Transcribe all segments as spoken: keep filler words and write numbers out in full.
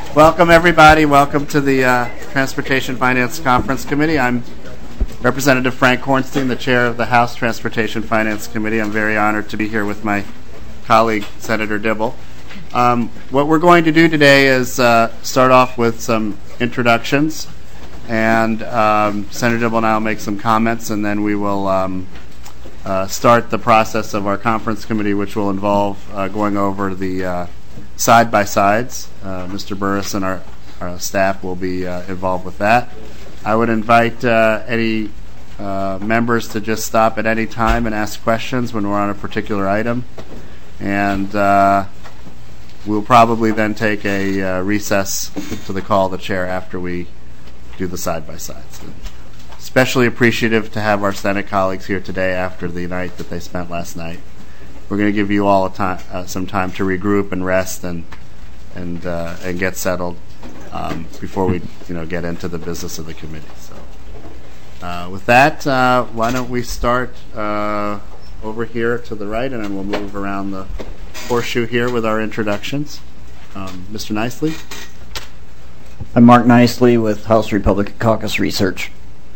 Welcome, everybody. Welcome to the uh, Transportation Finance Conference Committee. I'm Representative Frank Hornstein, the chair of the House Transportation Finance Committee. I'm very honored to be here with my colleague, Senator Dibble. Um, what we're going to do today is uh, start off with some introductions, and um, Senator Dibble and I will make some comments, and then we will um, uh, start the process of our conference committee, which will involve uh, going over the uh, side-by-sides. Uh, Mister Burris and our, our staff will be uh, involved with that. I would invite uh, any uh, members to just stop at any time and ask questions when we're on a particular item. And uh, we'll probably then take a uh, recess to the call of the chair after we do the side-by-sides. Especially appreciative to have our Senate colleagues here today after the night that they spent last night. We're going to give you all a time, uh, some time to regroup and rest and and uh, and get settled um, before we, you know, get into the business of the committee. So, uh, with that, uh, why don't we start uh, over here to the right, and then we'll move around the horseshoe here with our introductions. Um, Mister Nicely. I'm Mark Nicely with House Republican Caucus Research.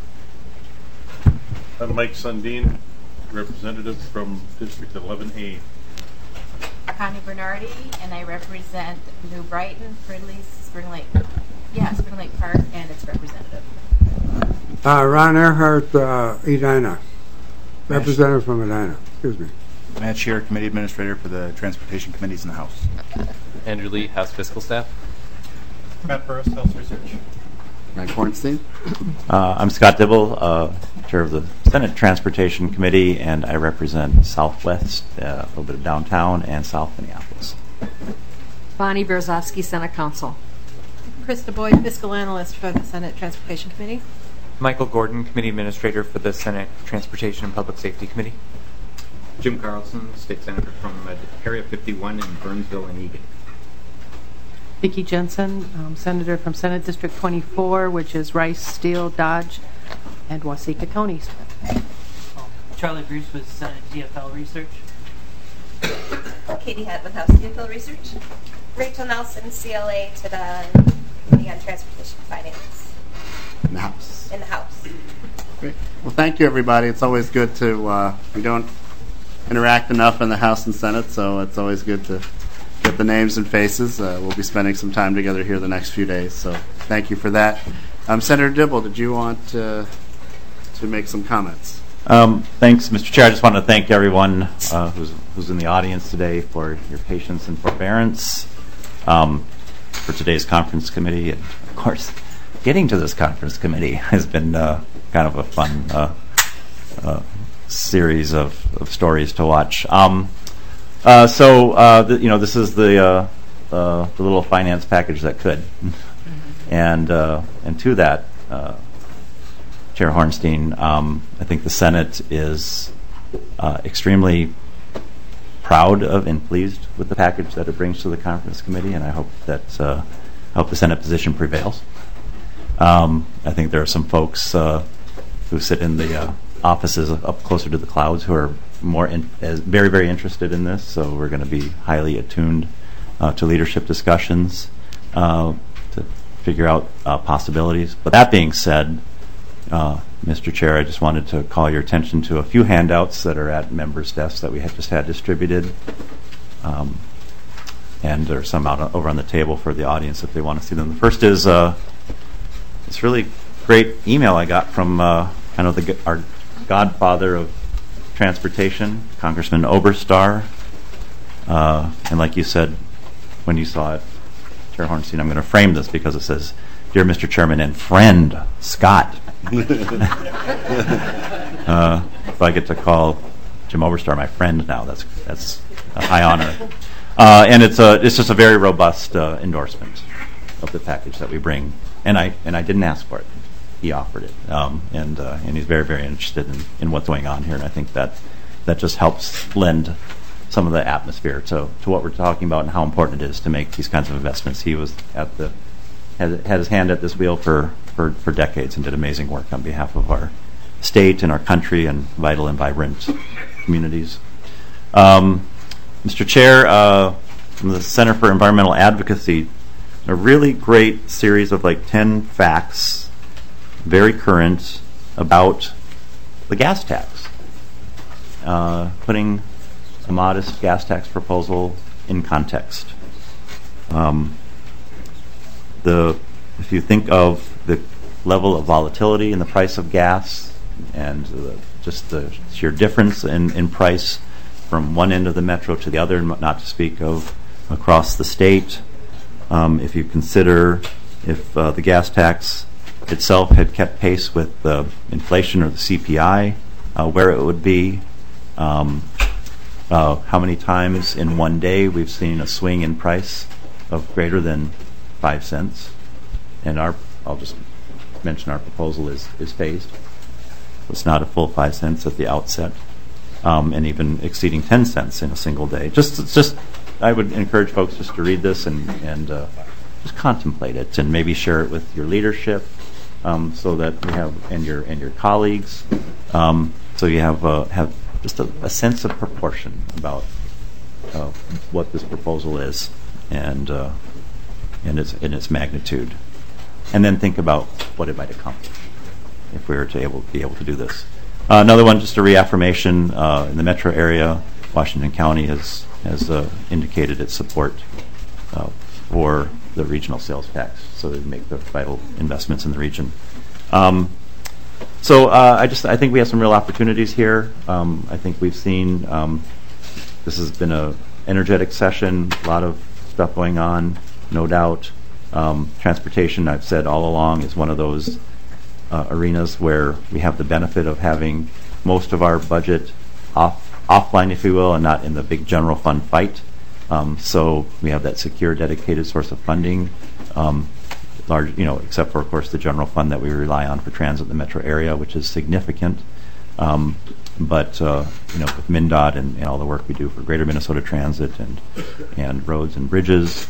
I'm Mike Sundin, representative from District eleven A. Connie Bernardi, and I represent New Brighton, Fridley, Spring Lake, yeah, Spring Lake Park, and its representative. Uh, Ron Earhart, uh, Edina, representative from Edina. Excuse me. Matt Shearer, Committee Administrator for the Transportation Committees in the House. Andrew Lee, House Fiscal Staff. Matt Burris, House Research. Frank Hornstein. Uh, I'm Scott Dibble, uh, chair of the Senate Transportation Committee, and I represent Southwest, uh, a little bit of downtown, and South Minneapolis. Bonnie Berezovsky, Senate Counsel. Krista Boyd, Fiscal Analyst for the Senate Transportation Committee. Michael Gordon, Committee Administrator for the Senate Transportation and Public Safety Committee. Jim Carlson, State Senator from uh, Area fifty-one in Burnsville and Eagan. Vicki Jensen, um, Senator from Senate District twenty-four, which is Rice, Steele, Dodge, and Waseca counties. Charlie Bruce with Senate D F L Research. Katie Hutt with House D F L Research. Rachel Nelson, C L A to the Committee on Transportation Finance. In the House. In the House. Great. Well, thank you, everybody. It's always good to, uh, we don't interact enough in the House and Senate, so it's always good to get the names and faces. Uh, we'll be spending some time together here the next few days, so thank you for that. Um, Senator Dibble, did you want uh, to make some comments? Um, thanks, Mister Chair. I just want to thank everyone uh, who's, who's in the audience today for your patience and forbearance um, for today's conference committee. And, of course, getting to this conference committee has been uh, kind of a fun uh, uh, series of, of stories to watch. Um, Uh, so, uh, the, you know, this is the uh, uh, the little finance package that could, and uh, and to that, uh, Chair Hornstein, um, I think the Senate is uh, extremely proud of and pleased with the package that it brings to the conference committee, and I hope that uh, I hope the Senate position prevails. Um, I think there are some folks uh, who sit in the uh, offices up closer to the clouds who are more in, uh, very, very interested in this, so we're going to be highly attuned uh, to leadership discussions uh, to figure out uh, possibilities. But that being said, uh, Mister Chair, I just wanted to call your attention to a few handouts that are at members' desks that we had just had distributed. Um, and there's some out over on the table for the audience if they want to see them. The first is uh, this really great email I got from uh, I know the, our godfather of transportation, Congressman Oberstar. Uh, and like you said when you saw it, Chair Hornstein, I'm going to frame this because it says, "Dear Mister Chairman and friend, Scott." uh, if I get to call Jim Oberstar my friend now, that's that's a high honor. Uh, and it's a it's just a very robust uh, endorsement of the package that we bring. And I and I didn't ask for it. He offered it, um, and uh, and he's very, very interested in, in what's going on here, and I think that that just helps lend some of the atmosphere to, to what we're talking about and how important it is to make these kinds of investments. He was at the had, had his hand at this wheel for, for, for decades and did amazing work on behalf of our state and our country and vital and vibrant communities. Um, Mister Chair, uh, from the Center for Environmental Advocacy, a really great series of like ten facts, very current, about the gas tax. Uh, putting a modest gas tax proposal in context. Um, the if you think of the level of volatility in the price of gas and the, just the sheer difference in, in price from one end of the metro to the other, not to speak of across the state. Um, if you consider if uh, the gas tax itself had kept pace with the inflation or the C P I, uh, where it would be, um, uh, how many times in one day we've seen a swing in price of greater than five cents. And our, I'll just mention our proposal is, is phased. It's not a full five cents at the outset, um, and even exceeding ten cents in a single day. Just, just, I would encourage folks just to read this and, and uh, just contemplate it, and maybe share it with your leadership, um, so that we have and your and your colleagues, um, so you have uh, have just a, a sense of proportion about uh, what this proposal is and uh, and its in its magnitude, and then think about what it might accomplish if we were to able be able to do this. Uh, another one, just a reaffirmation uh, in the metro area. Washington County has has uh, indicated its support uh, for the regional sales tax, so they make the vital investments in the region. Um, so uh, I just I think we have some real opportunities here. Um, I think we've seen um, this has been a energetic session, a lot of stuff going on, no doubt. Um, transportation, I've said all along, is one of those uh, arenas where we have the benefit of having most of our budget off offline, if you will, and not in the big general fund fight. Um, so we have that secure, dedicated source of funding, um, large, you know, except for, of course, the general fund that we rely on for transit in the metro area, which is significant. Um, but uh, you know, with MnDOT and, and all the work we do for Greater Minnesota Transit and and roads and bridges,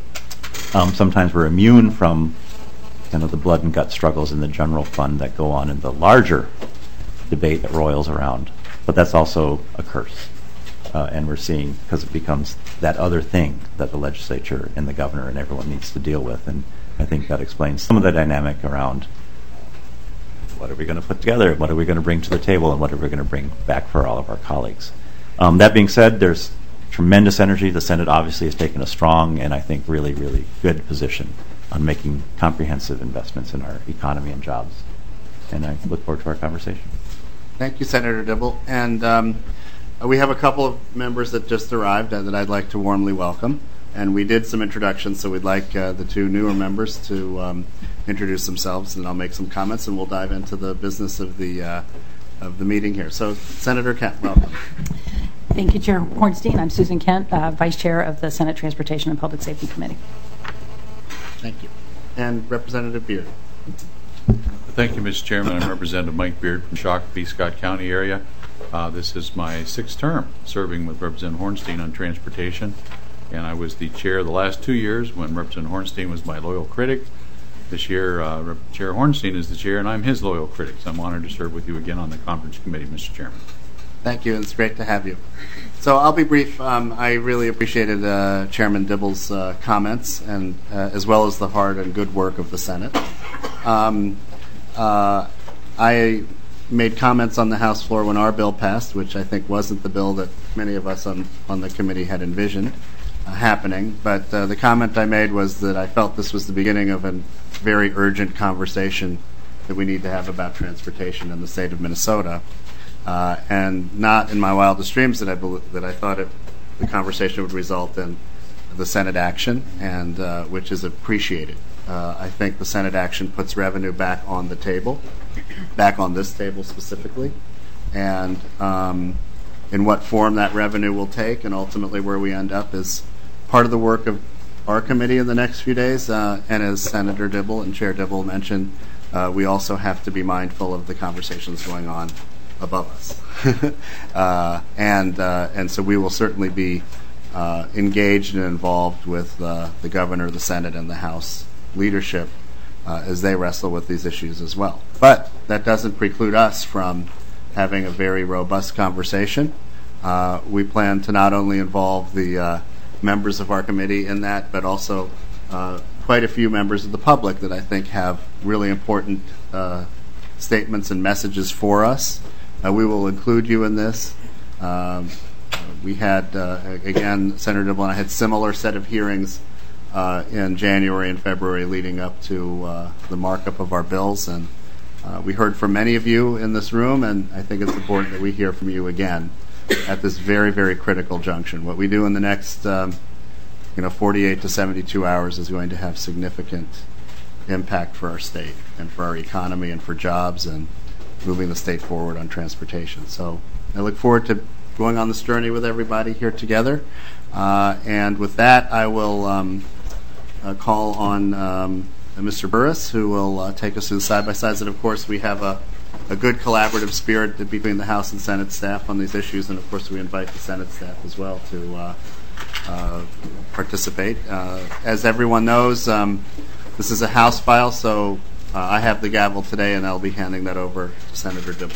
um, sometimes we're immune from kind of the blood and gut struggles in the general fund that go on in the larger debate that roils around. But that's also a curse. Uh, and we're seeing, because it becomes that other thing that the legislature and the governor and everyone needs to deal with. And I think that explains some of the dynamic around what are we going to put together, what are we going to bring to the table, and what are we going to bring back for all of our colleagues. Um, that being said, there's tremendous energy. The Senate obviously has taken a strong and I think really, really good position on making comprehensive investments in our economy and jobs. And I look forward to our conversation. Thank you, Senator Dibble. And um, we have a couple of members that just arrived uh, that I'd like to warmly welcome. And we did some introductions, so we'd like uh, the two newer members to um, introduce themselves, and I'll make some comments, and we'll dive into the business of the uh, of the meeting here. So, Senator Kent, welcome. Thank you, Chair Hornstein. I'm Susan Kent, uh, Vice Chair of the Senate Transportation and Public Safety Committee. Thank you. And Representative Beard. Thank you, Mister Chairman. I'm Representative Mike Beard from Shakopee, Scott County area. Uh, this is my sixth term serving with Representative Hornstein on transportation, and I was the chair the last two years when Representative Hornstein was my loyal critic. This year, uh, Rep- Chair Hornstein is the chair, and I'm his loyal critic, so I'm honored to serve with you again on the conference committee, Mister Chairman. Thank you. It's great to have you. So I'll be brief. Um, I really appreciated uh, Chairman Dibble's uh, comments, and uh, as well as the hard and good work of the Senate. Um, uh, I made comments on the House floor when our bill passed, which I think wasn't the bill that many of us on, on the committee had envisioned uh, happening. But uh, the comment I made was that I felt this was the beginning of a very urgent conversation that we need to have about transportation in the state of Minnesota. Uh, and not in my wildest dreams that I bel- that I thought it, the conversation would result in the Senate action, and uh, which is appreciated. Uh, I think the Senate action puts revenue back on the table, back on this table specifically, and um, in what form that revenue will take, and ultimately where we end up is part of the work of our committee in the next few days. Uh, and as Senator Dibble and Chair Dibble mentioned, uh, we also have to be mindful of the conversations going on above us. uh, and uh, and so we will certainly be uh, engaged and involved with uh, the governor, the Senate, and the House leadership uh, as they wrestle with these issues as well. But that doesn't preclude us from having a very robust conversation. Uh, we plan to not only involve the uh, members of our committee in that, but also uh, quite a few members of the public that I think have really important uh, statements and messages for us. Uh, we will include you in this. Um, we had, uh, again, Senator Dibble and I had similar set of hearings uh, in January and February leading up to uh, the markup of our bills. And uh, we heard from many of you in this room, and I think it's important that we hear from you again at this very, very critical junction. What we do in the next um, you know, forty-eight to seventy-two hours is going to have significant impact for our state and for our economy and for jobs and moving the state forward on transportation. So I look forward to going on this journey with everybody here together. Uh, and with that, I will um, uh, call on um, Mister Burris, who will uh, take us through the side-by-sides. And, of course, we have a, a good collaborative spirit between the House and Senate staff on these issues. And, of course, we invite the Senate staff as well to uh, uh, participate. Uh, as everyone knows, um, this is a House file, so uh, I have the gavel today, and I'll be handing that over to Senator Dibble.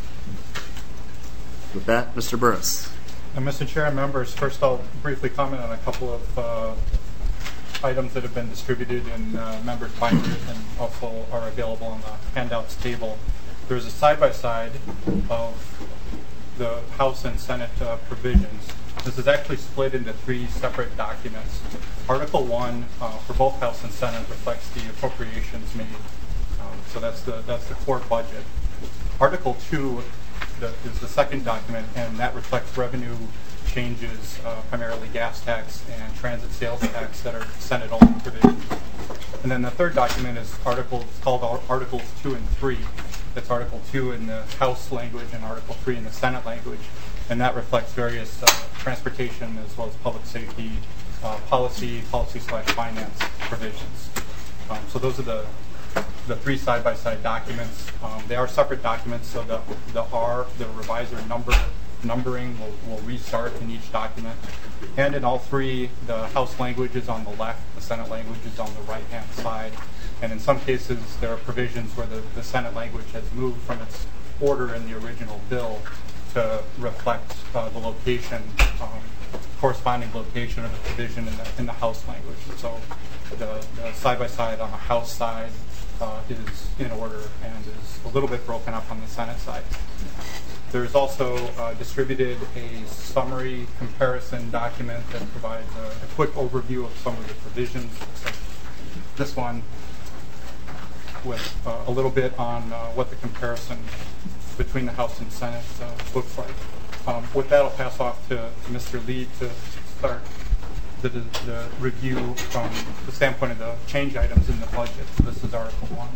With that, Mister Burris. Uh, Mister Chair and members, first I'll briefly comment on a couple of uh, items that have been distributed in uh, members' binders and also are available on the handouts table. There's a side-by-side of the House and Senate uh, provisions. This is actually split into three separate documents. Article one uh, for both House and Senate reflects the appropriations made. Um, so that's the that's the core budget. Article two the, is the second document, and that reflects revenue changes, uh, primarily gas tax and transit sales tax that are Senate-only provisions. And then the third document is articles called Articles two and three. That's Article two in the House language and Article three in the Senate language. And that reflects various uh, transportation as well as public safety, uh, policy, policy slash finance provisions. Um, so those are the the three side-by-side documents. Um, they are separate documents, so the the R, the revisor number numbering will, will restart in each document. And in all three, the House language is on the left, the Senate language is on the right-hand side. And in some cases, there are provisions where the, the Senate language has moved from its order in the original bill to reflect uh, the location, um, corresponding location of the provision in the, in the House language. So the, the side-by-side on the House side uh, is in order and is a little bit broken up on the Senate side. There's also uh, distributed a summary comparison document that provides a, a quick overview of some of the provisions. So this one with uh, a little bit on uh, what the comparison between the House and Senate uh, looks like. Um, with that, I'll pass off to, to Mister Lee to start the, the, the review from the standpoint of the change items in the budget. So this is Article one.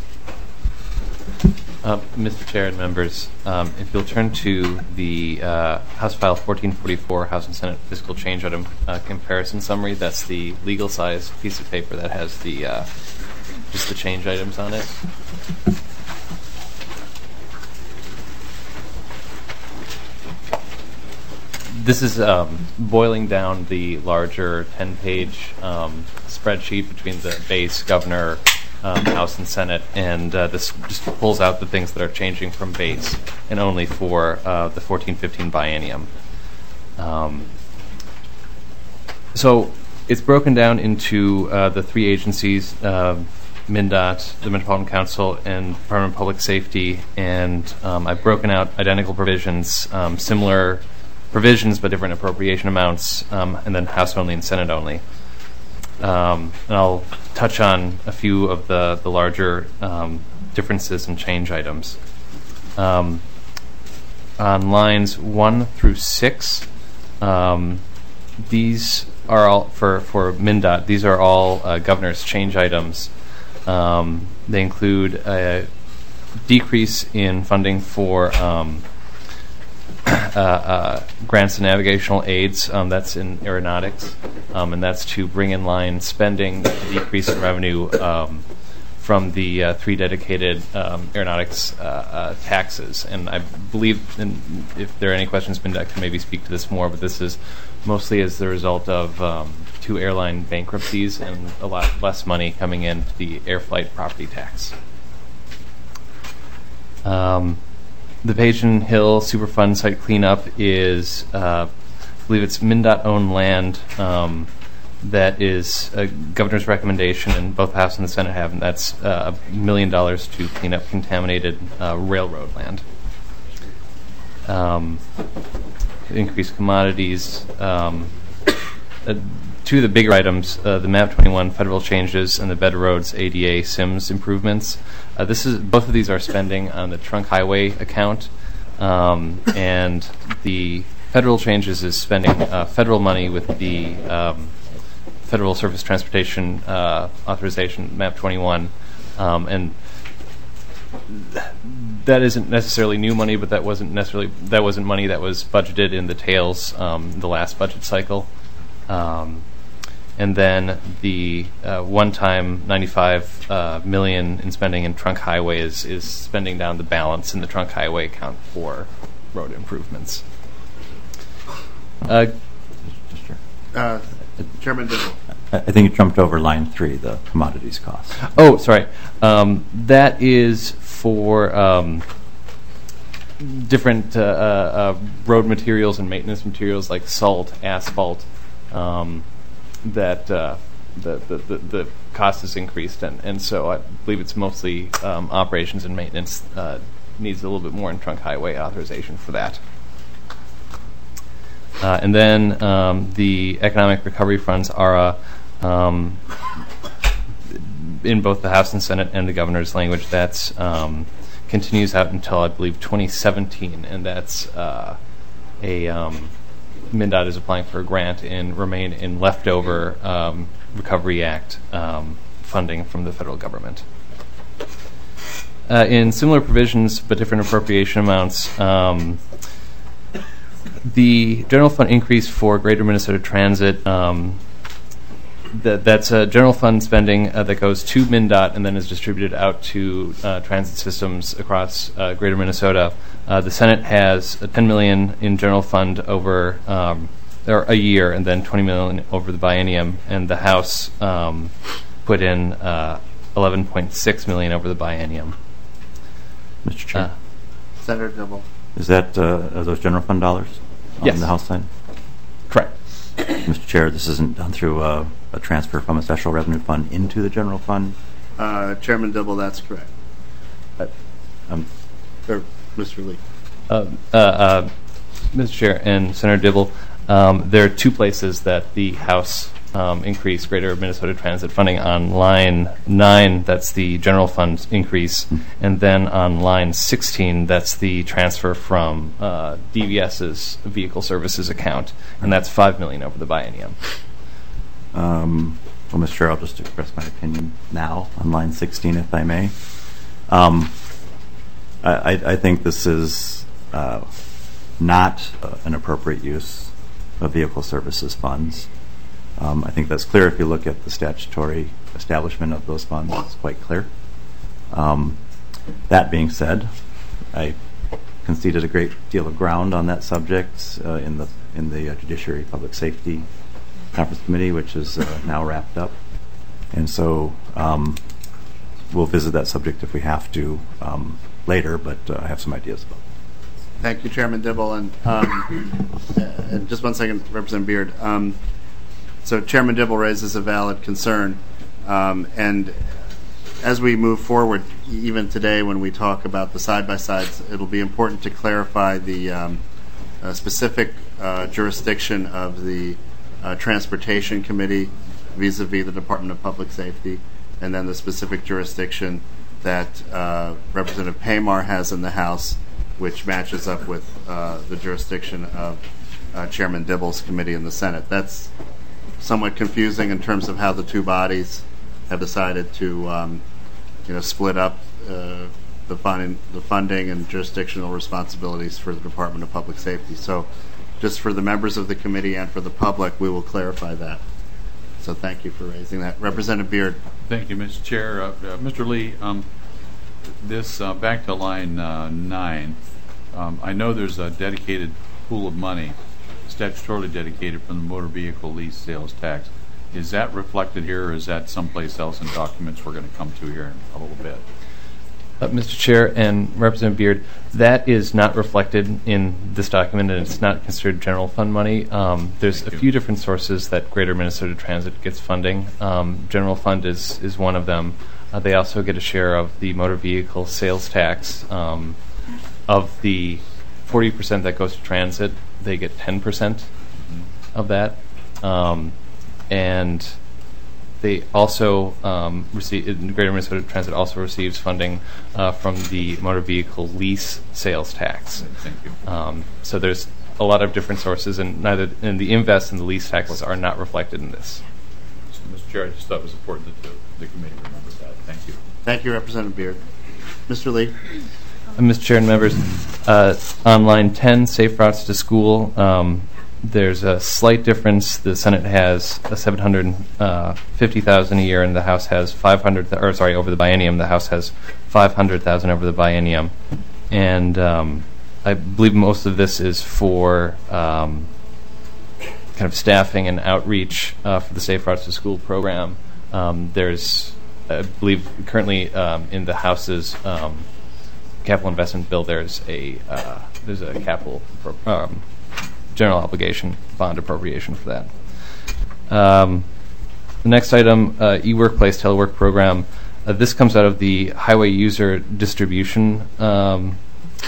Uh, Mister Chair and members, um, if you'll turn to the uh, House File fourteen forty-four, House and Senate Fiscal Change Item uh, Comparison Summary, that's the legal size piece of paper that has the uh, just the change items on it. This is um, boiling down the larger ten-page um, spreadsheet between the base, governor, um, House, and Senate, and uh, this just pulls out the things that are changing from base and only for uh, the fourteen fifteen biennium. Um, so it's broken down into uh, the three agencies, uh, MnDOT, the Metropolitan Council, and Department of Public Safety, and um, I've broken out identical provisions, um, similar provisions but different appropriation amounts, um, and then House only and Senate only. Um, and I'll touch on a few of the, the larger um, differences and change items. Um, on lines one through six, um, these are all, for, for MnDOT, these are all uh, governor's change items. Um, they include a decrease in funding for um, Uh, uh, grants and navigational aids, um, that's in aeronautics, um, and that's to bring in line spending, decrease in revenue um, from the uh, three dedicated um, aeronautics uh, uh, taxes. And I believe, and if there are any questions, MnDOT can maybe speak to this more, but this is mostly as the result of um, two airline bankruptcies and a lot less money coming in to the air flight property tax. Um, The Page and Hill Superfund site cleanup is, uh, I believe it's MnDOT owned land um, that is a governor's recommendation, and both the House and the Senate have, and that's uh, a million dollars to clean up contaminated uh, railroad land. Um, increase commodities. Um, uh, two of the bigger items, uh, the MAP twenty-one federal changes and the Better Roads A D A SIMS improvements. Uh, this is both of these are spending on the trunk highway account, um, and the federal changes is spending uh, federal money with the um, Federal Surface Transportation uh, Authorization MAP twenty-one, um, and th- that isn't necessarily new money, but that wasn't necessarily that wasn't money that was budgeted in the tails um, the last budget cycle. Um, and then the uh, one-time ninety-five uh, million in spending in trunk highway is, is spending down the balance in the trunk highway account for road improvements. Uh, uh, Chairman Dibble. I think it jumped over line three, the commodities cost. Oh, sorry. Um, that is for um, different uh, uh, road materials and maintenance materials like salt, asphalt. Um, that uh, the, the, the, the cost has increased, and, and so I believe it's mostly um, operations and maintenance uh, needs a little bit more in trunk highway authorization for that. Uh, and then um, the economic recovery funds are uh, um, in both the House and Senate and the governor's language. That's um, continues out until I believe twenty seventeen, and that's uh, a um, MnDOT is applying for a grant and remain in leftover um, Recovery Act um, funding from the federal government. Uh, in similar provisions but different appropriation amounts, um, the general fund increase for Greater Minnesota Transit, um, that, that's uh, general fund spending uh, that goes to MnDOT and then is distributed out to uh, transit systems across uh, Greater Minnesota. Uh, the Senate has uh, ten million dollars in general fund over um, or a year, and then twenty million dollars over the biennium, and the House um, put in uh, eleven point six million dollars over the biennium. Mister Chair. Uh, Senator Dibble. Is that uh, are those general fund dollars on yes. the House side? Correct. Mister Chair, this isn't done through uh, a transfer from a special revenue fund into the general fund? Uh, Chairman Dibble, that's correct. Uh, um, or Mister Lee. Uh, uh, uh, Mister Chair and Senator Dibble, um, there are two places that the House um, increased Greater Minnesota Transit funding. On line nine, that's the general fund increase, mm-hmm. and then on line sixteen, that's the transfer from uh, DVS's vehicle services account, and that's five million dollars over the biennium. Um, well, Mister Chair, I'll just express my opinion now on line sixteen, if I may. Um, I, I think this is uh, not uh, an appropriate use of vehicle services funds. Um, I think that's clear if you look at the statutory establishment of those funds. It's quite clear. Um, that being said, I conceded a great deal of ground on that subject uh, in the in the uh, Judiciary Public Safety Conference Committee, which is uh, now wrapped up, and so um, we'll visit that subject if we have to um, later. But uh, I have some ideas about it. Thank you, Chairman Dibble, and um, and just one second, Representative Beard. Um, so Chairman Dibble raises a valid concern, um, and as we move forward, even today when we talk about the side-by-sides, it'll be important to clarify the um, uh, specific uh, jurisdiction of the uh, Transportation Committee vis-a-vis the Department of Public Safety, and then the specific jurisdiction that uh, Representative Paymar has in the House, which matches up with uh, the jurisdiction of uh, Chairman Dibble's committee in the Senate. That's somewhat confusing in terms of how the two bodies have decided to, um, you know, split up uh, the funding, the funding and jurisdictional responsibilities for the Department of Public Safety. So, just for the members of the committee and for the public, we will clarify that. So, thank you for raising that, Representative Beard. Thank you, Mister Chair. Uh, uh, Mister Lee, um, this uh, back to line uh, nine. Um, I know there's a dedicated pool of money, statutorily dedicated from the motor vehicle lease sales tax. Is that reflected here, or is that someplace else in documents we're going to come to here in a little bit? Uh, Mister Chair and Representative Beard, that is not reflected in this document, and it's not considered general fund money. Um, there's a few different sources that Greater Minnesota Transit gets funding. Um, general fund is, is one of them. Uh, they also get a share of the motor vehicle sales tax. Um, of the forty percent that goes to transit, they get ten percent of that. Um, and they also um, receive, Greater Minnesota Transit also receives funding uh, from the motor vehicle lease sales tax. Thank you. Um, so there's a lot of different sources, and neither and the invest and the lease taxes are not reflected in this. So, Mister Chair, I just thought it was important that the, the committee remembered that. Thank you. Thank you, Representative Beard. Mister Lee. Uh, Mister Chair and members, uh, on line ten, Safe Routes to School, um, there's a slight difference. The Senate has a seven hundred fifty thousand dollars a year, and the House has five hundred. Or sorry, over the biennium, the House has five hundred thousand dollars over the biennium, and um, I believe most of this is for um, kind of staffing and outreach uh, for the Safe Routes to School program. Um, there's, I believe, currently um, in the House's um, capital investment bill, there's a uh, there's a capital um, general obligation bond appropriation for that. Um, the next item, uh, e-workplace telework program. Uh, this comes out of the highway user distribution um,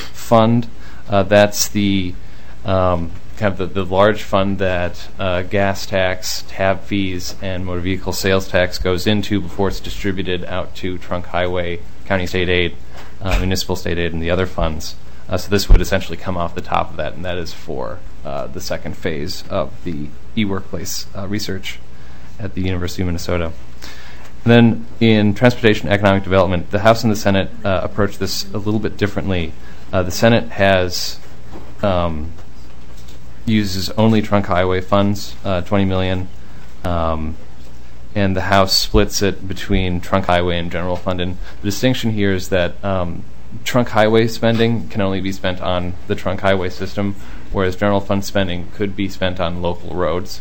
fund. Uh, that's the um, kind of the, the large fund that uh, gas tax, tab fees, and motor vehicle sales tax goes into before it's distributed out to trunk highway, county state aid, uh, municipal state aid, and the other funds. Uh, so this would essentially come off the top of that, and that is for uh, the second phase of the e-workplace uh, research at the University of Minnesota. And then in transportation economic development, the House and the Senate uh, approach this a little bit differently. Uh, the Senate has um, uses only trunk highway funds, uh, twenty million dollars, um, and the House splits it between trunk highway and general fund. And the distinction here is that um, trunk highway spending can only be spent on the trunk highway system, whereas general fund spending could be spent on local roads.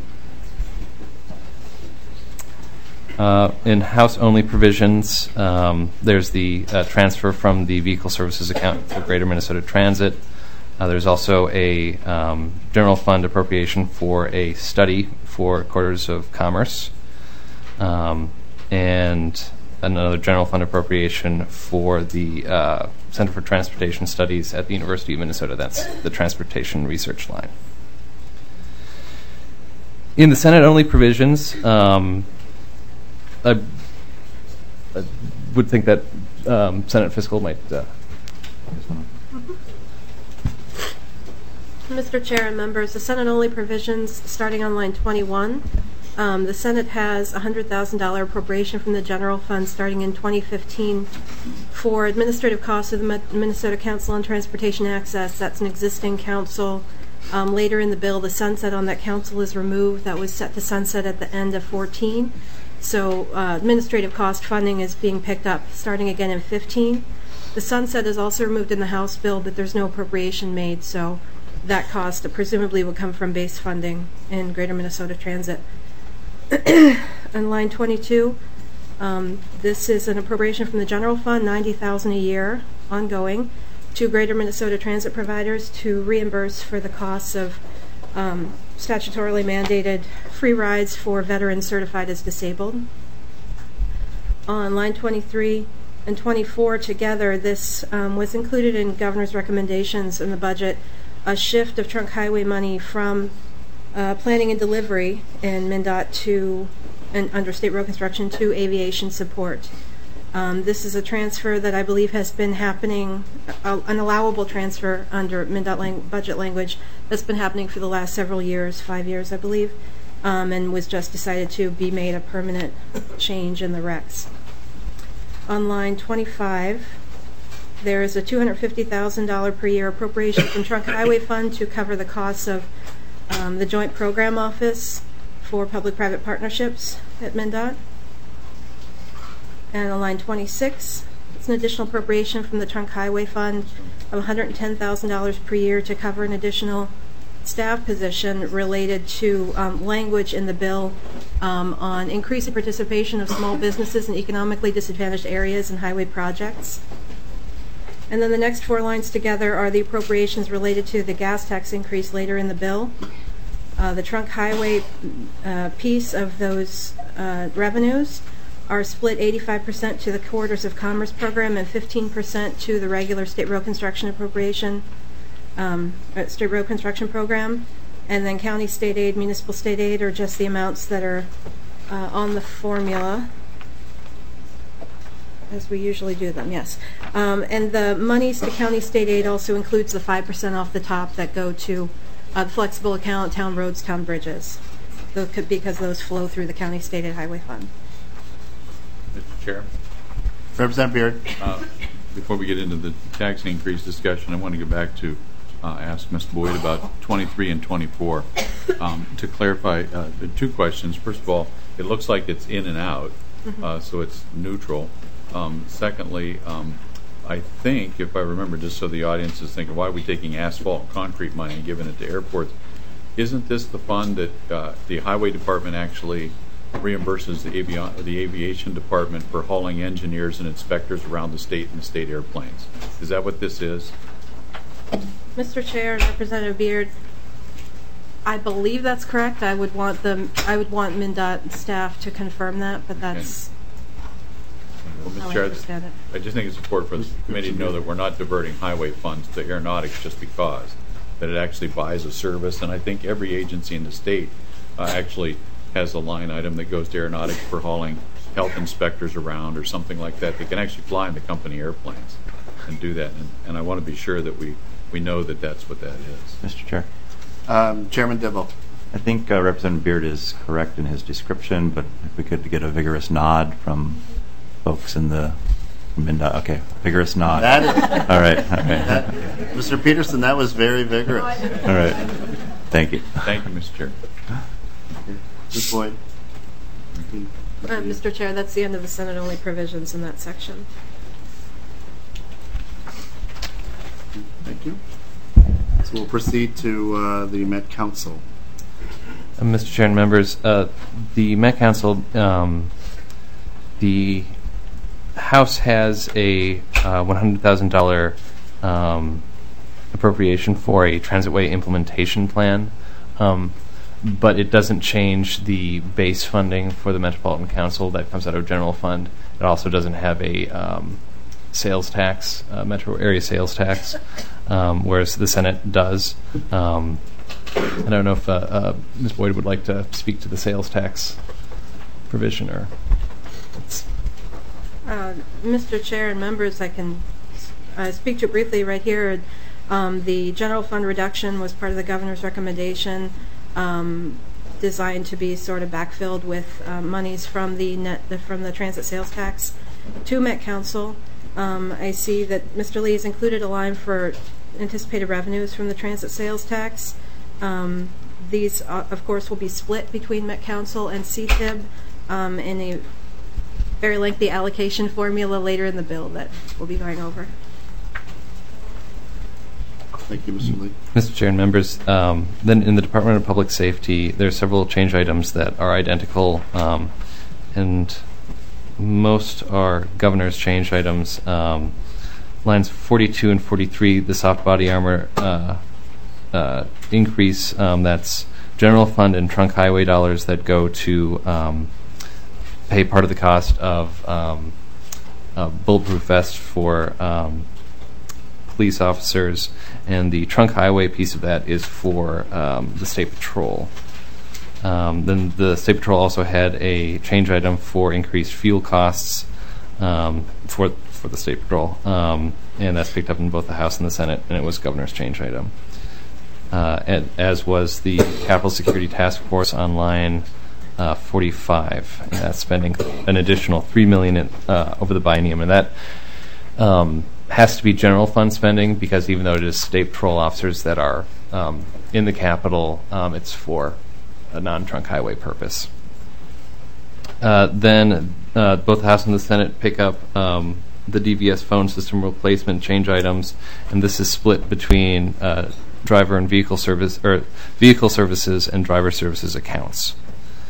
Uh, in House-only provisions, um, there's the uh, transfer from the Vehicle Services account for Greater Minnesota Transit. Uh, there's also a um, general fund appropriation for a study for Quarters of Commerce, um, and another general fund appropriation for the uh, Center for Transportation Studies at the University of Minnesota. That's the transportation research line. In the Senate-only provisions, um, I, I would think that um, Senate Fiscal might... Uh, Mister Chair and members, the Senate-only provisions starting on line twenty-one. Um, the Senate has a one hundred thousand dollars appropriation from the general fund starting in twenty fifteen for administrative costs of the Minnesota Council on Transportation Access. That's an existing council. Um, later in the bill, the sunset on that council is removed. That was set to sunset at the end of fourteen. So uh, administrative cost funding is being picked up starting again in fifteen. The sunset is also removed in the House bill, but there's no appropriation made, so that cost presumably would come from base funding in Greater Minnesota Transit. On line twenty-two, um, this is an appropriation from the general fund, ninety thousand dollars a year, ongoing, to Greater Minnesota Transit providers to reimburse for the costs of um, statutorily mandated free rides for veterans certified as disabled. On line twenty-three and twenty-four together, this um, was included in governor's recommendations in the budget, a shift of trunk highway money from uh, planning and delivery in MnDOT to, and under state road construction, to aviation support. Um, this is a transfer that I believe has been happening, uh, an allowable transfer under MnDOT lang- budget language that's been happening for the last several years, five years I believe, um, and was just decided to be made a permanent change in the recs. On line twenty-five, there is a two hundred fifty thousand dollars per year appropriation from Trunk Highway Fund to cover the costs of um, the Joint Program Office for public-private partnerships at MnDOT. And on line twenty-six, it's an additional appropriation from the Trunk Highway Fund of one hundred ten thousand dollars per year to cover an additional staff position related to um, language in the bill um, on increasing participation of small businesses in economically disadvantaged areas and highway projects. And then the next four lines together are the appropriations related to the gas tax increase later in the bill. Uh, the trunk highway uh, piece of those uh, revenues are split eighty-five percent to the Corridors of Commerce program and fifteen percent to the regular state road construction appropriation, um, uh, state road construction program. And then county state aid, municipal state aid are just the amounts that are uh, on the formula, as we usually do them, yes. Um, and the monies to county state aid also includes the five percent off the top that go to uh, the flexible account, town roads, town bridges, those could, because those flow through the county state aid highway fund. Mister Chair. Representative Beard. Uh, before we get into the tax increase discussion, I want to go back to uh, ask Mister Boyd about twenty-three and twenty-four. Um, to clarify, uh, the two questions. First of all, it looks like it's in and out, mm-hmm. uh, so it's neutral. Um, secondly, um, I think, if I remember, just so the audience is thinking, why are we taking asphalt and concrete money and giving it to airports? Isn't this the fund that uh, the highway department actually reimburses the, avi- the aviation department for hauling engineers and inspectors around the state in the state airplanes? Is that what this is? Mister Chair and Representative Beard, I believe that's correct. I would want them. I would want MnDOT staff to confirm that, but that's. Okay. Well, Mister I Chair, understand it. I just think it's important for the committee to know that we're not diverting highway funds to aeronautics just because, that it actually buys a service. And I think every agency in the state uh, actually has a line item that goes to aeronautics for hauling health inspectors around or something like that. They can actually fly in the company airplanes and do that. And, and I want to be sure that we, we know that that's what that is. Mister Chair. Um, Chairman Dibble. I think uh, Representative Beard is correct in his description, but if we could get a vigorous nod from folks in the MnDOT. Okay, vigorous nod. That is, all right. All right. That, Mister Peterson, that was very vigorous. All right. Thank you. Thank you, Mister Chair. Miz Boyd. Uh, Mister Chair, that's the end of the Senate-only provisions in that section. Thank you. So we'll proceed to uh, the Met Council. Uh, Mister Chair and members, uh, the Met Council, um, the House has a uh, one hundred thousand dollars um, appropriation for a Transitway implementation plan, um, but it doesn't change the base funding for the Metropolitan Council that comes out of general fund. It also doesn't have a um, sales tax, uh, metro area sales tax, um, whereas the Senate does. Um, I don't know if uh, uh, Miz Boyd would like to speak to the sales tax provision or. Uh, Mister Chair and members, I can uh, speak to it briefly right here. Um, the general fund reduction was part of the governor's recommendation, um, designed to be sort of backfilled with uh, monies from the net the, from the transit sales tax to Met Council. Um, I see that Mister Lee has included a line for anticipated revenues from the transit sales tax. Um, these, uh, of course, will be split between Met Council and C T I B um, in a very lengthy allocation formula later in the bill that we'll be going over. Thank you, Mister Lee. Mister Chair and members, um, then in the Department of Public Safety, there are several change items that are identical, um, and most are governor's change items. Um, lines forty-two and forty-three, the soft body armor uh, uh, increase, um, that's general fund and trunk highway dollars that go to um, pay part of the cost of um, a bulletproof vest for um, police officers, and the trunk highway piece of that is for um, the State Patrol. Um, then the State Patrol also had a change item for increased fuel costs um, for for the State Patrol, um, and that's picked up in both the House and the Senate, and it was governor's change item. Uh, and, as was the Capital Security Task Force on line uh, forty-five, and that's spending an additional three million dollars in, uh, over the biennium, and that um, has to be general fund spending because even though it is State Patrol officers that are um, in the Capitol, um, it's for a non-trunk highway purpose. Uh, then uh, both the House and the Senate pick up um, the D V S phone system replacement change items, and this is split between uh, driver and vehicle service or vehicle services and driver services accounts.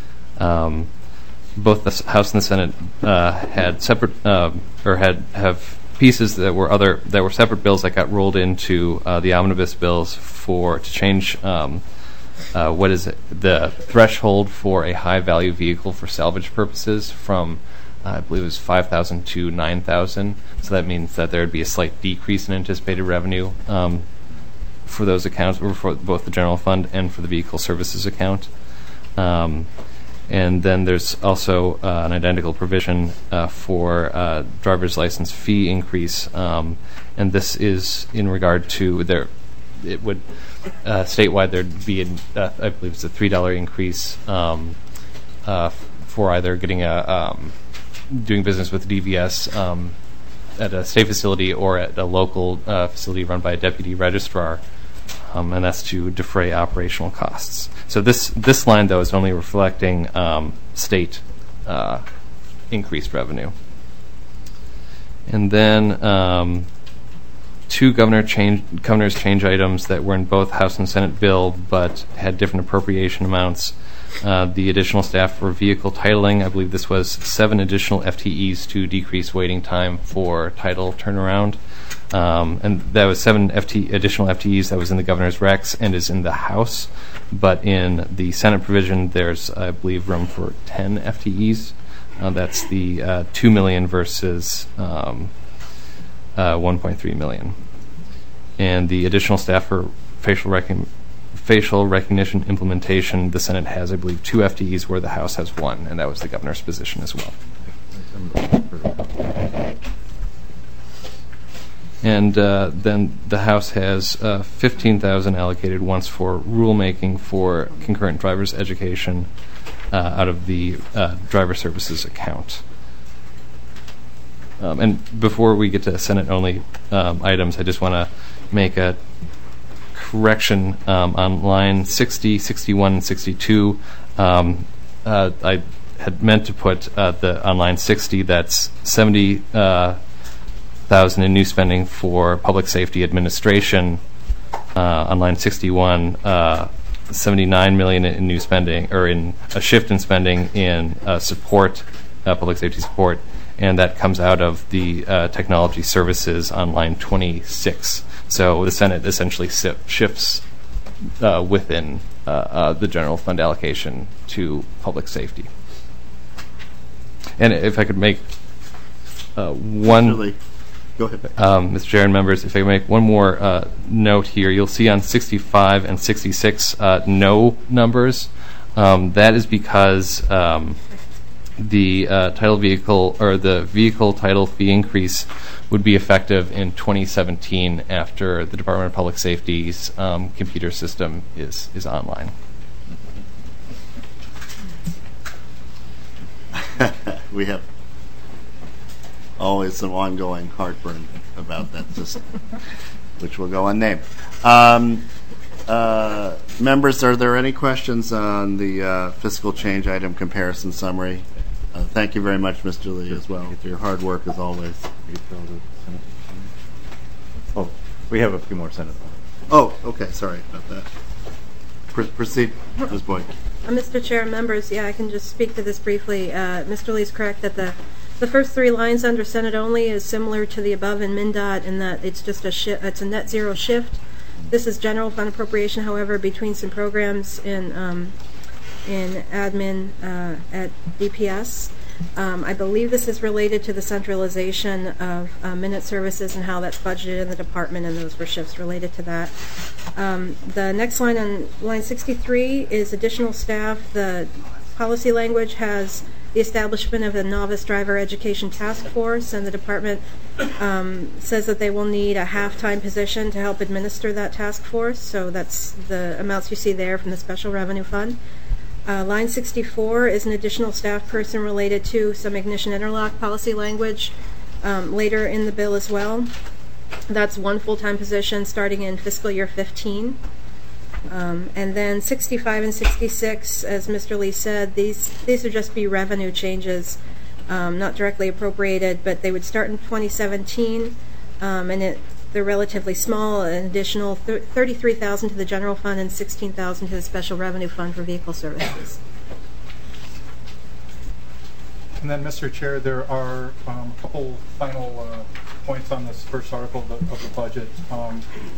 um, both the S- House and the Senate uh, had separate uh, or had have pieces that were other that were separate bills that got rolled into uh, the omnibus bills for to change um, uh, what is it, the threshold for a high value vehicle for salvage purposes from uh, I believe it was five thousand to nine thousand. So that means that there would be a slight decrease in anticipated revenue um, for those accounts, or for both the general fund and for the vehicle services account. Um, And then there's also uh, an identical provision uh, for uh, driver's license fee increase, um, and this is in regard to there. It would uh, statewide there'd be, an, uh, I believe it's a three dollar increase um, uh, for either getting a um, doing business with D V S um, at a state facility or at a local uh, facility run by a deputy registrar. Um, and that's to defray operational costs. So this this line, though, is only reflecting um, state uh, increased revenue. And then um, two governor change, governor's change items that were in both House and Senate bill, but had different appropriation amounts. Uh, the additional staff for vehicle titling, I believe this was seven additional F T Es to decrease waiting time for title turnaround. Um, and that was seven F T additional F T Es that was in the governor's recs and is in the House. But in the Senate provision, there's, I believe, room for ten F T Es. Uh, that's the uh, two million versus um, uh, one point three million. And the additional staff for facial recognition. Facial recognition implementation, the Senate has, I believe, two F T Es where the House has one, and that was the governor's position as well. And uh, then the House has uh, fifteen thousand allocated once for rulemaking for concurrent driver's education uh, out of the uh, driver services account. Um, and before we get to Senate-only um, items, I just want to make a correction um, on line sixty, sixty-one, and sixty-two. Um, uh, I had meant to put uh, the on line sixty, that's seventy thousand uh, in new spending for public safety administration. Uh, on line sixty-one, uh, seventy-nine million in new spending, or in a shift in spending in uh, support, uh, public safety support, and that comes out of the uh, technology services on line twenty-six. So the Senate essentially si- shifts uh, within uh, uh, the general fund allocation to public safety. And if I could make uh, one, Really? Go ahead. Um, Mister Chair and members, if I could make one more uh, note here, you'll see on sixty-five and sixty-six uh, no numbers. Um, that is because um, the uh, title vehicle or the vehicle title fee increase would be effective in twenty seventeen after the Department of Public Safety's um, computer system is is online. We have always some ongoing heartburn about that system, which will go unnamed. Um, uh, members, are there any questions on the uh, fiscal change item comparison summary? Uh, thank you very much, Mister Lee, as well, for your hard work as always. Oh, we have a few more Senate. Oh, okay. Sorry about that. Pr- proceed, Miz Boyd. Uh, Mister Chair and members, yeah, I can just speak to this briefly. Uh, Mister Lee is correct that the the first three lines under Senate only is similar to the above in MnDOT in that it's just a shi- it's a net zero shift. This is general fund appropriation, however, between some programs in um, in admin uh, at D P S. Um, I believe this is related to the centralization of uh, minute services and how that's budgeted in the department, and those were shifts related to that. Um, the next line on line sixty-three is additional staff. The policy language has the establishment of a novice driver education task force, and the department um, says that they will need a half-time position to help administer that task force. So that's the amounts you see there from the special revenue fund. Uh, line sixty-four is an additional staff person related to some ignition interlock policy language um, later in the bill as well. That's one full-time position starting in fiscal year fifteen. Um, and then sixty-five and sixty-six, as Mister Lee said, these these would just be revenue changes, um, not directly appropriated, but they would start in twenty seventeen, um, and it, they're relatively small, an additional thirty-three thousand dollars to the general fund and sixteen thousand dollars to the special revenue fund for vehicle services. And then, Mister Chair, there are um, a couple final uh, points on this first article of the, of the budget. Um,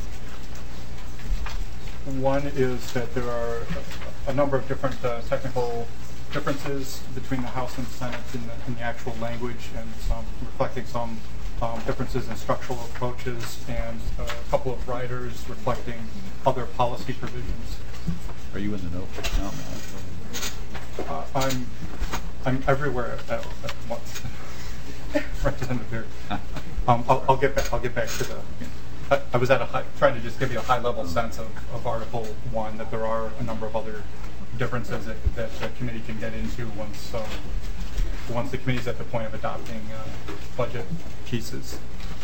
one is that there are a, a number of different uh, technical differences between the House and Senate in the, in the actual language, and some reflecting some um, differences in structural approaches, and a couple of riders reflecting other policy provisions. Are you in the notebook now? Uh, I'm I'm everywhere at, at once. Representative Beard. Um, I'll, I'll get back. I'll get back to the. I, I was at a high, trying to just give you a high-level sense of, of Article One, that there are a number of other differences that, that the committee can get into once um, once the committee's at the point of adopting uh, budget pieces.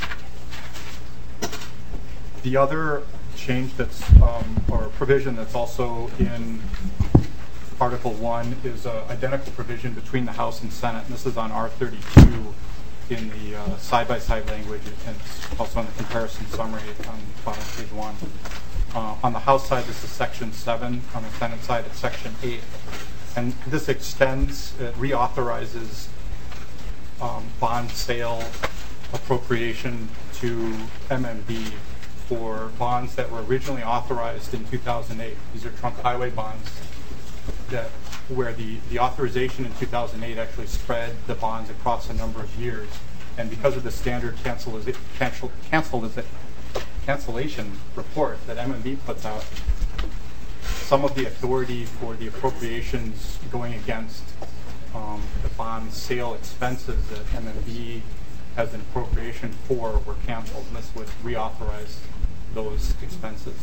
The other change that's um, or provision that's also in Article One is an identical provision between the House and Senate, and this is on R thirty-two in the uh, side-by-side language, and it's also on the comparison summary on bottom page one. Uh, on the House side, this is Section seven. On the Senate side, it's Section eight. And this extends, it reauthorizes um, bond sale appropriation to M M B for bonds that were originally authorized in two thousand eight. These are trunk highway bonds that where the, the authorization in two thousand eight actually spread the bonds across a number of years. And because of the standard cancel, cancel, cancel, cancellation report that M M B puts out, some of the authority for the appropriations going against um, the bond sale expenses that M M B has an appropriation for were canceled, and this would reauthorize those expenses.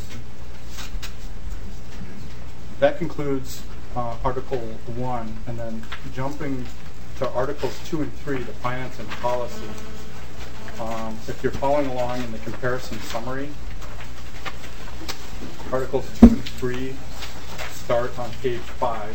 That concludes uh, Article one, and then jumping to Articles two and three, the finance and policy. Um, if you're following along in the comparison summary, Articles two and three start on page five.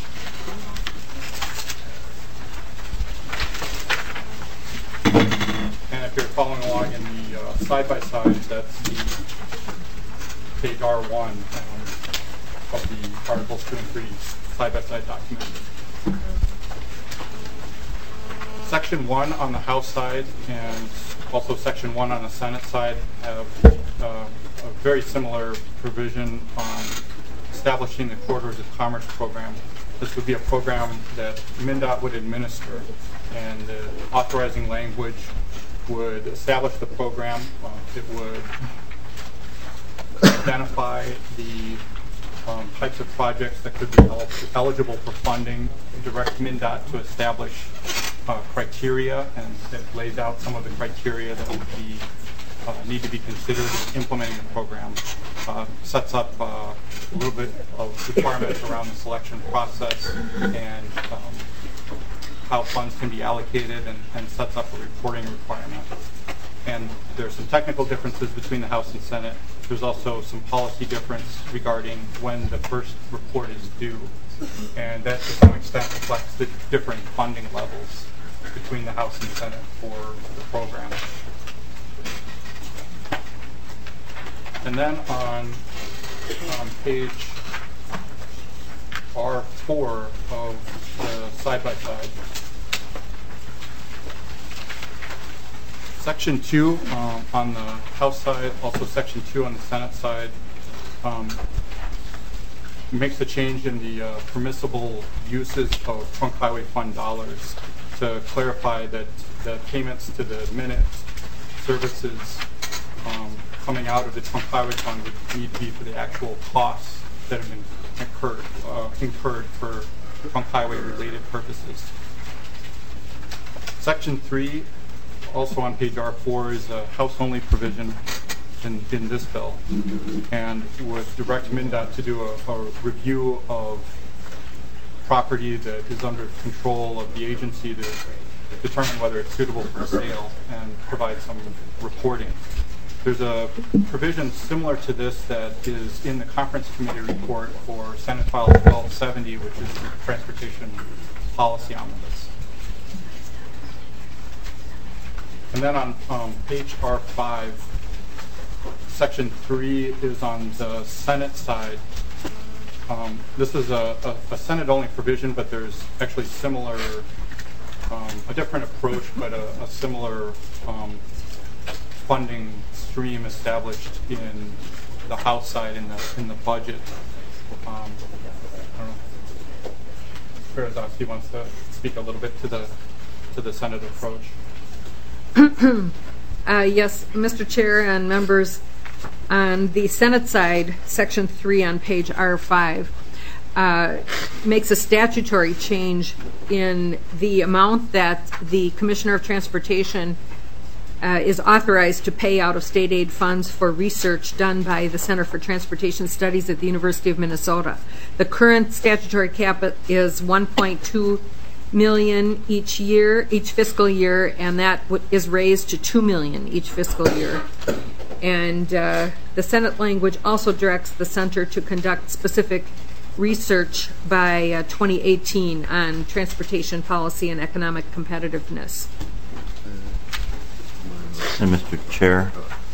And if you're following along in the uh, side-by-side, that's the page R one um, of the Articles two and three side-by-side document. Section one on the House side and also Section one on the Senate side have uh, a very similar provision on establishing the Corridors of Commerce program. This would be a program that MnDOT would administer, and the authorizing language would establish the program. Uh, it would identify the um, types of projects that could be el eligible for funding, direct MnDOT to establish uh, criteria, and it lays out some of the criteria that would be uh, need to be considered in implementing the program. Uh, sets up uh, a little bit of requirements around the selection process and um, how funds can be allocated, and, and sets up a reporting requirement. And there's some technical differences between the House and Senate. There's also some policy difference regarding when the first report is due, and that to some extent reflects the different funding levels between the House and Senate for the program. And then on, on page R four of the side-by-side, Section two um, on the House side, also Section two on the Senate side, um, makes a change in the uh, permissible uses of trunk highway fund dollars to clarify that the payments to the minute services um, coming out of the trunk highway fund would need to be for the actual costs that have been incurred, uh, incurred for trunk highway related purposes. Section three, also on page R four, is a House-only provision in, in this bill, and would direct MnDOT to do a, a review of property that is under control of the agency to determine whether it's suitable for sale and provide some reporting. There's a provision similar to this that is in the conference committee report for Senate File twelve seventy, which is the Transportation Policy Omnibus. And then on um, page R five, Section three is on the Senate side. Um, this is a, a, a Senate-only provision, but there's actually similar um, a different approach, but a, a similar um, funding stream established in the House side in the in the budget. Um, I don't know. Berezovsky wants to speak a little bit to the to the Senate approach. uh, yes, Mister Chair and members, on the Senate side, Section three on page R five uh, makes a statutory change in the amount that the Commissioner of Transportation Uh, is authorized to pay out of state aid funds for research done by the Center for Transportation Studies at the University of Minnesota. The current statutory cap is one point two million dollars each year, each fiscal year, and that w- is raised to two million dollars each fiscal year. And uh, the Senate language also directs the center to conduct specific research by uh, twenty eighteen on transportation policy and economic competitiveness. And Mister Chair.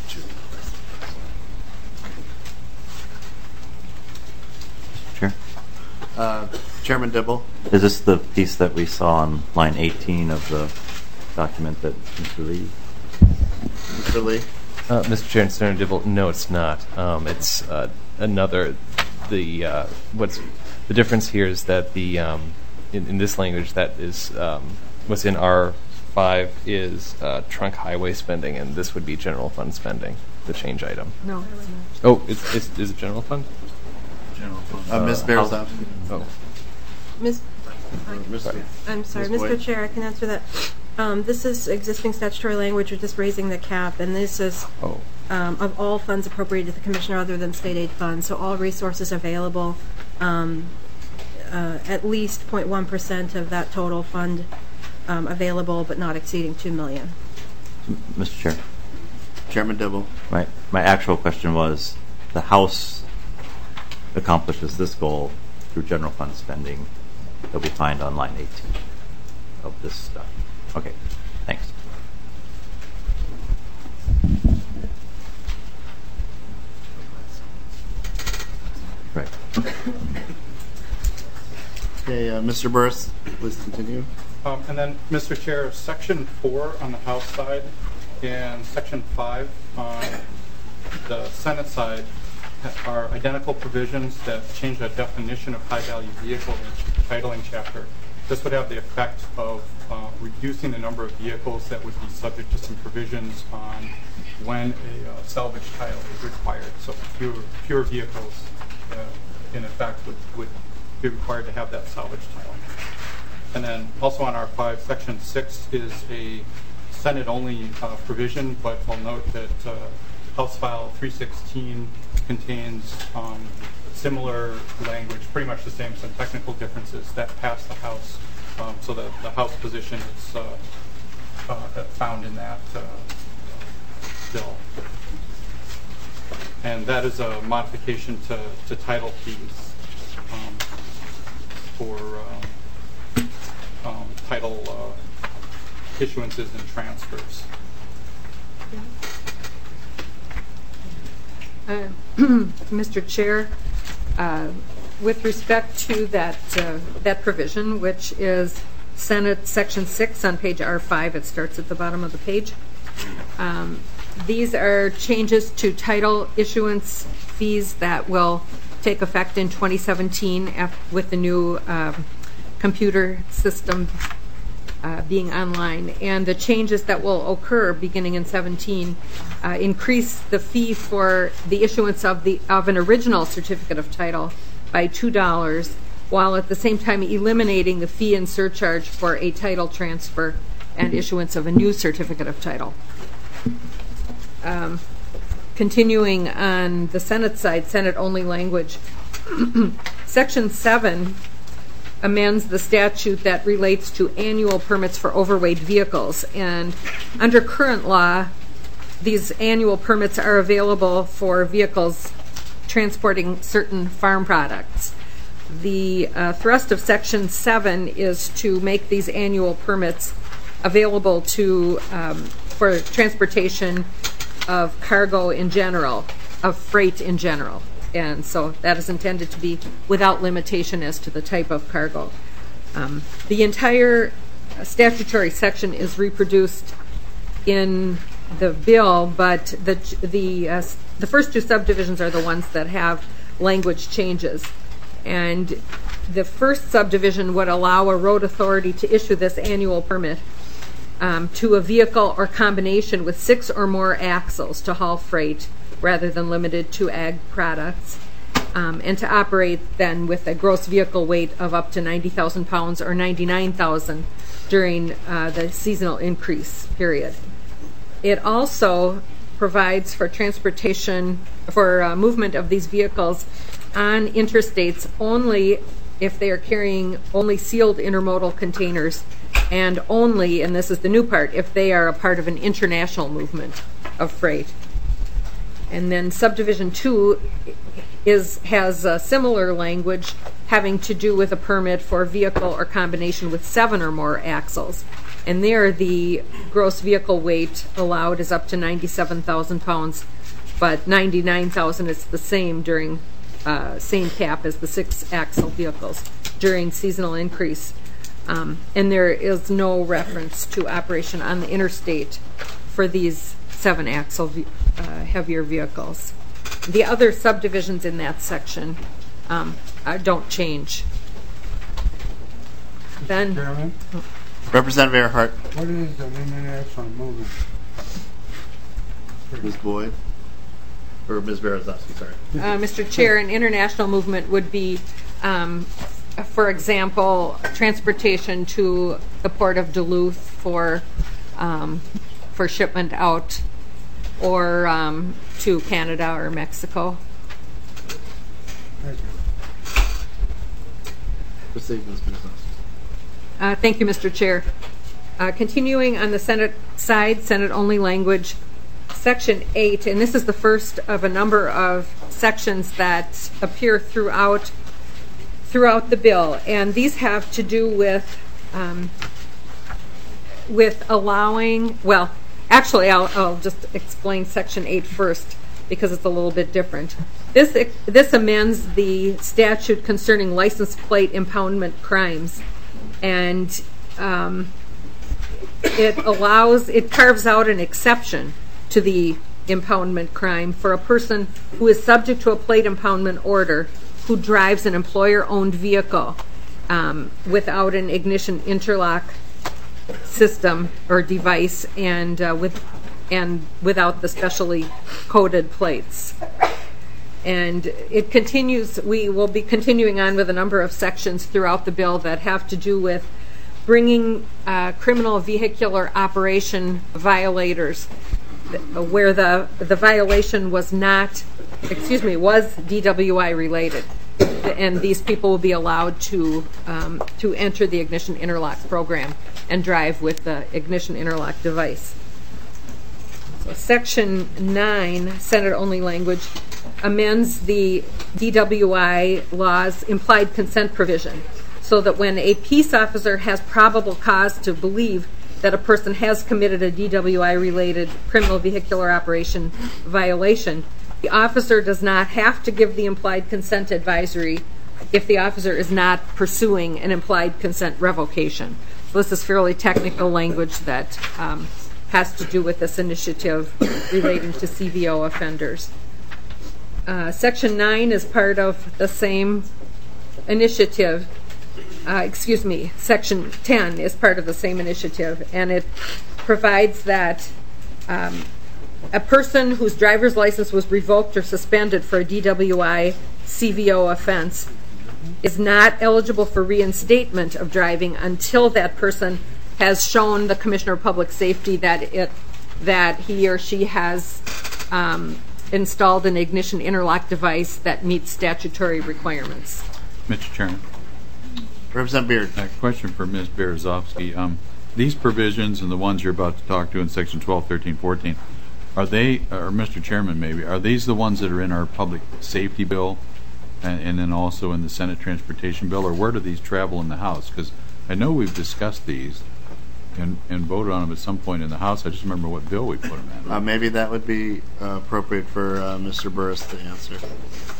Mister Chair. Uh, Chairman Dibble. Is this the piece that we saw on line eighteen of the document that Mister Lee? Mister Lee. Uh, Mister Chair and Senator Dibble, no, it's not. Um, it's uh, another. The uh, what's the difference here is that the um, in, in this language that is um, what's in our five is uh, trunk highway spending, and this would be general fund spending, the change item. No. Oh, it's, it's, is it general fund? General fund. Uh, Miz Berezovsky. Oh. Miz Sorry. I'm sorry, Miz Mister Boyd. Chair, I can answer that. Um, this is existing statutory language. We're just raising the cap, and this is oh. um, of all funds appropriated to the Commissioner other than state aid funds. So all resources available, um, uh, at least zero point one percent of that total fund Um, available, but not exceeding two million dollars. Mister Chair. Chairman Dibble. My, my actual question was, the House accomplishes this goal through general fund spending that we find on line eighteen of this stuff. Okay, thanks. Right. Okay, uh, Mister Burris, please continue. Um, and then, Mister Chair, Section four on the House side and Section five on the Senate side are identical provisions that change the definition of high-value vehicle in the titling chapter. This would have the effect of uh, reducing the number of vehicles that would be subject to some provisions on when a uh, salvage title is required. So fewer, fewer vehicles, uh, in effect, would, would be required to have that salvage title. And then also on R five, Section six is a Senate-only uh, provision, but I'll note that uh, House File three sixteen contains um, similar language, pretty much the same, some technical differences that passed the House. Um, so that the House position is uh, uh, found in that uh, bill. And that is a modification to, to title fees um, for um, um, title uh, issuances and transfers. Uh, Mister Chair, uh, with respect to that uh, that provision, which is Senate Section six on page R five, it starts at the bottom of the page. Um, these are changes to title issuance fees that will take effect in twenty seventeen af- with the new um, computer system uh, being online. And the changes that will occur beginning in seventeen uh, increase the fee for the issuance of the of an original certificate of title by two dollars, while at the same time eliminating the fee and surcharge for a title transfer and issuance of a new certificate of title. Um, continuing on the Senate side, Senate-only language, Section seven amends the statute that relates to annual permits for overweight vehicles. And under current law, these annual permits are available for vehicles transporting certain farm products. The uh, thrust of Section seven is to make these annual permits available to um, for transportation of cargo in general, of freight in general. And so that is intended to be without limitation as to the type of cargo. Um, the entire statutory section is reproduced in the bill, but the the uh, the first two subdivisions are the ones that have language changes. And the first subdivision would allow a road authority to issue this annual permit um, to a vehicle or combination with six or more axles to haul freight rather than limited to ag products, um, and to operate then with a gross vehicle weight of up to ninety thousand pounds or ninety-nine thousand during uh, the seasonal increase period. It also provides for transportation, for uh, movement of these vehicles on interstates only if they are carrying only sealed intermodal containers, and only, and this is the new part, if they are a part of an international movement of freight. And then subdivision two is has a similar language having to do with a permit for a vehicle or combination with seven or more axles. And there the gross vehicle weight allowed is up to ninety-seven thousand pounds, but ninety-nine thousand is the same during, uh, same cap as the six axle vehicles during seasonal increase. Um, and there is no reference to operation on the interstate for these seven axle uh, heavier vehicles. The other subdivisions in that section um, uh, don't change. Ben? Chairman? Representative Earhart. What is an international movement? Miz Boyd? Or Miz Berezovsky, sorry. Uh, Mister Chair, an international movement would be, um, for example, transportation to the port of Duluth for um, for shipment out, or um, to Canada or Mexico. Thank you. Proceed, Miz Berezovsky. Uh, thank you, Mister Chair. Uh, continuing on the Senate side, Senate-only language, Section eight, and this is the first of a number of sections that appear throughout throughout the bill, and these have to do with um, with allowing. Well, actually, I'll, I'll just explain Section eight first because it's a little bit different. This this amends the statute concerning license plate impoundment crimes, and um, it allows it carves out an exception to the impoundment crime for a person who is subject to a plate impoundment order who drives an employer-owned vehicle um, without an ignition interlock system or device, and uh, with and without the specially coded plates. And it continues. We will be continuing on with a number of sections throughout the bill that have to do with bringing uh, criminal vehicular operation violators where the the violation was not, excuse me, was D W I related, and these people will be allowed to um, to enter the ignition interlock program and drive with the ignition interlock device. So Section nine, Senate-only language, amends the D W I law's implied consent provision so that when a peace officer has probable cause to believe that a person has committed a D W I-related criminal vehicular operation violation, the officer does not have to give the implied consent advisory if the officer is not pursuing an implied consent revocation. So this is fairly technical language that um, has to do with this initiative relating to C V O offenders. Uh, Section nine is part of the same initiative. Uh, excuse me, Section ten is part of the same initiative, and it provides that um, a person whose driver's license was revoked or suspended for a D W I C V O offense is not eligible for reinstatement of driving until that person has shown the Commissioner of Public Safety that it that he or she has um, installed an ignition interlock device that meets statutory requirements. Mister Chairman. Representative Beard. A question for Miz Berezovsky. Um, these provisions and the ones you're about to talk to in Section twelve, thirteen, fourteen, are they, or Mister Chairman maybe, are these the ones that are in our public safety bill and, and then also in the Senate transportation bill, or where do these travel in the House? Because I know we've discussed these and, and voted on them at some point in the House. I just remember what bill we put them in. Uh, maybe that would be uh, appropriate for uh, Mister Burris to answer.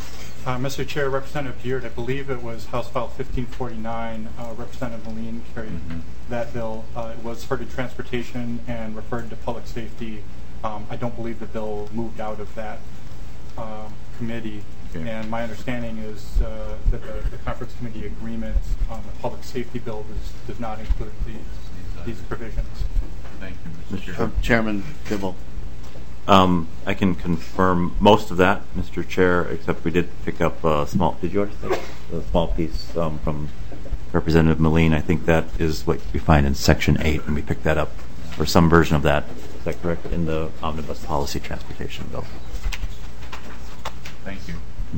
Uh, Mister Chair, Representative Beard, I believe it was House File fifteen forty-nine, uh, Representative Moline carried mm-hmm. that bill. Uh, it was heard to transportation and referred to public safety. Um, I don't believe the bill moved out of that uh, committee. Okay. And my understanding is uh, that the, the conference committee agreement on the public safety bill does, does not include these, these provisions. Thank you, Mister Chair. Uh, Chairman Dibble. Um, I can confirm most of that, Mister Chair, except we did pick up a small, did you already say a small piece um, from Representative Moline? I think that is what we find in Section eight, and we picked that up, or some version of that, is that correct, in the Omnibus Policy Transportation Bill. Thank you.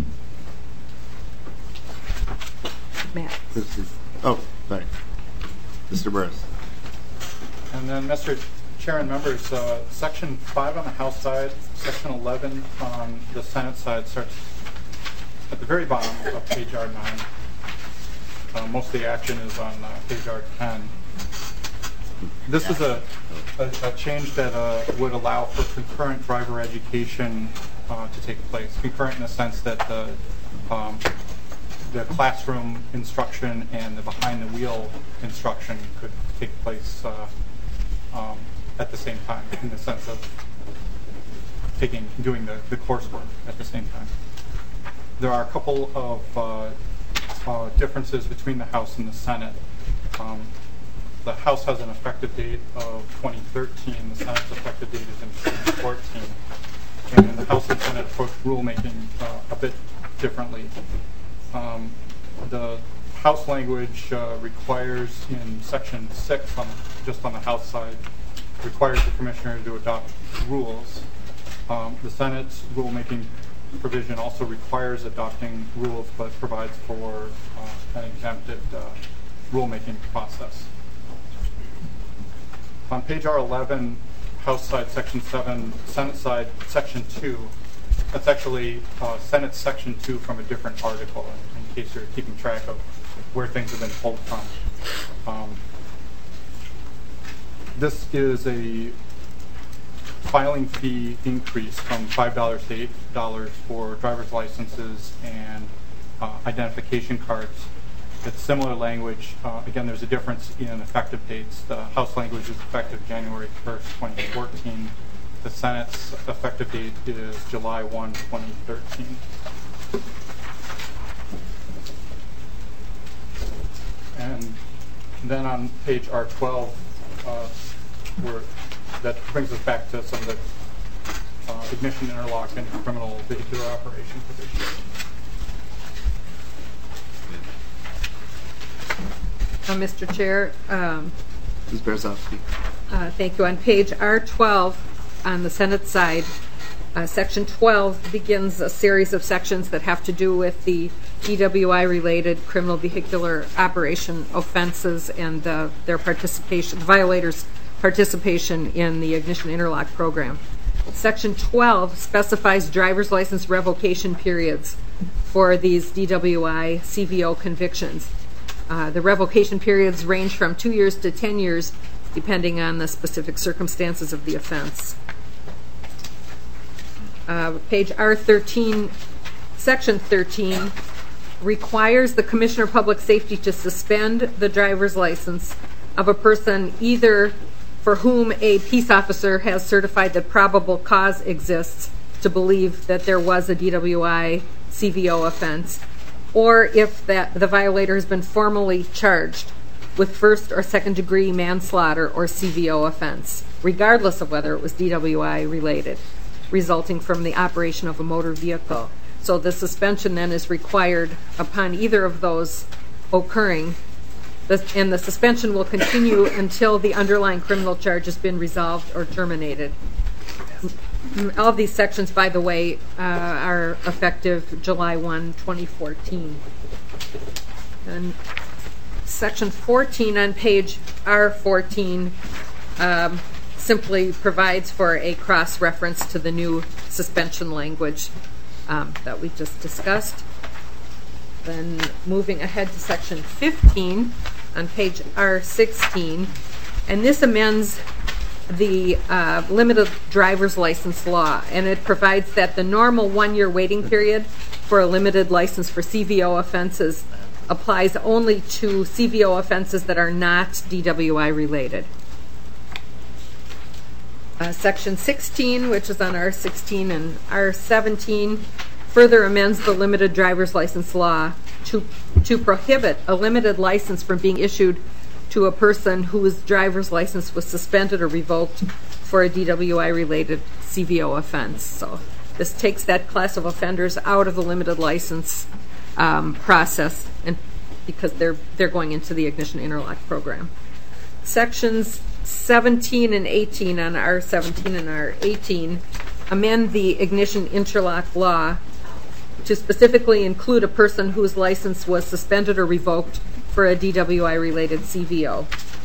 Matt. Oh, sorry. Mister Burris. And then, Mister Chair and members, uh, Section five on the House side, Section eleven on the Senate side starts at the very bottom of page R nine. Uh, most of the action is on uh, page R ten. This is a, a, a change that uh, would allow for concurrent driver education uh, to take place. Concurrent in the sense that the, um, the classroom instruction and the behind-the-wheel instruction could take place uh, um, at the same time, in the sense of taking, doing the, the coursework at the same time. There are a couple of uh, uh, differences between the House and the Senate. Um, the House has an effective date of twenty thirteen. The Senate's effective date is in twenty fourteen. And the House and Senate approach rulemaking uh, a bit differently. Um, the House language uh, requires in Section six, on, just on the House side, requires the Commissioner to adopt rules. Um, the Senate's rulemaking provision also requires adopting rules, but provides for uh, an exempted uh, rulemaking process. On page R eleven, House side, Section seven, Senate side, Section two, that's actually uh, Senate Section two from a different article, in, in case you're keeping track of where things have been pulled from. Um, this is a filing fee increase from five dollars to eight dollars for driver's licenses and uh, identification cards. It's similar language. Uh, again, there's a difference in effective dates. The House language is effective January first, twenty fourteen. The Senate's effective date is July first, twenty thirteen. And then on page R twelve, uh, where that brings us back to some of the uh, ignition interlock and criminal vehicular operation provisions. Uh, Mister Chair, um, Miz Berezovsky. Uh, thank you. On page R twelve, on the Senate side, uh, Section twelve begins a series of sections that have to do with the D W I-related criminal vehicular operation offenses and uh, their participation, the violators' participation in the ignition interlock program. Section twelve specifies driver's license revocation periods for these D W I C V O convictions. Uh, the revocation periods range from two years to ten years, depending on the specific circumstances of the offense. Uh, page R thirteen, Section thirteen, requires the Commissioner of Public Safety to suspend the driver's license of a person either for whom a peace officer has certified that probable cause exists to believe that there was a D W I C V O offense, or if that the violator has been formally charged with first or second degree manslaughter or C V O offense, regardless of whether it was D W I related, resulting from the operation of a motor vehicle. So the suspension then is required upon either of those occurring, and the suspension will continue until the underlying criminal charge has been resolved or terminated. All of these sections, by the way, uh, are effective July first, twenty fourteen. And Section fourteen on page R fourteen um, simply provides for a cross-reference to the new suspension language um, that we just discussed. Then moving ahead to Section fifteen on page R sixteen, and this amends the uh, limited driver's license law, and it provides that the normal one-year waiting period for a limited license for C V O offenses applies only to C V O offenses that are not D W I related. Uh, Section sixteen, which is on R sixteen and R seventeen, further amends the limited driver's license law to, to prohibit a limited license from being issued to a person whose driver's license was suspended or revoked for a D W I-related C V O offense. So this takes that class of offenders out of the limited license um, process, and because they're they're going into the Ignition Interlock program. Sections seventeen and eighteen on R seventeen and R eighteen amend the Ignition Interlock law to specifically include a person whose license was suspended or revoked for a D W I-related C V O.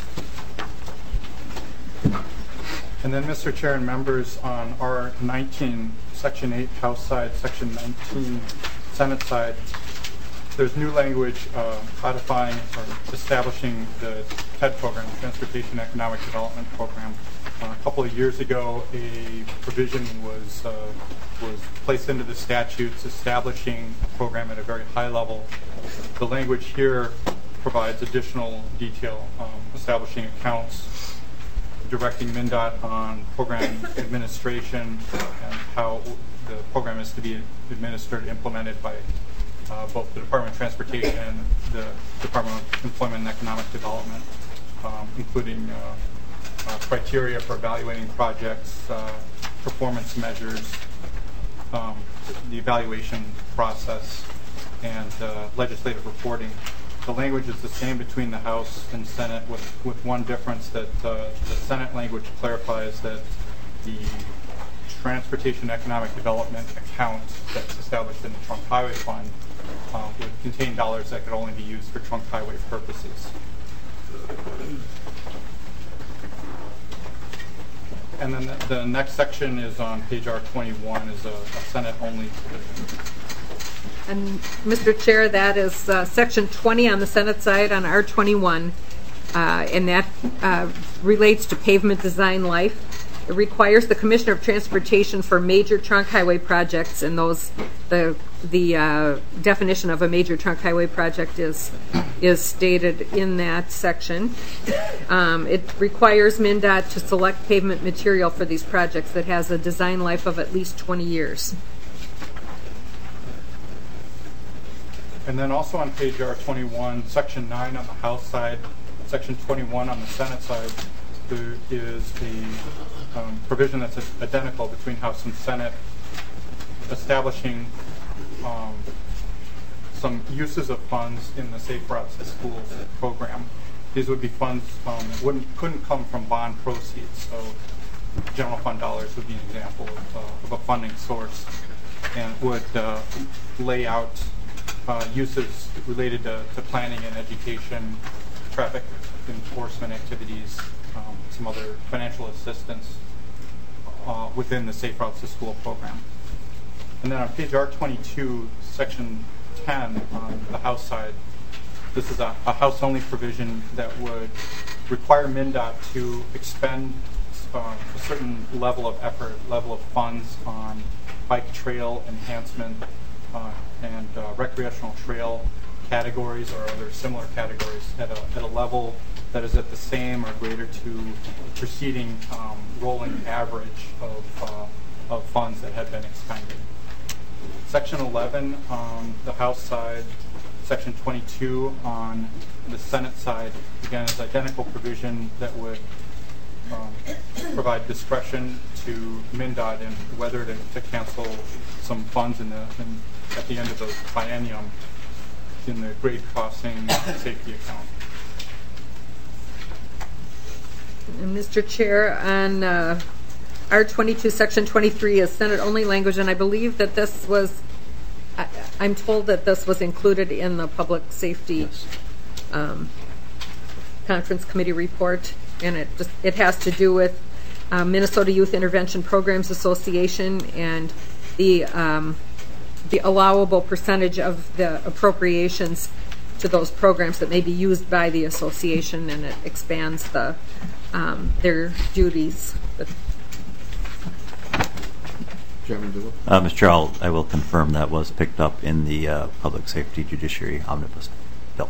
And then, Mister Chair and members, on R nineteen, Section eight, House side, Section nineteen, Senate side, there's new language uh, codifying or establishing the T E D program, Transportation Economic Development Program. Uh, a couple of years ago, a provision was uh, was placed into the statutes establishing a program at a very high level. The language here provides additional detail, um, establishing accounts, directing MnDOT on program administration and how the program is to be administered, implemented by uh, both the Department of Transportation and the Department of Employment and Economic Development, um, including uh, uh, criteria for evaluating projects, uh, performance measures, um, the evaluation process, and uh, legislative reporting. The language is the same between the House and Senate, with, with one difference, that uh, the Senate language clarifies that the Transportation Economic Development account that's established in the Trunk Highway Fund uh, would contain dollars that could only be used for trunk highway purposes. And then the, the next section is on page R twenty-one, is a, a Senate-only provision. And Mister Chair, that is uh, Section twenty on the Senate side on R twenty-one, uh, and that uh, relates to pavement design life. It requires the Commissioner of Transportation for major trunk highway projects, and those the the uh, definition of a major trunk highway project is is stated in that section. Um, it requires MnDOT to select pavement material for these projects that has a design life of at least twenty years. And then also on page R twenty-one, Section nine on the House side, Section twenty-one on the Senate side, there is a um, provision that's identical between House and Senate, establishing um, some uses of funds in the Safe Routes to Schools program. These would be funds um, that wouldn't, couldn't come from bond proceeds, so general fund dollars would be an example of, uh, of a funding source, and would uh, lay out Uh, uses related to, to planning and education, traffic enforcement activities, um, some other financial assistance uh, within the Safe Routes to School program. And then on page R twenty-two, Section ten on the House side, this is a, a House-only provision that would require MnDOT to expend um, a certain level of effort, level of funds on bike trail enhancement, Uh, and uh, recreational trail categories or other similar categories at a, at a level that is at the same or greater to the preceding um, rolling average of, uh, of funds that had been expended. Section eleven on the House side, Section twenty-two on the Senate side, again, is identical provision that would um, provide discretion to MnDOT in whether to, to cancel some funds in the in, at the end of the biennium in the grade crossing safety account. And Mister Chair, on uh, R twenty-two, Section twenty-three is Senate-only language, and I believe that this was, I, I'm told that this was included in the Public Safety um, Conference Committee report, and it just it has to do with uh, Minnesota Youth Intervention Programs Association and the um, the allowable percentage of the appropriations to those programs that may be used by the association, and it expands the um, their duties. Chairman Dibble? Uh, Mister Chair, I'll, I will confirm that was picked up in the uh, Public Safety Judiciary Omnibus Bill.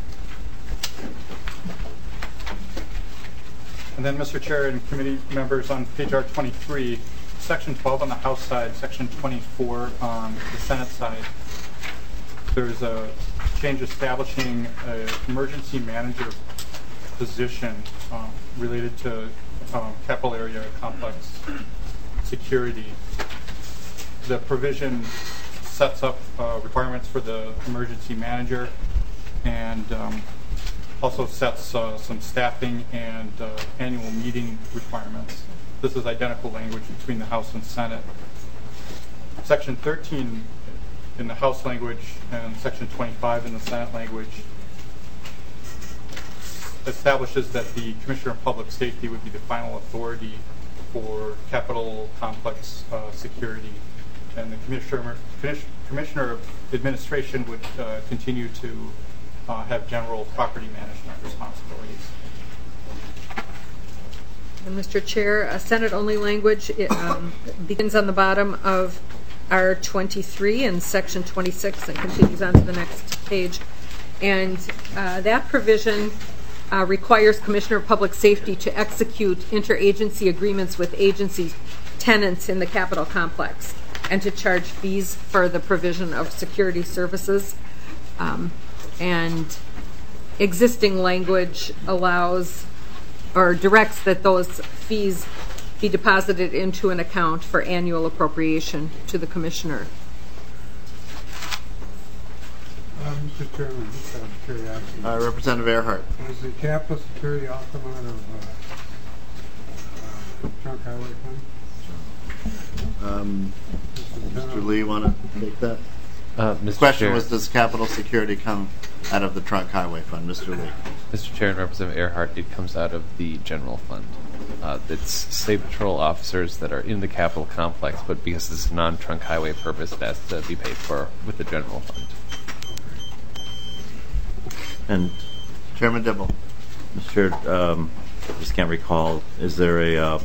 And then, Mister Chair and committee members, on page R twenty-three, section twelve on the House side, section twenty-four on the Senate side, there's a change establishing an emergency manager position um, related to um, capital area complex security. The provision sets up uh, requirements for the emergency manager and um, also sets uh, some staffing and uh, annual meeting requirements. This is identical language between the House and Senate. Section thirteen in the House language and Section twenty-five in the Senate language establishes that the Commissioner of Public Safety would be the final authority for capital complex uh, security, and the Commissioner, Commissioner of Administration would uh, continue to uh, have general property management responsibilities. And Mister Chair, a Senate-only language it, um, begins on the bottom of R twenty-three in Section twenty-six and continues on to the next page. And uh, that provision uh, requires Commissioner of Public Safety to execute interagency agreements with agencies, tenants in the Capitol complex, and to charge fees for the provision of security services. Um, and existing language allows or directs that those fees be deposited into an account for annual appropriation to the Commissioner. Uh, Mister Chairman, just out of curiosity. Uh, Representative Earhart. Does the capital security all come out of uh, uh, trunk highway fund? Um, Mister Lee, want to take that? Uh, The Mister question Chair. was, does capital security come out of the trunk highway fund? Mister Lee. Mister Chair and Representative Earhart, it comes out of the general fund. Uh, it's state patrol officers that are in the Capitol complex, but because it's a non-trunk highway purpose, it has to be paid for with the general fund. And Chairman Dibble. Mister Chair, um, I just can't recall, is there a uh,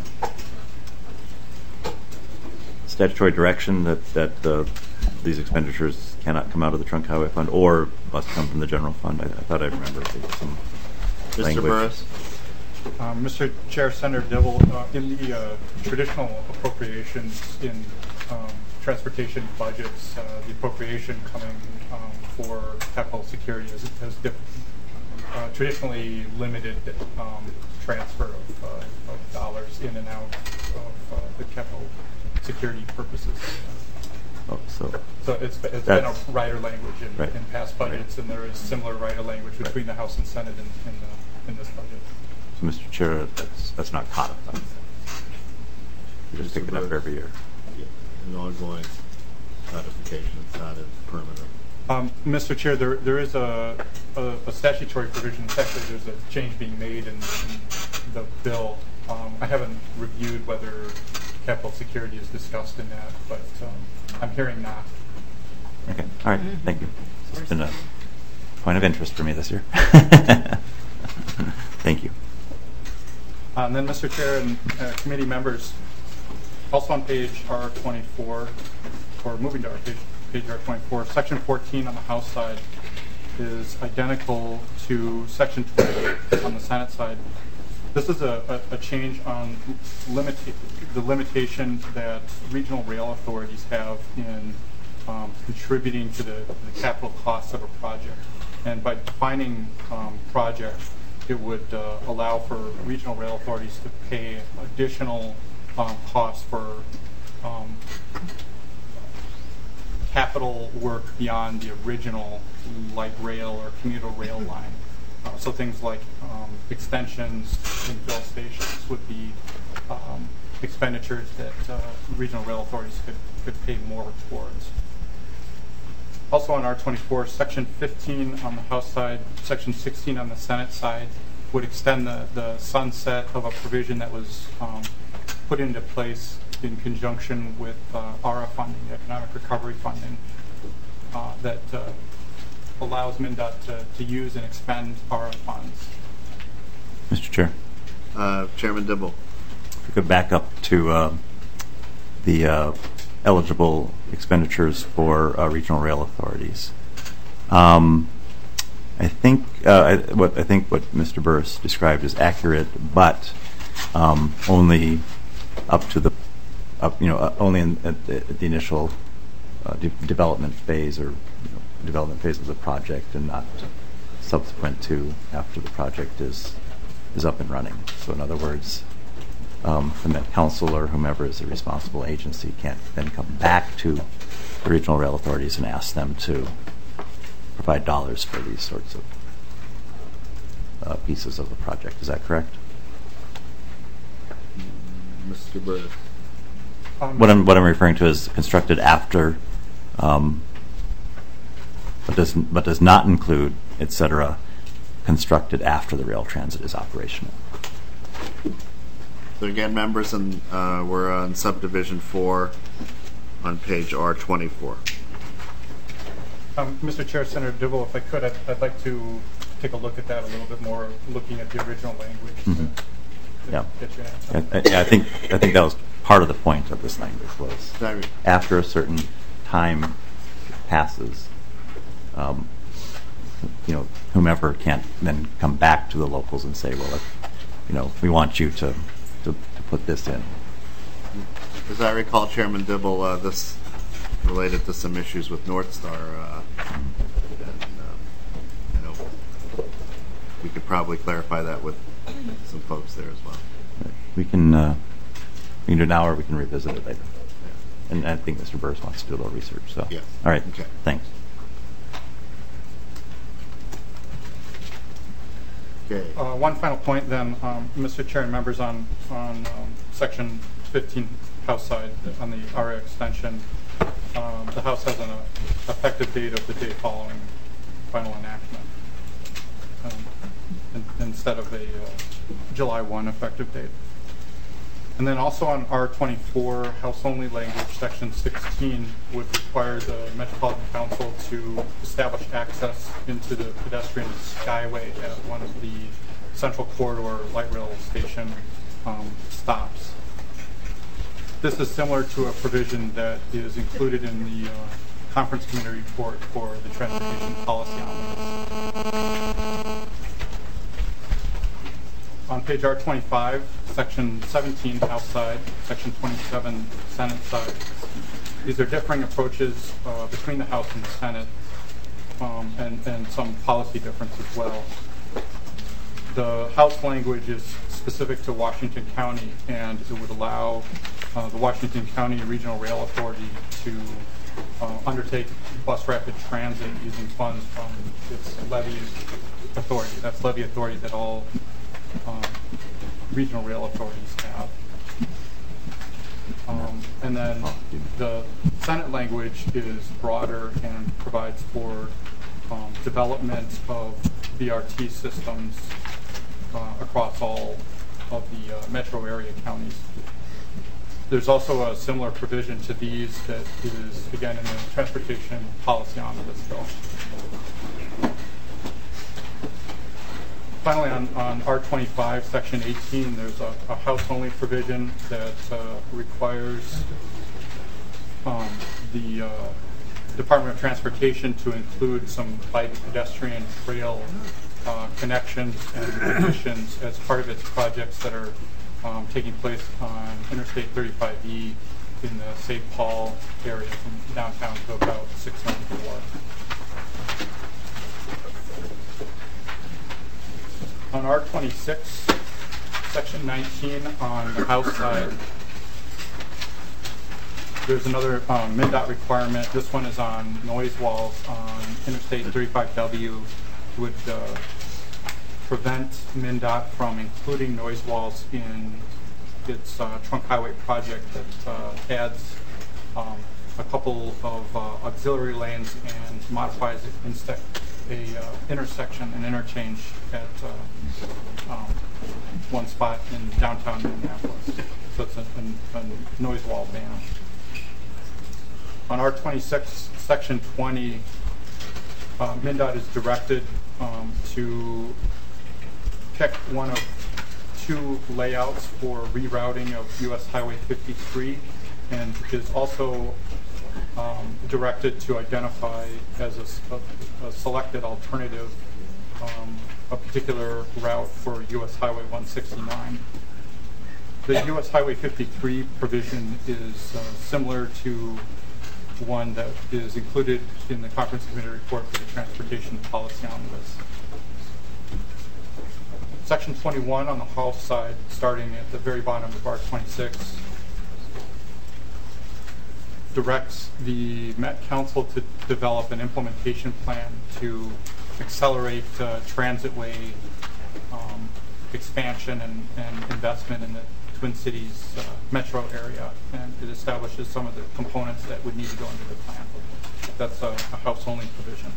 statutory direction that, that uh, these expenditures cannot come out of the trunk highway fund or must come from the general fund? I, I thought I remember some Mister language. Burris. Um, Mister Chair, Senator Dibble, uh, in the uh, traditional appropriations in um, transportation budgets, uh, the appropriation coming um, for capital security has, has dip, uh, traditionally limited um, transfer of, uh, of dollars in and out of uh, the capital security purposes. Oh, so so it's, it's been a rider language in, right. in past budgets, right. And there is similar rider language between right. the House and Senate in, in, the, in this budget. So, Mister Chair, that's that's not codified. You just pick it up every year. Yeah, an ongoing codification. It's not a permanent. Um, Mister Chair, there there is a, a, a statutory provision. Actually, there's a change being made in, in the bill. Um, I haven't reviewed whether capital security is discussed in that, but um, I'm hearing not. Okay. All right. Thank you. It's been a point of interest for me this year. Thank you. Uh, and then, Mister Chair and uh, committee members, also on page R twenty-four, or moving to our page, page R twenty-four, section fourteen on the House side is identical to section twenty on the Senate side. This is a, a, a change on limita- the limitation that regional rail authorities have in um, contributing to the, the capital costs of a project. And by defining um, project, it would uh, allow for regional rail authorities to pay additional um, costs for um, capital work beyond the original light rail or commuter rail line. Uh, so things like um, extensions in fill stations would be um, expenditures that uh, regional rail authorities could, could pay more towards. Also on R twenty-four, section fifteen on the House side, section sixteen on the Senate side would extend the, the sunset of a provision that was um, put into place in conjunction with uh, A R A funding, economic recovery funding, uh, that uh, allows MnDOT to, to use and expend A R A funds. Mister Chair. Uh, Chairman Dibble. If we could back up to uh, the uh, eligible expenditures for uh, regional rail authorities. Um, I think uh, I, what I think what Mister Burris described is accurate, but um, only up to the up, you know, uh, only in, at, the, at the initial uh, de development phase or you know, development phase of the project, and not subsequent to after the project is is up and running. So, in other words, um, the Met Council or whomever is the responsible agency can't then come back to the regional rail authorities and ask them to provide dollars for these sorts of uh, pieces of the project. Is that correct? Mister Burris. Um, What I'm what I'm referring to is constructed after, um, but does but does not include, et cetera, constructed after the rail transit is operational. So again, members, and uh, we're on subdivision four on page R twenty-four. Um, Mister Chair, Senator Dibble, if I could, I'd, I'd like to take a look at that a little bit more, looking at the original language. Mm-hmm. to, to Yeah, get your answer. I, I, I think I think that was part of the point of this language was Sorry. after a certain time passes, um, you know, whomever can't then come back to the locals and say, well, if, you know, we want you to, to to put this in. As I recall, Chairman Dibble, uh, this related to some issues with North Star, uh, and uh, I know we could probably clarify that with some folks there as well. We can uh, we can do it now, or we can revisit it later. Yeah. And I think Mister Burris wants to do a little research. So, yes. All right. Okay. Thanks. Okay. Uh, one final point, then, um, Mister Chair and members, on on um, section fifteen, House side, on the A R A extension. Um, the House has an uh, effective date of the day following final enactment, um, in, instead of a uh, July first effective date. And then also on R twenty-four, House-only language, section sixteen would require the Metropolitan Council to establish access into the pedestrian skyway at one of the Central Corridor light rail station um, stops. This is similar to a provision that is included in the uh, conference committee report for the Transportation Policy Omnibus. On page R twenty-five, section seventeen, House side, section twenty-seven, Senate side. These are differing approaches uh, between the House and the Senate, um, and, and some policy difference as well. The House language is specific to Washington County, and it would allow uh, the Washington County Regional Rail Authority to uh, undertake bus rapid transit using funds from its levy authority. That's levy authority that all um, regional rail authorities have. Um, and then the Senate language is broader and provides for um, development of B R T systems uh, across all of the uh, metro area counties. There's also a similar provision to these that is, again, in the Transportation Policy Omnibus bill. Finally, on, on R twenty-five, section eighteen, there's a, a House-only provision that uh, requires um, the uh, Department of Transportation to include some bike pedestrian trail uh, connections and additions as part of its projects that are um, taking place on Interstate thirty-five E in the Saint Paul area from downtown to about six ninety-four. On R twenty-six, section nineteen, on the House side, there's another um, MnDOT requirement. This one is on noise walls on Interstate thirty-five W. It would uh, prevent MnDOT from including noise walls in its uh, trunk highway project that uh, adds um, a couple of uh, auxiliary lanes and modifies it instead a uh, intersection, an interchange at uh, um, one spot in downtown Minneapolis. So it's a, a, a noise wall ban. On R twenty-six, section twenty, uh, MnDOT is directed um, to pick one of two layouts for rerouting of U S Highway fifty-three, and is also um, directed to identify as a, a, a selected alternative um, a particular route for U S Highway one sixty-nine. The U S Highway fifty-three provision is uh, similar to one that is included in the Conference Committee report for the Transportation Policy Omnibus. Section twenty-one on the House side, starting at the very bottom of R twenty-six, directs the Met Council to develop an implementation plan to accelerate uh, transitway um, expansion and, and investment in the Twin Cities uh, metro area, and it establishes some of the components that would need to go into the plan. That's a, a House-only provision.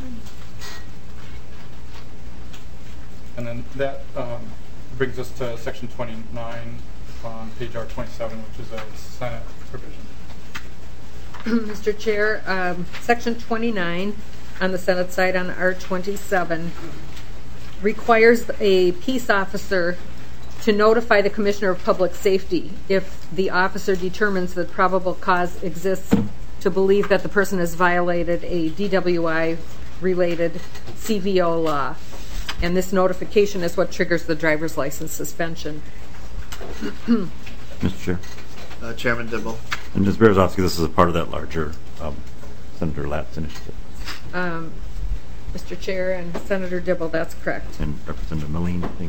And then that um, brings us to Section twenty-nine on page R twenty-seven, which is a Senate provision. Mister Chair, um, Section twenty-nine on the Senate side on R twenty-seven requires a peace officer to notify the Commissioner of Public Safety if the officer determines that probable cause exists to believe that the person has violated a D W I-related C V O law. And this notification is what triggers the driver's license suspension. Mister Chair. Uh, Chairman Dibble. And Miz Berezovsky, this is a part of that larger um, Senator Latt's initiative. Um, Mister Chair and Senator Dibble, that's correct. And Representative Moline, I think.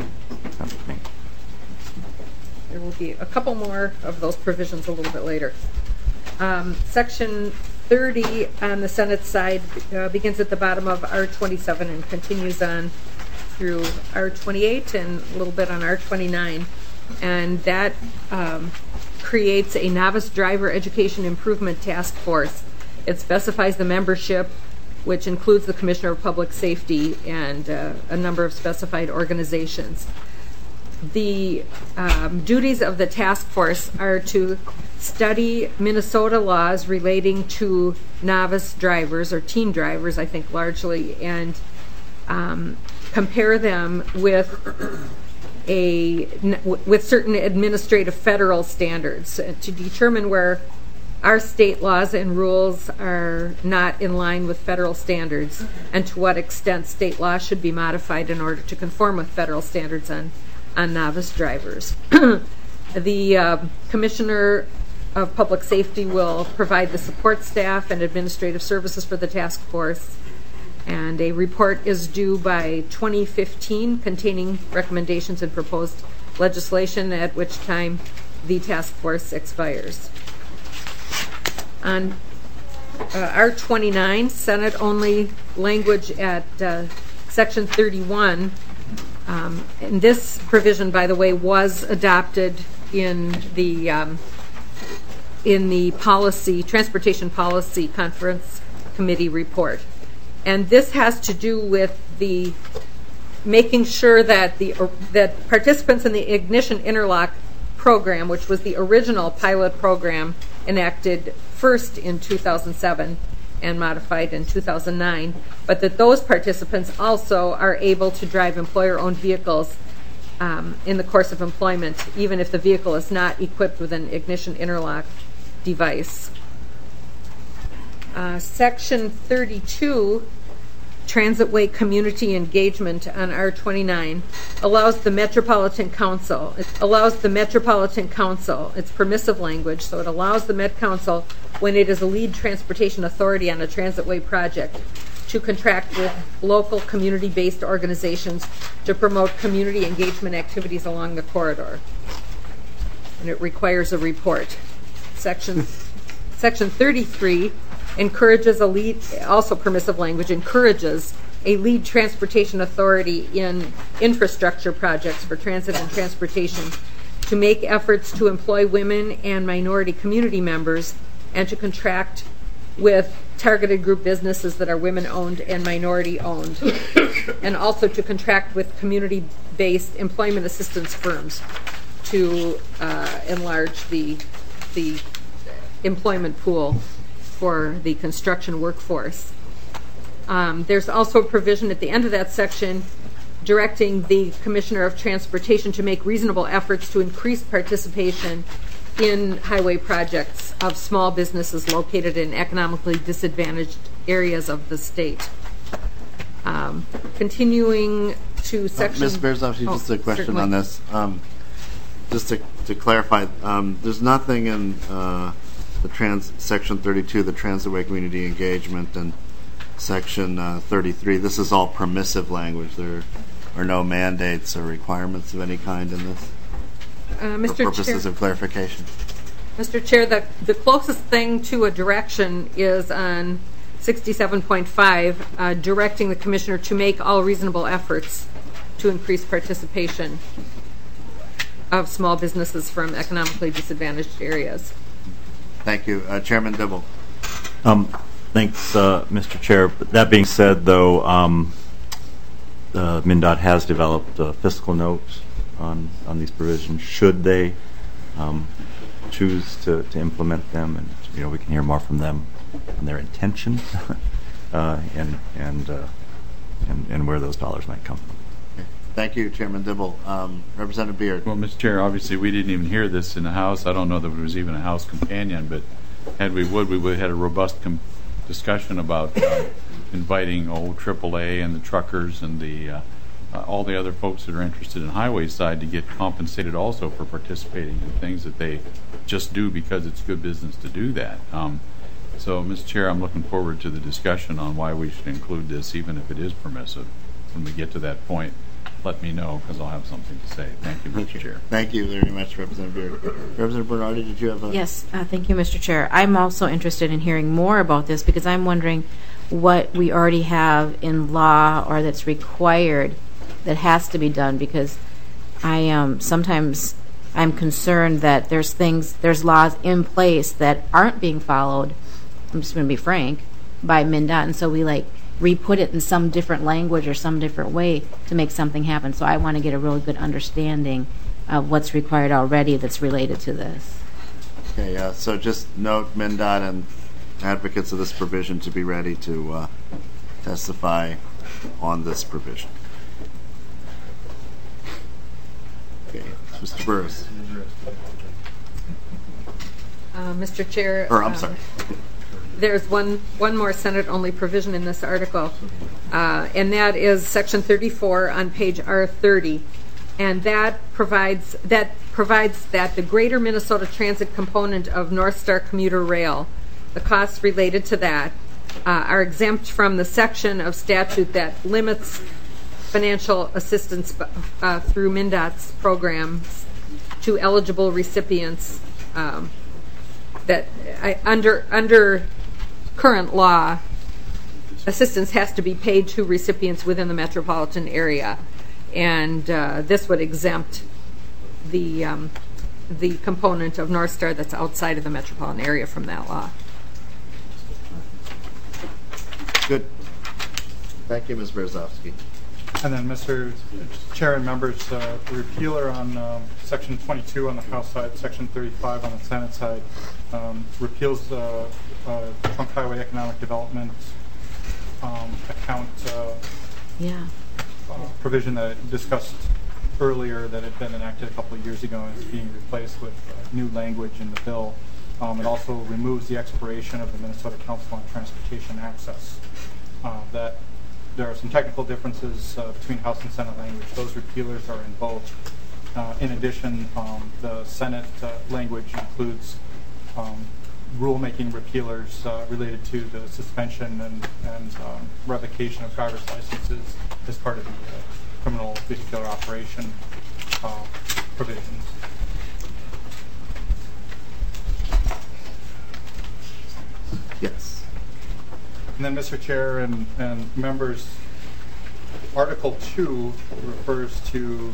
There will be a couple more of those provisions a little bit later. Um, section thirty on the Senate side uh, begins at the bottom of R twenty-seven and continues on through R twenty-eight and a little bit on R twenty-nine. And that um, creates a novice driver education improvement task force. It specifies the membership, which includes the Commissioner of Public Safety and uh, a number of specified organizations. The um, duties of the task force are to study Minnesota laws relating to novice drivers or teen drivers, I think largely, and um, compare them with a with certain administrative federal standards to determine where our state laws and rules are not in line with federal standards, and to what extent state law should be modified in order to conform with federal standards on on novice drivers. The uh, Commissioner of Public Safety will provide the support staff and administrative services for the task force, and a report is due by twenty fifteen containing recommendations and proposed legislation, at which time the task force expires. On uh, R twenty-nine, Senate-only language at uh, Section thirty-one, Um, and this provision, by the way, was adopted in the um, in the policy transportation policy conference committee report, and this has to do with the making sure that the uh, that participants in the Ignition Interlock program, which was the original pilot program enacted first in two thousand seven and modified in two thousand nine, but that those participants also are able to drive employer-owned vehicles um, in the course of employment, even if the vehicle is not equipped with an ignition interlock device. Uh, Section thirty-two, Transitway Community Engagement on R twenty-nine, allows the Metropolitan Council, it allows the Metropolitan Council, it's permissive language, so it allows the Met Council, when it is a lead transportation authority on a transitway project, to contract with local community-based organizations to promote community engagement activities along the corridor. And it requires a report. Section Section thirty-three encourages a lead, also permissive language, encourages a lead transportation authority in infrastructure projects for transit and transportation to make efforts to employ women and minority community members and to contract with targeted group businesses that are women-owned and minority-owned, and also to contract with community-based employment assistance firms to uh, enlarge the the employment pool for the construction workforce. Um, there's also a provision at the end of that section directing the Commissioner of Transportation to make reasonable efforts to increase participation in highway projects of small businesses located in economically disadvantaged areas of the state. Um, continuing to section... Uh, Miz Berzofsky, oh, just a question certainly. on this. Um, just to, to clarify, um, there's nothing in uh, the trans section thirty-two, the Transitway Community Engagement, and section uh, thirty-three. This is all permissive language. There are no mandates or requirements of any kind in this Uh, Mister for purposes Chair, of clarification. Mister Chair, the, the closest thing to a direction is on sixty-seven point five, uh, directing the Commissioner to make all reasonable efforts to increase participation of small businesses from economically disadvantaged areas. Thank you. Uh, Chairman Dibble. Um, thanks, uh, Mister Chair. That being said, though, um, uh, MnDOT has developed uh, fiscal notes on, on these provisions. Should they um, choose to, to implement them, and you know, we can hear more from them on their intention uh, and and, uh, and and where those dollars might come from. Thank you, Chairman Dibble. Um, Representative Beard. Well, Mister Chair, obviously we didn't even hear this in the House. I don't know that it was even a House companion, but had we would, we would have had a robust com- discussion about uh, inviting old triple A and the truckers and the uh, uh, all the other folks that are interested in highway side to get compensated also for participating in things that they just do because it's good business to do that. Um, so, Mister Chair, I'm looking forward to the discussion on why we should include this, even if it is permissive. When we get to that point, let me know, because I'll have something to say. Thank you, Mister Chair. Thank you very much, Representative Beard. Representative Bernardi, did you have a... Yes, uh, thank you, Mister Chair. I'm also interested in hearing more about this because I'm wondering what we already have in law or that's required that has to be done, because I um, sometimes I'm concerned that there's things, there's laws in place that aren't being followed, I'm just going to be frank, by MnDOT, and so we like re-put it in some different language or some different way to make something happen. So I want to get a really good understanding of what's required already that's related to this. Okay, uh, so just note MnDOT and advocates of this provision to be ready to uh, testify on this provision. Okay, Mister Burris. Uh, Mister Chair. Or, I'm um, sorry. There's one one more Senate-only provision in this article, uh, and that is Section thirty-four on page R thirty, and that provides that provides that the Greater Minnesota Transit component of North Star Commuter Rail, the costs related to that, uh, are exempt from the section of statute that limits financial assistance uh, through MnDOT's programs to eligible recipients. Um, that I, under under current law, assistance has to be paid to recipients within the metropolitan area, and uh, this would exempt the um, the component of North Star that's outside of the metropolitan area from that law. Good. Thank you, Miz Berzofsky. And then, Mister Chair and members, uh, the repealer on um, Section twenty-two on the House side, Section thirty-five on the Senate side, um, repeals the uh, trunk highway economic development um, account uh, Yeah. uh, provision that I discussed earlier that had been enacted a couple of years ago and is being replaced with uh, new language in the bill. Um, it also removes the expiration of the Minnesota Council on Transportation Access. Uh, that There are some technical differences uh, between House and Senate language. Those repealers are in both. Uh, in addition, um, the Senate uh, language includes um, rulemaking repealers uh, related to the suspension and, and um, revocation of driver's licenses as part of the uh, criminal vehicular operation uh, provisions. Yes. And then, Mister Chair and, and members, Article two refers to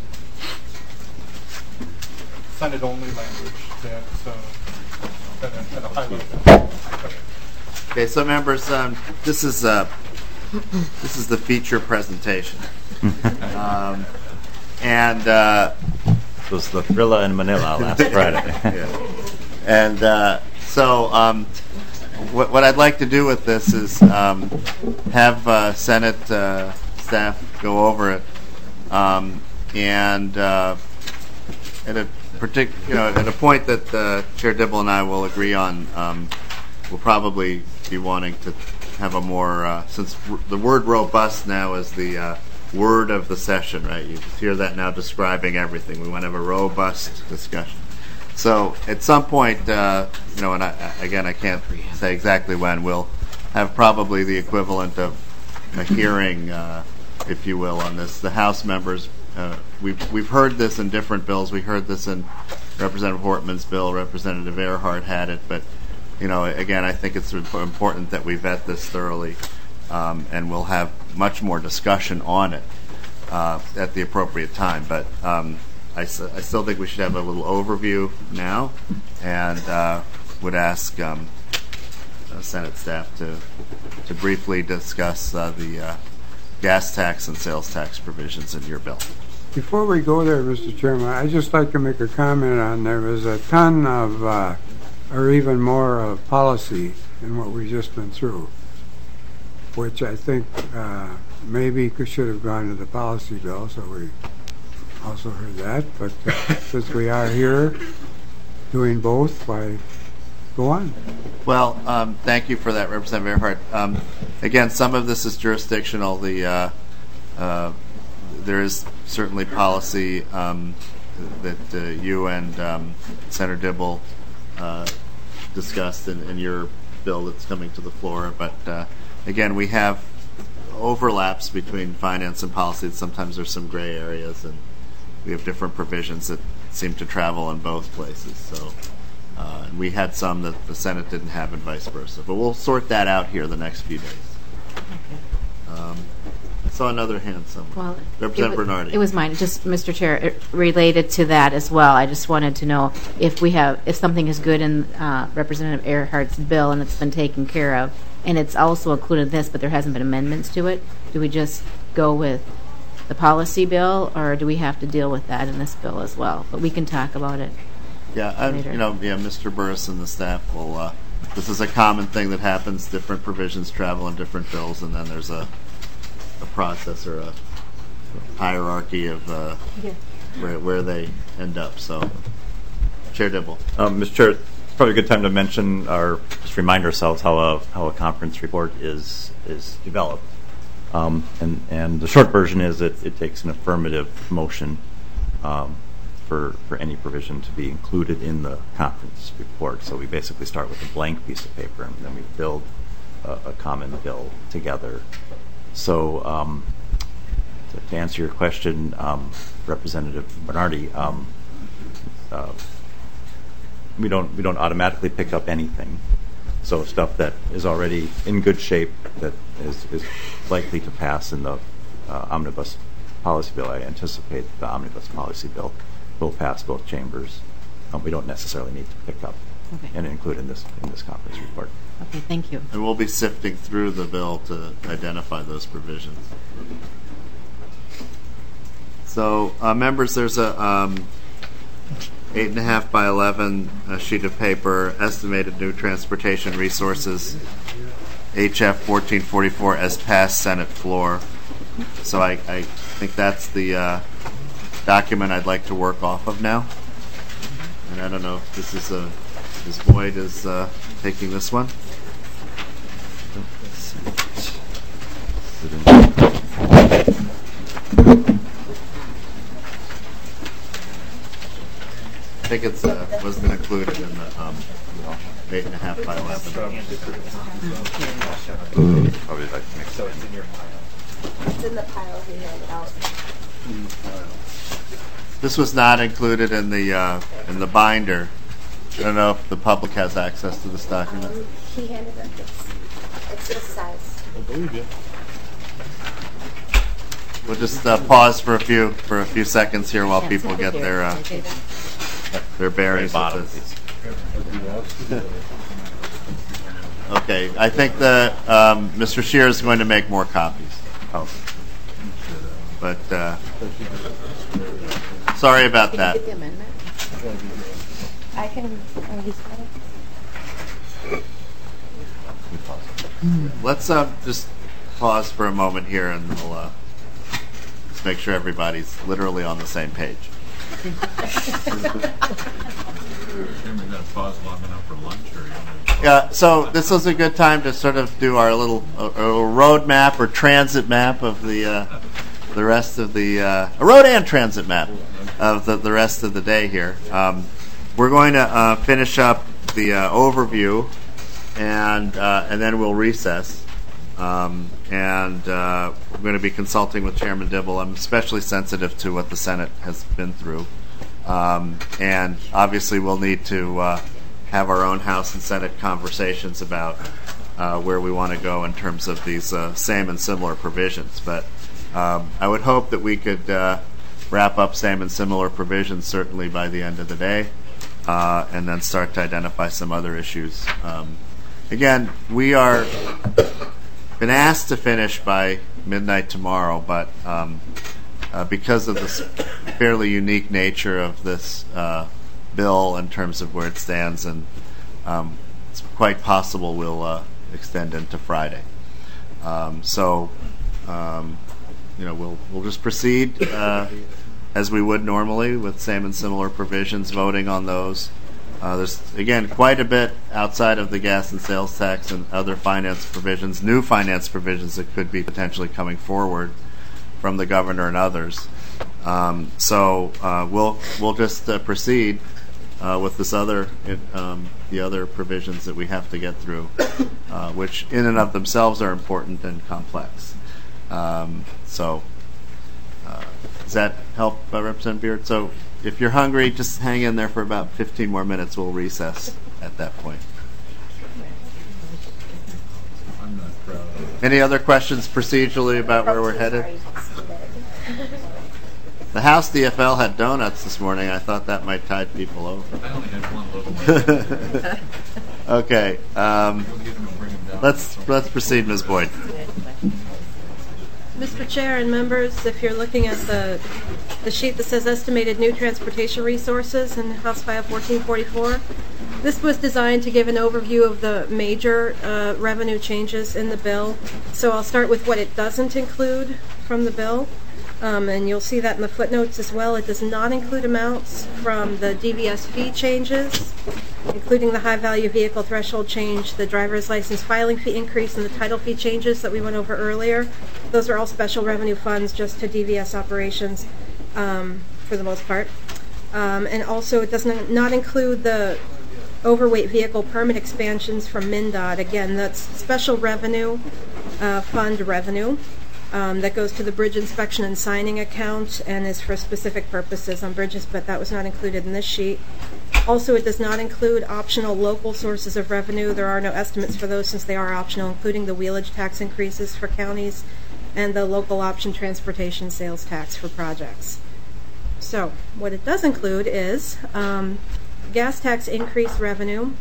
Senate-only language that's uh, at, a, at a high level. Okay, so members, um, this is uh, this is the feature presentation, um, and uh, it was the Thrilla in Manila last Friday. Yeah. And uh, so. Um, what, what I'd like to do with this is um, have uh, Senate uh, staff go over it, um, and uh, at a partic- you know, at a point that uh, Chair Dibble and I will agree on, um, we'll probably be wanting to have a more uh, since r- the word robust now is the uh, word of the session, right? You hear that now describing everything. We want to have a robust discussion. So at some point, uh, you know, and I, again, I can't say exactly when, we'll have probably the equivalent of a hearing, uh, if you will, on this. The House members, uh, we've, we've heard this in different bills. We heard this in Representative Hortman's bill. Representative Earhart had it. But, you know, again, I think it's important that we vet this thoroughly, um, and we'll have much more discussion on it uh, at the appropriate time. But um, I, s- I still think we should have a little overview now, and uh, would ask um, uh, Senate staff to to briefly discuss uh, the uh, gas tax and sales tax provisions in your bill. Before we go there, Mister Chairman, I'd just like to make a comment on there was a ton of, uh, or even more of policy in what we've just been through, which I think uh, maybe could, should have gone to the policy bill, so we also heard that. But uh, since we are here doing both, why go on? Well, um, thank you for that, Representative Earhart. Um, again, some of this is jurisdictional. The uh, uh, there is certainly policy um, that uh, you and um, Senator Dibble uh, discussed in, in your bill that's coming to the floor. But uh, again, we have overlaps between finance and policy. Sometimes there's some gray areas, and we have different provisions that seem to travel in both places. So uh, and we had some that the Senate didn't have and vice versa. But we'll sort that out here the next few days. Um, I saw another hand somewhere. Well, Representative it was, Bernardi. It was mine. Just, Mister Chair, it, related to that as well. I just wanted to know if we have, if something is good in uh, Representative Earhart's bill and it's been taken care of, and it's also included in this, but there hasn't been amendments to it, do we just go with the policy bill, or do we have to deal with that in this bill as well? But we can talk about it. Yeah, I, you know, yeah, Mister Burris and the staff will. Uh, this is a common thing that happens. Different provisions travel in different bills, and then there's a a process or a hierarchy of uh, Yeah. where where they end up. So, Chair Dibble. Um, Mister Chair, it's probably a good time to mention or just remind ourselves how a how a conference report is is developed. Um, and, and the short version is that it takes an affirmative motion um, for for any provision to be included in the conference report. So we basically start with a blank piece of paper, and then we build a, a common bill together. So um, to, to answer your question, um, Representative Bernardi, um, uh, we don't we don't automatically pick up anything. So stuff that is already in good shape that is, is likely to pass in the uh, omnibus policy bill. I anticipate the omnibus policy bill will pass both chambers. Um, we don't necessarily need to pick up Okay. and include in this in this conference report. Okay, thank you. And we'll be sifting through the bill to identify those provisions. So, uh, members, there's a um, eight and a half by eleven uh, sheet of paper, estimated new transportation resources, H F fourteen forty-four, as passed Senate floor. So I, I think that's the uh, document I'd like to work off of now. And I don't know if this is a, Miz Boyd is uh, taking this one. I think it's uh, wasn't included in the um, eight and a half by eleven. Probably like to mix So it's in your pile. It's in the pile he handed out. This was not included in the uh, in the binder. I don't know if the public has access to this document. Um, he handed it. It's, it's this size. I believe you. We'll just uh, pause for a few for a few seconds here while people get their uh, their bearings with this. Okay, I think the um, Mister Scheer is going to make more copies. Oh, but uh, sorry about that. Can you get the amendment? I can. Oh, he's got it. Let's uh, just pause for a moment here and we'll uh, just make sure everybody's literally on the same page. Jim, we got to pause long enough for lunch, or you wanna... Yeah, so this was a good time to sort of do our little uh, uh, road map or transit map of the uh, the rest of the uh, a road and transit map of the, the rest of the day here. Um, we're going to uh, finish up the uh, overview, and uh, and then we'll recess. Um, and uh, we're going to be consulting with Chairman Dibble. I'm especially sensitive to what the Senate has been through. Um, and obviously we'll need to uh, have our own House and Senate conversations about uh, where we want to go in terms of these uh, same and similar provisions. But um, I would hope that we could uh, wrap up same and similar provisions certainly by the end of the day, uh, and then start to identify some other issues. Um, again, we are been asked to finish by midnight tomorrow, but um, uh, because of this fairly unique nature of this uh, bill in terms of where it stands, and um, it's quite possible we'll uh, extend into Friday. Um, so, um, you know, we'll we'll just proceed uh, as we would normally with same and similar provisions, voting on those. Uh, there's, again, quite a bit outside of the gas and sales tax and other finance provisions, new finance provisions that could be potentially coming forward from the governor and others. Um, so uh, we'll we'll just uh, proceed uh, with this other um, the other provisions that we have to get through, uh, which in and of themselves are important and complex. Um, so uh, does that help, uh, Representative Beard? So if you're hungry, just hang in there for about fifteen more minutes. We'll recess at that point. I'm not proud. Any other questions procedurally about where we're headed? The House D F L had donuts this morning. I thought that might tide people over. I only had one little. Okay. Um, let's let's proceed, Miz Boyd. Mister Chair and members, if you're looking at the the sheet that says estimated new transportation resources in House File fourteen forty-four, this was designed to give an overview of the major uh, revenue changes in the bill. So I'll start with what it doesn't include from the bill. Um, and you'll see that in the footnotes as well. It does not include amounts from the D V S fee changes, including the high-value vehicle threshold change, the driver's license filing fee increase, and the title fee changes that we went over earlier. Those are all special revenue funds just to D V S operations um, for the most part. Um, and also it does not, not include the overweight vehicle permit expansions from MnDOT. Again, that's special revenue, uh, fund revenue. Um, that goes to the bridge inspection and signing account and is for specific purposes on bridges, but that was not included in this sheet. Also, it does not include optional local sources of revenue. There are no estimates for those since they are optional, including the wheelage tax increases for counties and the local option transportation sales tax for projects. So, what it does include is um, gas tax increase revenue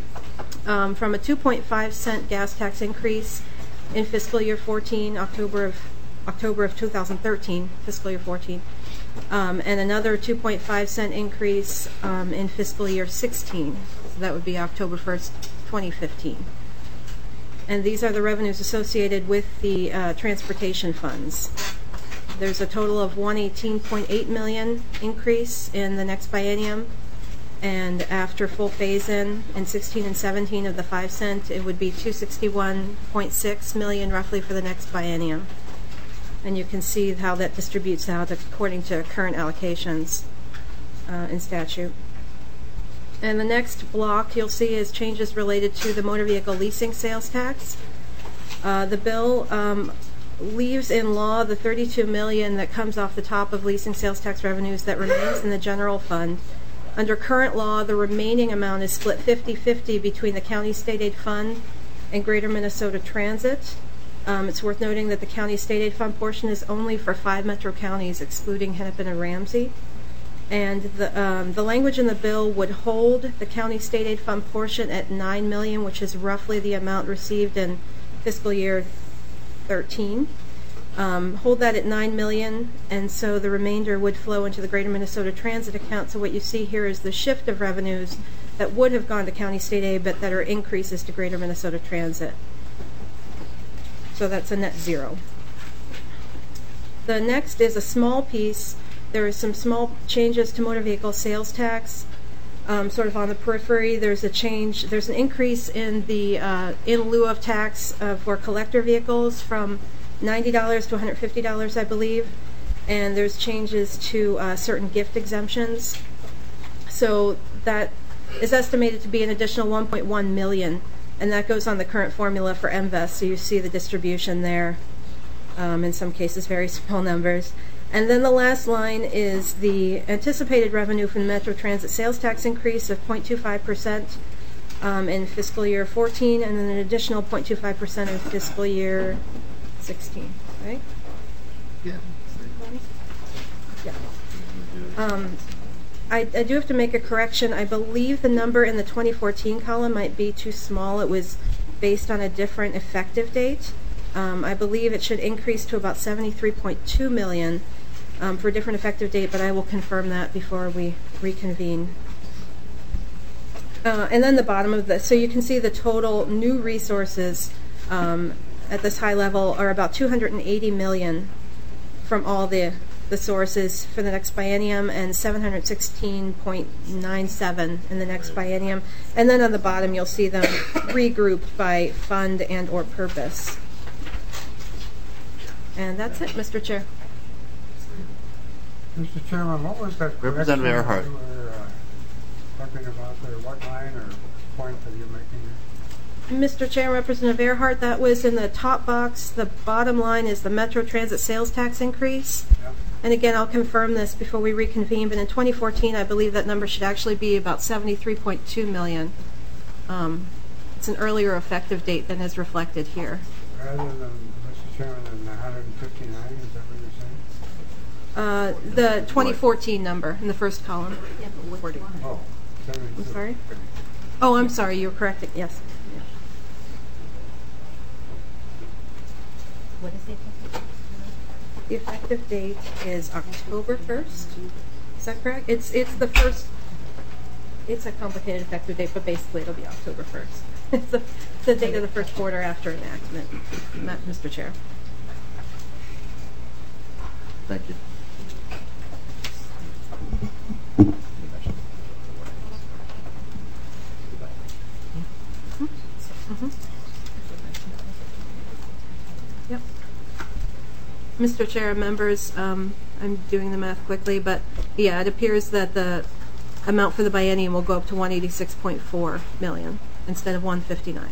um, from a two point five cent gas tax increase in fiscal year fourteen, October of October of two thousand thirteen, fiscal year fourteen, um, and another two point five cent increase um, in fiscal year sixteen. So that would be October first, twenty fifteen. And these are the revenues associated with the uh, transportation funds. There's a total of one hundred eighteen point eight million dollars increase in the next biennium. And after full phase-in in sixteen and seventeen of the five cent, it would be two hundred sixty-one point six million dollars roughly for the next biennium. And you can see how that distributes out according to current allocations uh, in statute. And the next block you'll see is changes related to the motor vehicle leasing sales tax. Uh, the bill um, leaves in law the thirty-two million dollars that comes off the top of leasing sales tax revenues that remains in the general fund. Under current law, the remaining amount is split fifty-fifty between the county state aid fund and Greater Minnesota Transit. Um, it's worth noting that the county state aid fund portion is only for five metro counties, excluding Hennepin and Ramsey. And the um, the language in the bill would hold the county state aid fund portion at nine million dollars, which is roughly the amount received in fiscal year thirteen. Um, hold that at nine million dollars, and so the remainder would flow into the Greater Minnesota Transit account. So what you see here is the shift of revenues that would have gone to county state aid, but that are increases to Greater Minnesota Transit. so that's a net zero. The next is a small piece. There are some small changes to motor vehicle sales tax. Um, sort of on the periphery, there's a change, there's an increase in the uh, in lieu of tax uh, for collector vehicles from ninety dollars to one hundred fifty dollars, I believe. And there's changes to uh, certain gift exemptions. So that is estimated to be an additional one point one million dollars, and that goes on the current formula for M V E S, so you see the distribution there, um, in some cases very small numbers. And then the last line is the anticipated revenue from the Metro Transit sales tax increase of zero point two five percent um, in fiscal year fourteen, and then an additional zero point two five percent in fiscal year sixteen, right? Yeah. Yeah. Um, I, I do have to make a correction. I believe the number in the twenty fourteen column might be too small. It was based on a different effective date. Um, I believe it should increase to about seventy-three point two million dollars um, for a different effective date, but I will confirm that before we reconvene. Uh, and then the bottom of this, so you can see the total new resources um, at this high level are about two hundred eighty million dollars from all the the sources for the next biennium, and seven hundred sixteen point nine seven in the next biennium. And then on the bottom, you'll see them regrouped by fund and or purpose. And that's it, Mister Chair. Mister Chairman, what was that Representative correction Earhart. you were uh, talking about there? What line or point are you making there? Mister Chair, Representative Earhart, that was in the top box. The bottom line is the Metro Transit sales tax increase. Yep. And again, I'll confirm this before we reconvene, but in twenty fourteen, I believe that number should actually be about seventy-three point two million dollars. Um, it's an earlier effective date than is reflected here. Rather than, Mister Chairman, than one hundred fifty-nine, is that what you're saying? Uh, the twenty fourteen number in the first column. Oh, I'm sorry? Oh, I'm sorry, you were correct. Yes. What is the effective date? The effective date is October first. Is that correct? It's it's the first. It's a complicated effective date, but basically it'll be October first. It's the, the date of the first quarter after enactment, Mister Chair. Thank you. Mm-hmm. Yep. Mister Chair, members, um, I'm doing the math quickly, but yeah, it appears that the amount for the biennium will go up to one hundred eighty-six point four million dollars instead of one hundred fifty-nine.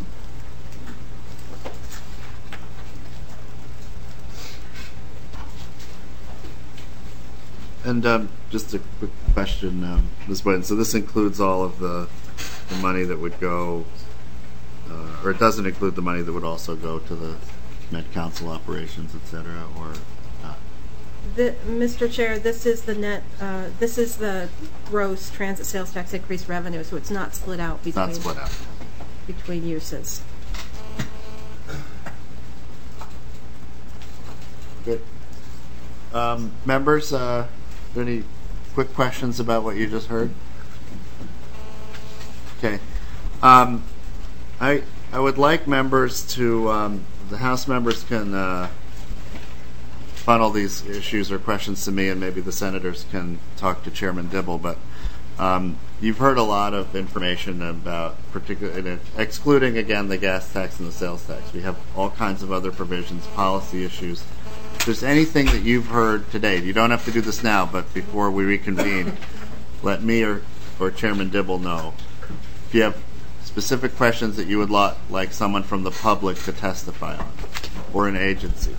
And um, just a quick question, um, Miz Boyden. So this includes all of the, the money that would go, uh, or it doesn't include the money that would also go to the Met Council operations, et cetera, or not? The, Mister Chair, this is the net. Uh, this is the gross transit sales tax increase revenue, so it's not split out between Not split out. between uses. Good. Um, members, uh, are there any quick questions about what you just heard? Okay. Um, I I would like members to, um, the House members can uh, funnel these issues or questions to me, and maybe the senators can talk to Chairman Dibble. But um, you've heard a lot of information about, particularly excluding again the gas tax and the sales tax. We have all kinds of other provisions, policy issues. If there's anything that you've heard today, you don't have to do this now, but before we reconvene, let me or, or Chairman Dibble know. If you have specific questions that you would lo- like someone from the public to testify on, or an agency.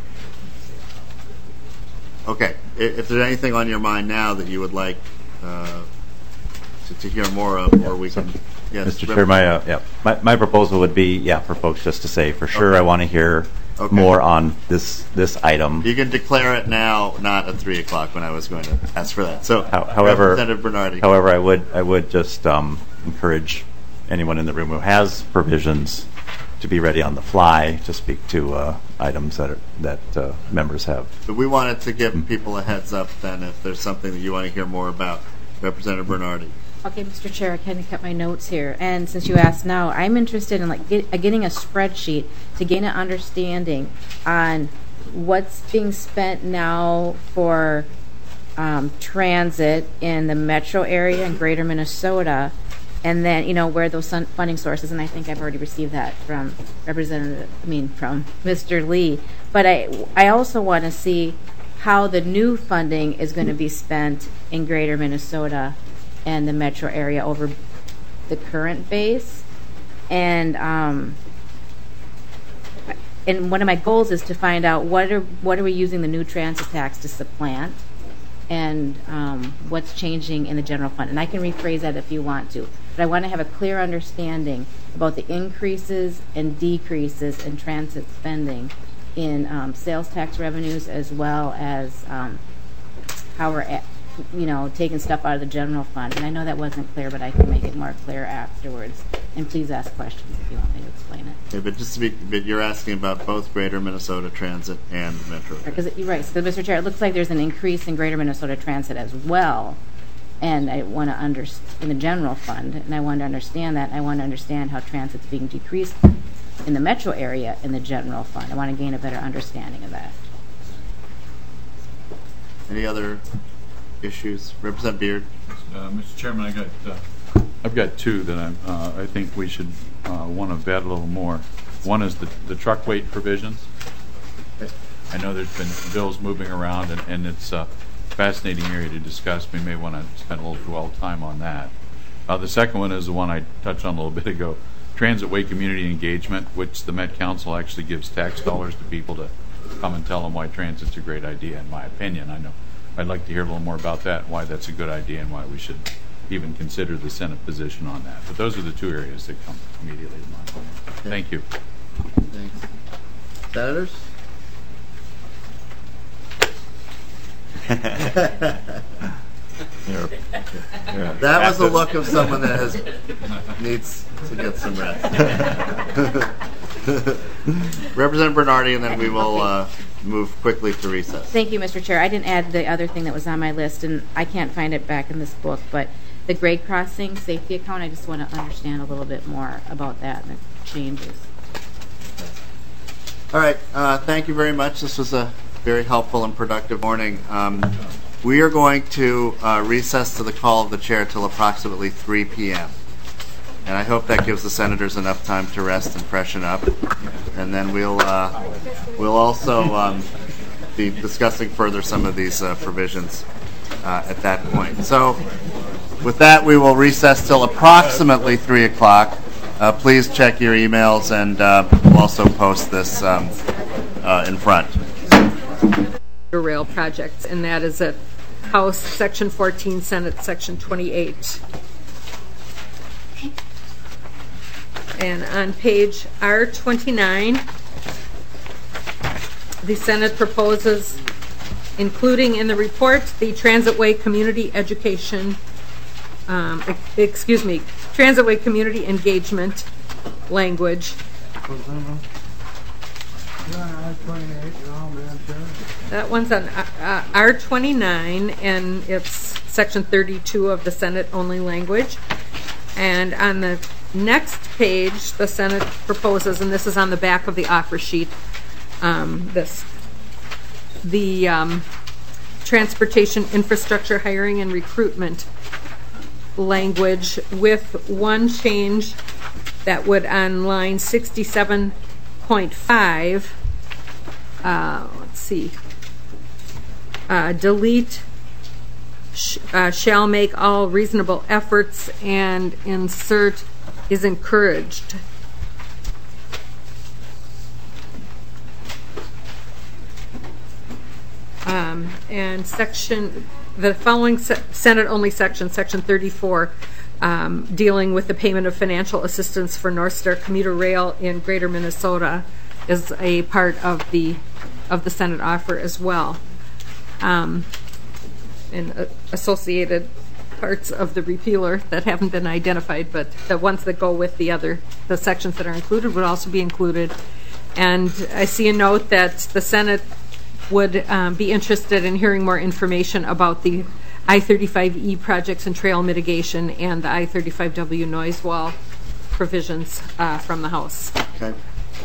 Okay, if, if there's anything on your mind now that you would like uh, to, to hear more of, or we can... Yes, Mister Chair, my, uh, yeah, my, my proposal would be, yeah, for folks just to say, for sure, Okay. I want to hear Okay. more on this this item. You can declare it now, not at three o'clock when I was going to ask for that. So, How, however, Representative Bernardi. however, I would I would just um, encourage anyone in the room who has provisions to be ready on the fly to speak to uh, items that are, that uh, members have. But we wanted to give people a heads up then if there's something that you want to hear more about. Representative Bernardi. Okay, Mister Chair, I kind of kept my notes here, and since you asked now, I'm interested in like get, uh, getting a spreadsheet to gain an understanding on what's being spent now for um, transit in the metro area in Greater Minnesota, and then you know where those sun- funding sources. And I think I've already received that from Representative, I mean from Mister Lee. But I, I also want to see how the new funding is going to be spent in Greater Minnesota and the metro area over the current base. And um, and one of my goals is to find out what are what are we using the new transit tax to supplant, and um, what's changing in the general fund. And I can rephrase that if you want to, but I want to have a clear understanding about the increases and decreases in transit spending in um, sales tax revenues, as well as um, how we're at, you know, taking stuff out of the general fund. And I know that wasn't clear, but I can make it more clear afterwards. And please ask questions if you want me to explain it. Okay, but just to be, but you're asking about both Greater Minnesota Transit and Metro. Because you're right. So, Mister Chair, it looks like there's an increase in Greater Minnesota Transit as well, and I want to understand in the general fund, and I want to understand that. I want to understand how transit's being decreased in the metro area in the general fund. I want to gain a better understanding of that. Any other issues? Representative Beard. Uh, Mister Chairman, I got uh, I've got two that I'm, uh, I think we should uh, want to vet a little more. One is the, the truck weight provisions. I know there's been bills moving around, and, and it's a fascinating area to discuss. We may want to spend a little dwell time on that. Uh, the second one is the one I touched on a little bit ago, transit way community engagement, which the Met Council actually gives tax dollars to people to come and tell them why transit's a great idea, in my opinion. I know I'd like to hear a little more about that, why that's a good idea, and why we should even consider the Senate position on that. But those are the two areas that come immediately to mind. Okay. Thank you. Thanks. Senators? You're, you're that was the look of someone that has needs to get some rest. Representative Bernardi, and then we will uh, move quickly to recess. Thank you, Mister Chair. I didn't add the other thing that was on my list, and I can't find it back in this book, but the grade crossing safety account, I just want to understand a little bit more about that and the changes. All right. Uh, thank you very much. This was a very helpful and productive morning. Um, we are going to uh, recess to the call of the chair till approximately three p.m. And I hope that gives the senators enough time to rest and freshen up. And then we'll uh, we'll also um, be discussing further some of these uh, provisions uh, at that point. So with that, we will recess till approximately three o'clock. Uh, please check your emails, and uh, we'll also post this um, uh, in front. Rail projects, and that is at House Section fourteen, Senate Section twenty-eight. And on page R twenty-nine, the Senate proposes including in the report the Transitway Community Education, um, excuse me, Transitway Community Engagement language. That one's on uh, R twenty-nine, and it's Section thirty-two of the Senate-only language. And on the next page, the Senate proposes, and this is on the back of the offer sheet, um, this, the um, Transportation Infrastructure Hiring and Recruitment language, with one change that would, on line sixty-seven point five, uh, let's see, uh, delete sh- uh, shall make all reasonable efforts, and insert is encouraged. Um, and section, the following se- Senate-only section, Section thirty-four, um, dealing with the payment of financial assistance for North Star Commuter Rail in Greater Minnesota, is a part of the of the Senate offer as well, um, and uh, associated parts of the repealer that haven't been identified, but the ones that go with the other, the sections that are included would also be included. And I see a note that the Senate would um, be interested in hearing more information about the I thirty-five E projects and trail mitigation, and the I thirty-five W noise wall provisions uh, from the House. Okay.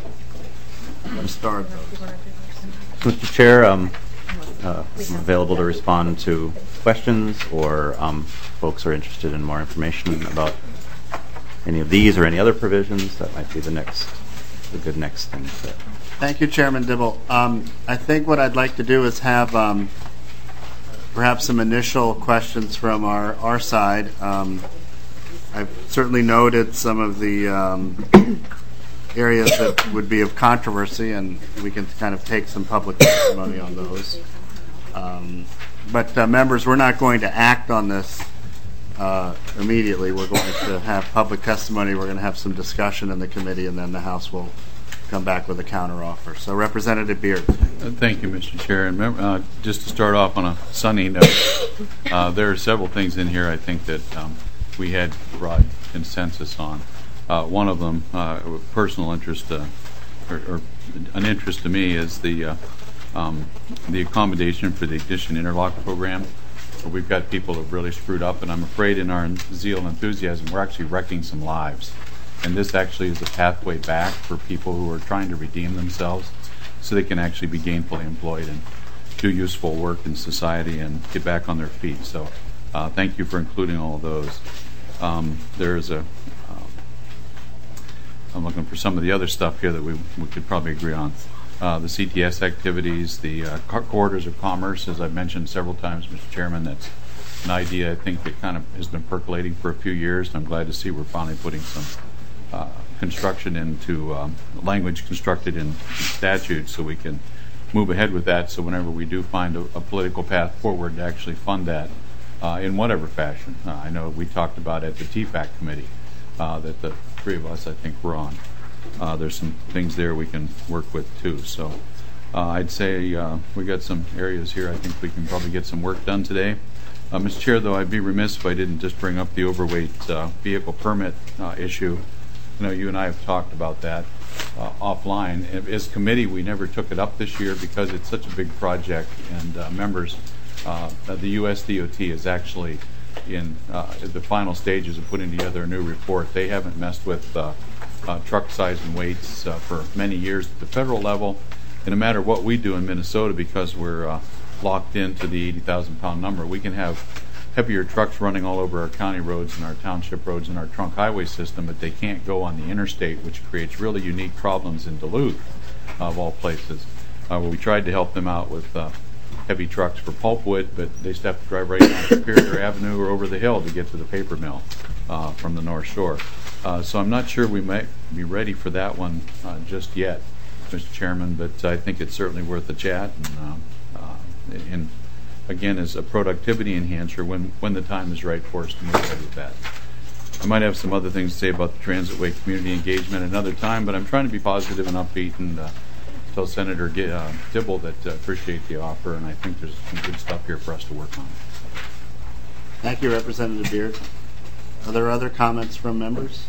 Let's start. Mister Chair, um, uh, I'm available to respond to questions, or um, folks are interested in more information about any of these or any other provisions. That might be the next, the good next thing. To Thank you, Chairman Dibble. Um, I think what I'd like to do is have um, perhaps some initial questions from our, our side. Um, I've certainly noted some of the um, areas that would be of controversy, and we can kind of take some public testimony on those. Um, but uh, members, we're not going to act on this uh, immediately. We're going to have public testimony. We're going to have some discussion in the committee, and then the House will come back with a counteroffer. So, Representative Beard. Uh, thank you, Mister Chair. And uh, just to start off on a sunny note, uh, there are several things in here I think that um, we had broad consensus on. Uh, one of them, uh, personal interest, uh, or, or an interest to me, is the uh, um, the accommodation for the Ignition Interlock program. Where we've got people that have really screwed up, and I'm afraid in our zeal and enthusiasm, we're actually wrecking some lives. And this actually is a pathway back for people who are trying to redeem themselves so they can actually be gainfully employed and do useful work in society and get back on their feet. So uh, thank you for including all of those. Um, there is a, um, I'm looking for some of the other stuff here that we, we could probably agree on. Uh, the C T S activities, the uh, corridors of commerce, as I've mentioned several times, Mister Chairman, that's an idea I think that kind of has been percolating for a few years, and I'm glad to see we're finally putting some Uh, construction into um, language constructed in statute so we can move ahead with that, so whenever we do find a, a political path forward to actually fund that uh, in whatever fashion. Uh, I know we talked about at the T FAC committee uh, that the three of us I think were on. Uh, there's some things there we can work with too. So uh, I'd say uh, we got some areas here I think we can probably get some work done today. Uh, Mister Chair, though, I'd be remiss if I didn't just bring up the overweight uh, vehicle permit uh, issue. I know you and I have talked about that uh, offline. As committee, we never took it up this year because it's such a big project, and uh, members, uh, the U S D O T is actually in uh, the final stages of putting together a new report. They haven't messed with uh, uh, truck size and weights uh, for many years at the federal level. And no matter what we do in Minnesota, because we're uh, locked into the eighty thousand pound number, we can have heavier trucks running all over our county roads and our township roads and our trunk highway system, but they can't go on the interstate, which creates really unique problems in Duluth, of all places. Uh, where we tried to help them out with uh, heavy trucks for pulpwood, but they still have to drive right down Superior Avenue or over the hill to get to the paper mill uh, from the North Shore. Uh, so I'm not sure we might be ready for that one uh, just yet, Mister Chairman, but I think it's certainly worth a chat. And, uh, uh, and again, as a productivity enhancer when, when the time is right for us to move ahead with that. I might have some other things to say about the Transitway community engagement another time, but I'm trying to be positive and upbeat and uh, tell Senator G- uh, Dibble that I uh, appreciate the offer, and I think there's some good stuff here for us to work on. Thank you, Representative Beard. Are there other comments from members?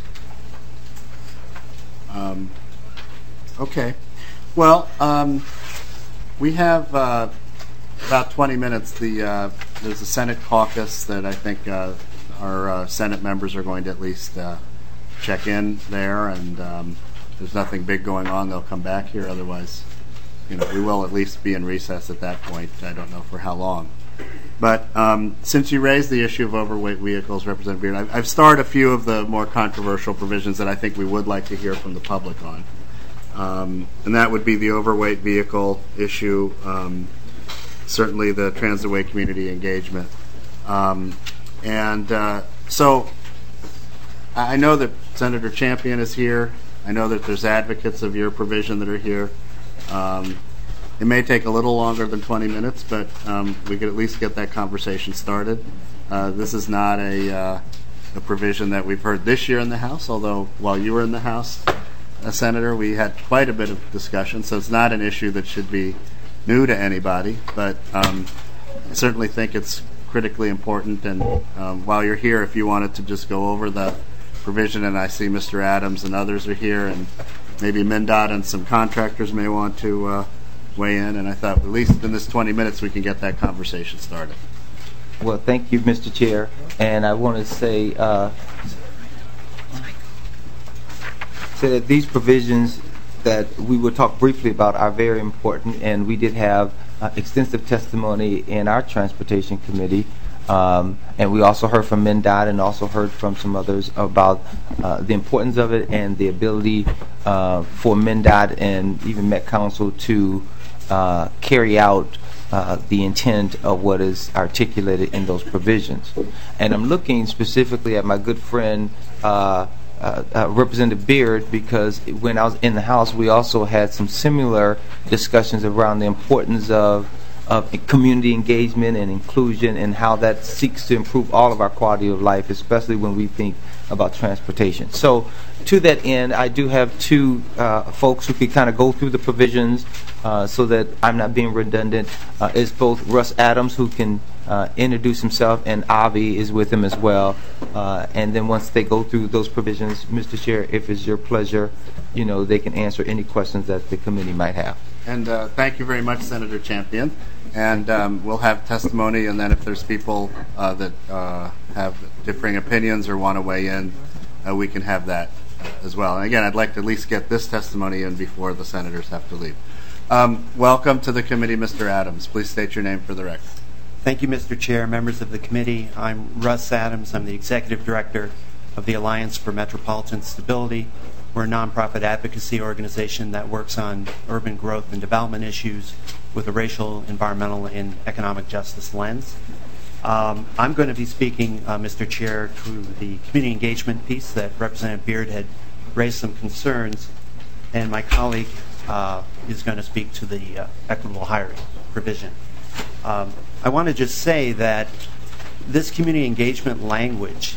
Um, okay. Well, um, we have uh, about twenty minutes. The uh, there's a Senate caucus that I think uh, our uh, Senate members are going to at least uh, check in there, and um, if there's nothing big going on, they'll come back here. Otherwise, you know, we will at least be in recess at that point. I don't know for how long. But um, since you raised the issue of overweight vehicles, Representative Beard, I've, I've starred a few of the more controversial provisions that I think we would like to hear from the public on. Um, and that would be the overweight vehicle issue, um, certainly the Transitway community engagement. Um, and uh, so I know that Senator Champion is here. I know that there's advocates of your provision that are here. Um, It may take a little longer than twenty minutes, but um, we could at least get that conversation started. Uh, this is not a, uh, a provision that we've heard this year in the House, although while you were in the House, uh, Senator, we had quite a bit of discussion, so it's not an issue that should be new to anybody, but um, I certainly think it's critically important, and um, while you're here, if you wanted to just go over the provision, and I see Mister Adams and others are here, and maybe MnDOT and some contractors may want to uh, weigh in, and I thought at least in this twenty minutes we can get that conversation started. Well, thank you, Mister Chair. And I want to say, uh, say that these provisions that we will talk briefly about are very important, and we did have uh, extensive testimony in our Transportation Committee. Um, and we also heard from MnDOT and also heard from some others about uh, the importance of it and the ability uh, for MnDOT and even Met Council to uh, carry out uh, the intent of what is articulated in those provisions. And I'm looking specifically at my good friend uh, uh, uh, Representative Beard, because when I was in the House, we also had some similar discussions around the importance of of community engagement and inclusion and how that seeks to improve all of our quality of life, especially when we think about transportation. So to that end, I do have two uh, folks who can kind of go through the provisions uh, so that I'm not being redundant. Uh, it's both Russ Adams, who can uh, introduce himself, and Avi is with him as well. Uh, and then once they go through those provisions, Mister Chair, if it's your pleasure, you know, they can answer any questions that the committee might have. And uh, thank you very much, Senator Champion. And um, we'll have testimony, and then if there's people uh, that uh, have differing opinions or want to weigh in, uh, we can have that as well. And again, I'd like to at least get this testimony in before the senators have to leave. Um, welcome to the committee, Mister Adams. Please state your name for the record. Thank you, Mister Chair, members of the committee. I'm Russ Adams. I'm the Executive Director of the Alliance for Metropolitan Stability. We're a nonprofit advocacy organization that works on urban growth and development issues with a racial, environmental, and economic justice lens. Um, I'm going to be speaking, uh, Mister Chair, to the community engagement piece that Representative Beard had raised some concerns, and my colleague uh, is going to speak to the uh, equitable hiring provision. Um, I want to just say that this community engagement language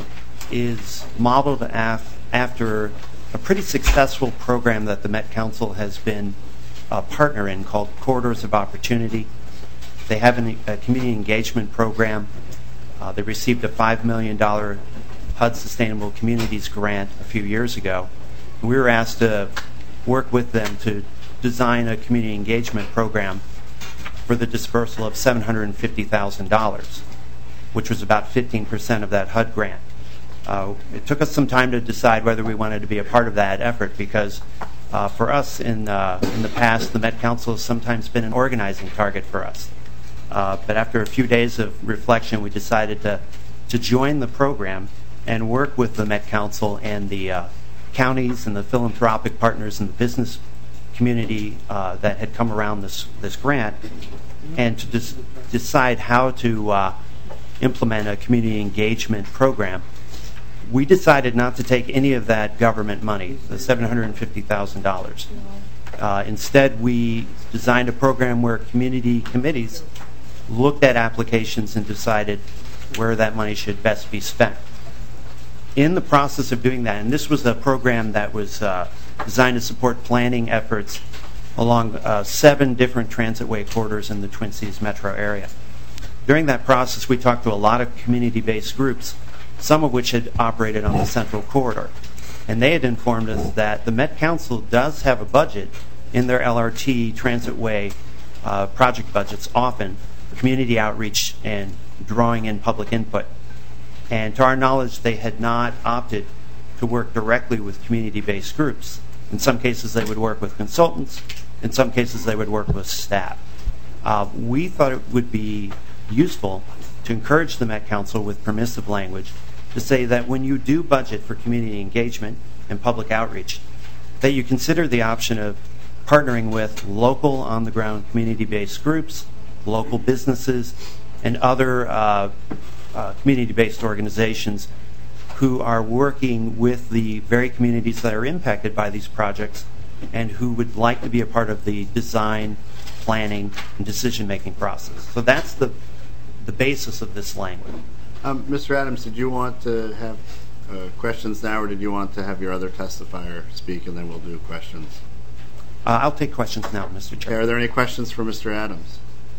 is modeled af- after a pretty successful program that the Met Council has been a partner in called Corridors of Opportunity. They have an, a community engagement program. Uh, they received a five million dollars H U D Sustainable Communities grant a few years ago. We were asked to work with them to design a community engagement program for the dispersal of seven hundred fifty thousand dollars, which was about fifteen percent of that H U D grant. Uh, it took us some time to decide whether we wanted to be a part of that effort, because uh, for us in, uh, in the past, the Met Council has sometimes been an organizing target for us. Uh, but after a few days of reflection, we decided to, to join the program and work with the Met Council and the uh, counties and the philanthropic partners and the business community uh, that had come around this, this grant, and to des- decide how to uh, implement a community engagement program. We decided not to take any of that government money, the seven hundred fifty thousand dollars. Uh, instead, we designed a program where community committees looked at applications and decided where that money should best be spent. In the process of doing that, and this was a program that was uh, designed to support planning efforts along uh, seven different transitway corridors in the Twin Cities metro area. During that process, we talked to a lot of community-based groups, some of which had operated on the Central Corridor. And they had informed us that the Met Council does have a budget in their L R T transitway uh, project budgets, often community outreach and drawing in public input. And to our knowledge, they had not opted to work directly with community-based groups. In some cases, they would work with consultants. In some cases, they would work with staff. Uh, we thought it would be useful to encourage the Met Council with permissive language to say that when you do budget for community engagement and public outreach, that you consider the option of partnering with local on-the-ground community-based groups, local businesses, and other uh, uh, community-based organizations who are working with the very communities that are impacted by these projects and who would like to be a part of the design, planning, and decision-making process. So that's the the basis of this language. Um, Mister Adams, did you want to have uh, questions now, or did you want to have your other testifier speak, and then we'll do questions? Uh, I'll take questions now, Mister Chair. Okay, are there any questions for Mister Adams?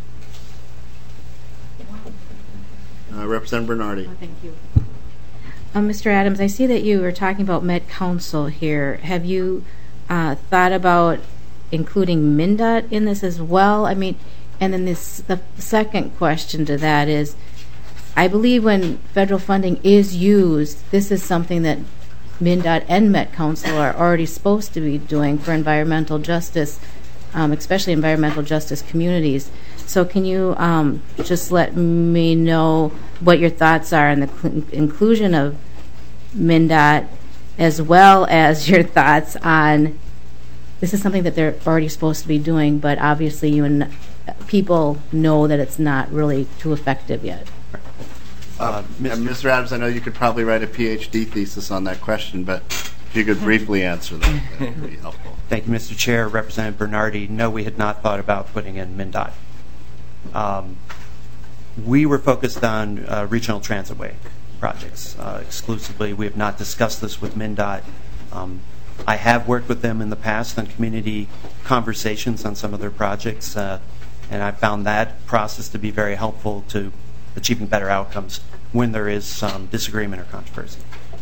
Uh, Representative Bernardi. Oh, thank you. Um, Mister Adams, I see that you were talking about Met Council here. Have you uh, thought about including MnDOT in this as well? I mean, and then this the second question to that is, I believe when federal funding is used, this is something that MnDOT and Met Council are already supposed to be doing for environmental justice, um, especially environmental justice communities. So can you um, just let me know what your thoughts are on the cl- inclusion of MnDOT, as well as your thoughts on, this is something that they're already supposed to be doing, but obviously you and people know that it's not really too effective yet. Uh, Mister Adams, I know you could probably write a PhD thesis on that question, but if you could briefly answer that, that would be helpful. Thank you, Mister Chair. Representative Bernardi, no, we had not thought about putting in MnDOT. Um, we were focused on uh, regional transitway projects uh, exclusively. We have not discussed this with MnDOT. Um, I have worked with them in the past on community conversations on some of their projects, uh, and I found that process to be very helpful to achieving better outcomes when there is some disagreement or controversy.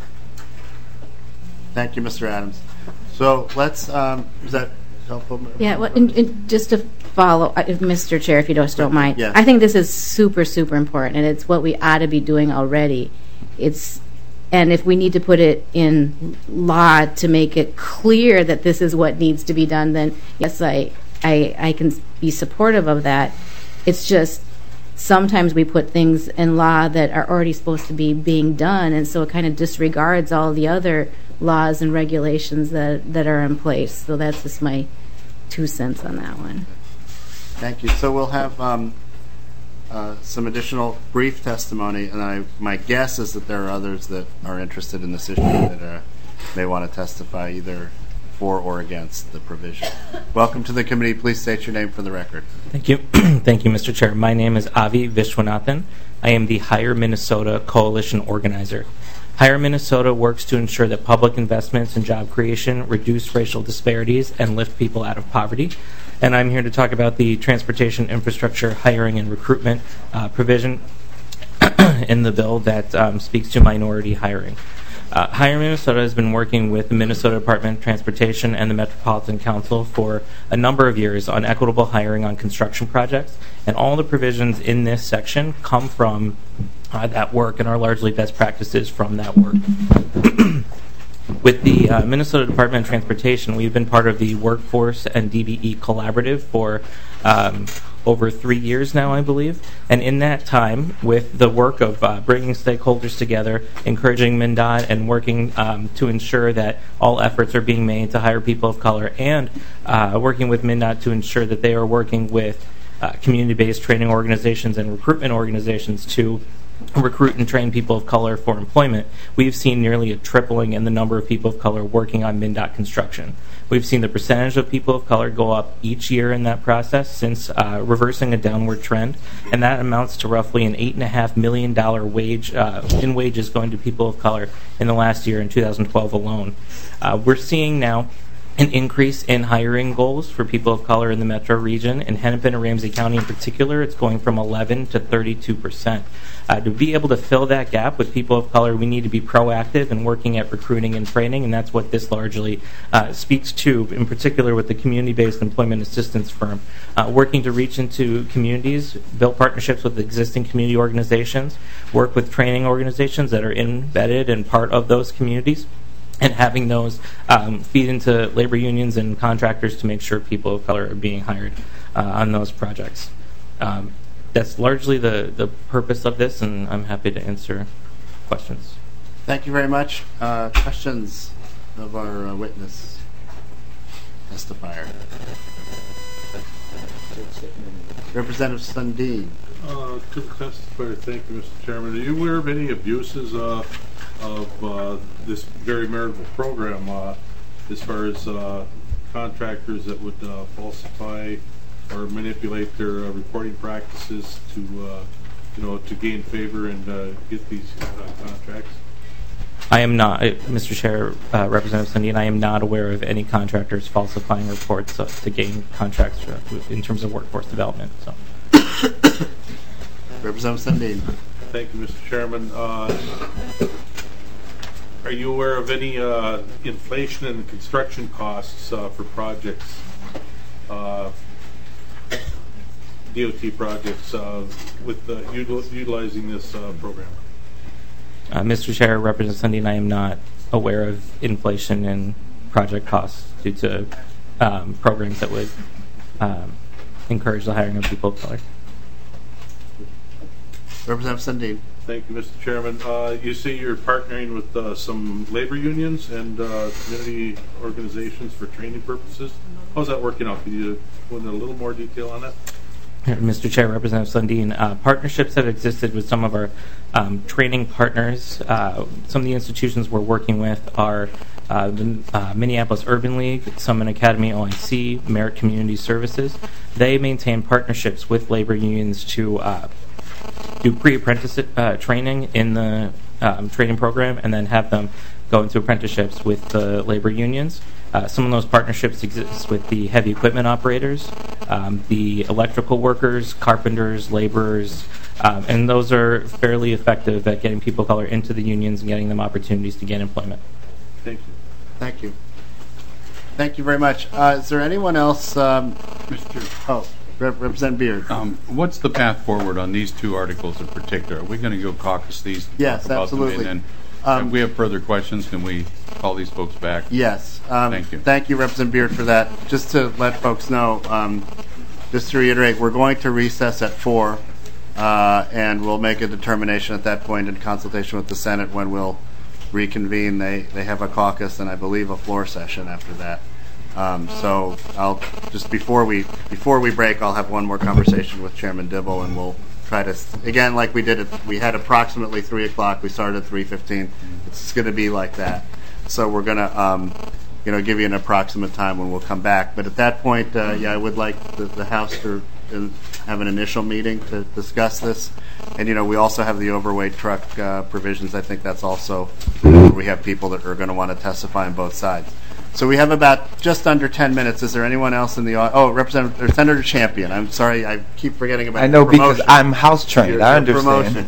Thank you, Mister Adams. So let's, um, is that helpful? Yeah, well, and, and just to follow, uh, Mister Chair, if you don't, don't mind, yes. I think this is super, super important, and it's what we ought to be doing already. It's, and if we need to put it in law to make it clear that this is what needs to be done, then yes, I, I, I can be supportive of that. It's just sometimes we put things in law that are already supposed to be being done, and so it kind of disregards all the other laws and regulations that, that are in place. So that's just my two cents on that one. Thank you. So we'll have um, uh, some additional brief testimony, and I, my guess is that there are others that are interested in this issue that uh, may want to testify either for or against the provision. Welcome to the committee. Please state your name for the record. Thank you. Thank you, Mister Chair. My name is Avi Vishwanathan. I am the Hire Minnesota Coalition organizer. Hire Minnesota works to ensure that public investments in job creation reduce racial disparities and lift people out of poverty. And I'm here to talk about the transportation infrastructure hiring and recruitment uh, provision in the bill that um, speaks to minority hiring. Uh, Hire Minnesota has been working with the Minnesota Department of Transportation and the Metropolitan Council for a number of years on equitable hiring on construction projects, and all the provisions in this section come from uh, that work and are largely best practices from that work. With the uh, Minnesota Department of Transportation, we've been part of the Workforce and D B E Collaborative for um, over three years now, I believe. And in that time, with the work of uh, bringing stakeholders together, encouraging MnDOT, and working um, to ensure that all efforts are being made to hire people of color, and uh, working with MnDOT to ensure that they are working with uh, community-based training organizations and recruitment organizations to recruit and train people of color for employment, we've seen nearly a tripling in the number of people of color working on MnDOT construction. We've seen the percentage of people of color go up each year in that process since uh, reversing a downward trend, and that amounts to roughly an eight point five million dollars wage uh, in wages going to people of color in the last year in two thousand twelve alone. Uh, we're seeing now an increase in hiring goals for people of color in the metro region. In Hennepin and Ramsey County in particular, it's going from eleven to thirty-two percent. Uh, to be able to fill that gap with people of color, we need to be proactive in working at recruiting and training, and that's what this largely uh, speaks to, in particular with the community-based employment assistance firm. Uh, working to reach into communities, build partnerships with existing community organizations, work with training organizations that are embedded and part of those communities, and having those um, feed into labor unions and contractors to make sure people of color are being hired uh, on those projects. Um, that's largely the, the purpose of this, and I'm happy to answer questions. Thank you very much. Uh, questions of our uh, witness testifier? Representative Sundin. Uh, to the testifier, thank you, Mister Chairman. Are you aware of any abuses uh, of uh, this very meritable program uh, as far as uh, contractors that would uh, falsify or manipulate their uh, reporting practices to, uh, you know, to gain favor and uh, get these uh, contracts? I am not, uh, Mister Chair, uh, Representative Sundin, I am not aware of any contractors falsifying reports uh, to gain contracts uh, in terms of workforce development. So, Representative Sundin. Thank you, Mister Chairman. Uh, are you aware of any uh, inflation in construction costs uh, for projects? Uh, D O T projects uh, with uh, util- utilizing this uh, program? Uh, Mister Chair, Representative Sundin, I am not aware of inflation in project costs due to um, programs that would um, encourage the hiring of people of color. Representative Sundin. Thank you, Mister Chairman. Uh, you say you're partnering with uh, some labor unions and uh, community organizations for training purposes. How's that working out? Can you go into a little more detail on that? Mister Chair, Representative Sundin, uh, partnerships have existed with some of our um, training partners. Uh, some of the institutions we're working with are uh, the uh, Minneapolis Urban League, Summit Academy O I C, Merit Community Services. They maintain partnerships with labor unions to uh, do pre-apprentice uh, training in the um, training program and then have them go into apprenticeships with the labor unions. Uh, some of those partnerships exist with the heavy equipment operators, um, the electrical workers, carpenters, laborers, um, and those are fairly effective at getting people of color into the unions and getting them opportunities to gain employment. Thank you. Thank you. Thank you very much. Uh, is there anyone else? Um, Mister Oh, Rep- Representative Beard. Um, what's the path forward on these two articles in particular? Are we going to go caucus these? Yes, talk about absolutely. Them, and then Um, if we have further questions, can we call these folks back? Yes. Um, Thank you. Thank you, Representative Beard, for that. Just to let folks know, um, just to reiterate, we're going to recess at four, uh, and we'll make a determination at that point in consultation with the Senate when we'll reconvene. They they have a caucus and I believe a floor session after that. Um, so I'll just before we before we break, I'll have one more conversation with Chairman Dibble, and we'll try to again like we did it. We had approximately three o'clock. We started at three fifteen. It's going to be like that. So we're going to um, you know give you an approximate time when we'll come back. But at that point, uh, yeah, I would like the, the House to uh, have an initial meeting to discuss this. And you know we also have the overweight truck uh, provisions. I think that's also we have people that are going to want to testify on both sides. So we have about just under ten minutes. Is there anyone else in the audience? Oh, Representative or Senator Champion. I'm sorry, I keep forgetting about. I know your promotion. because I'm house trained. Your, I your understand.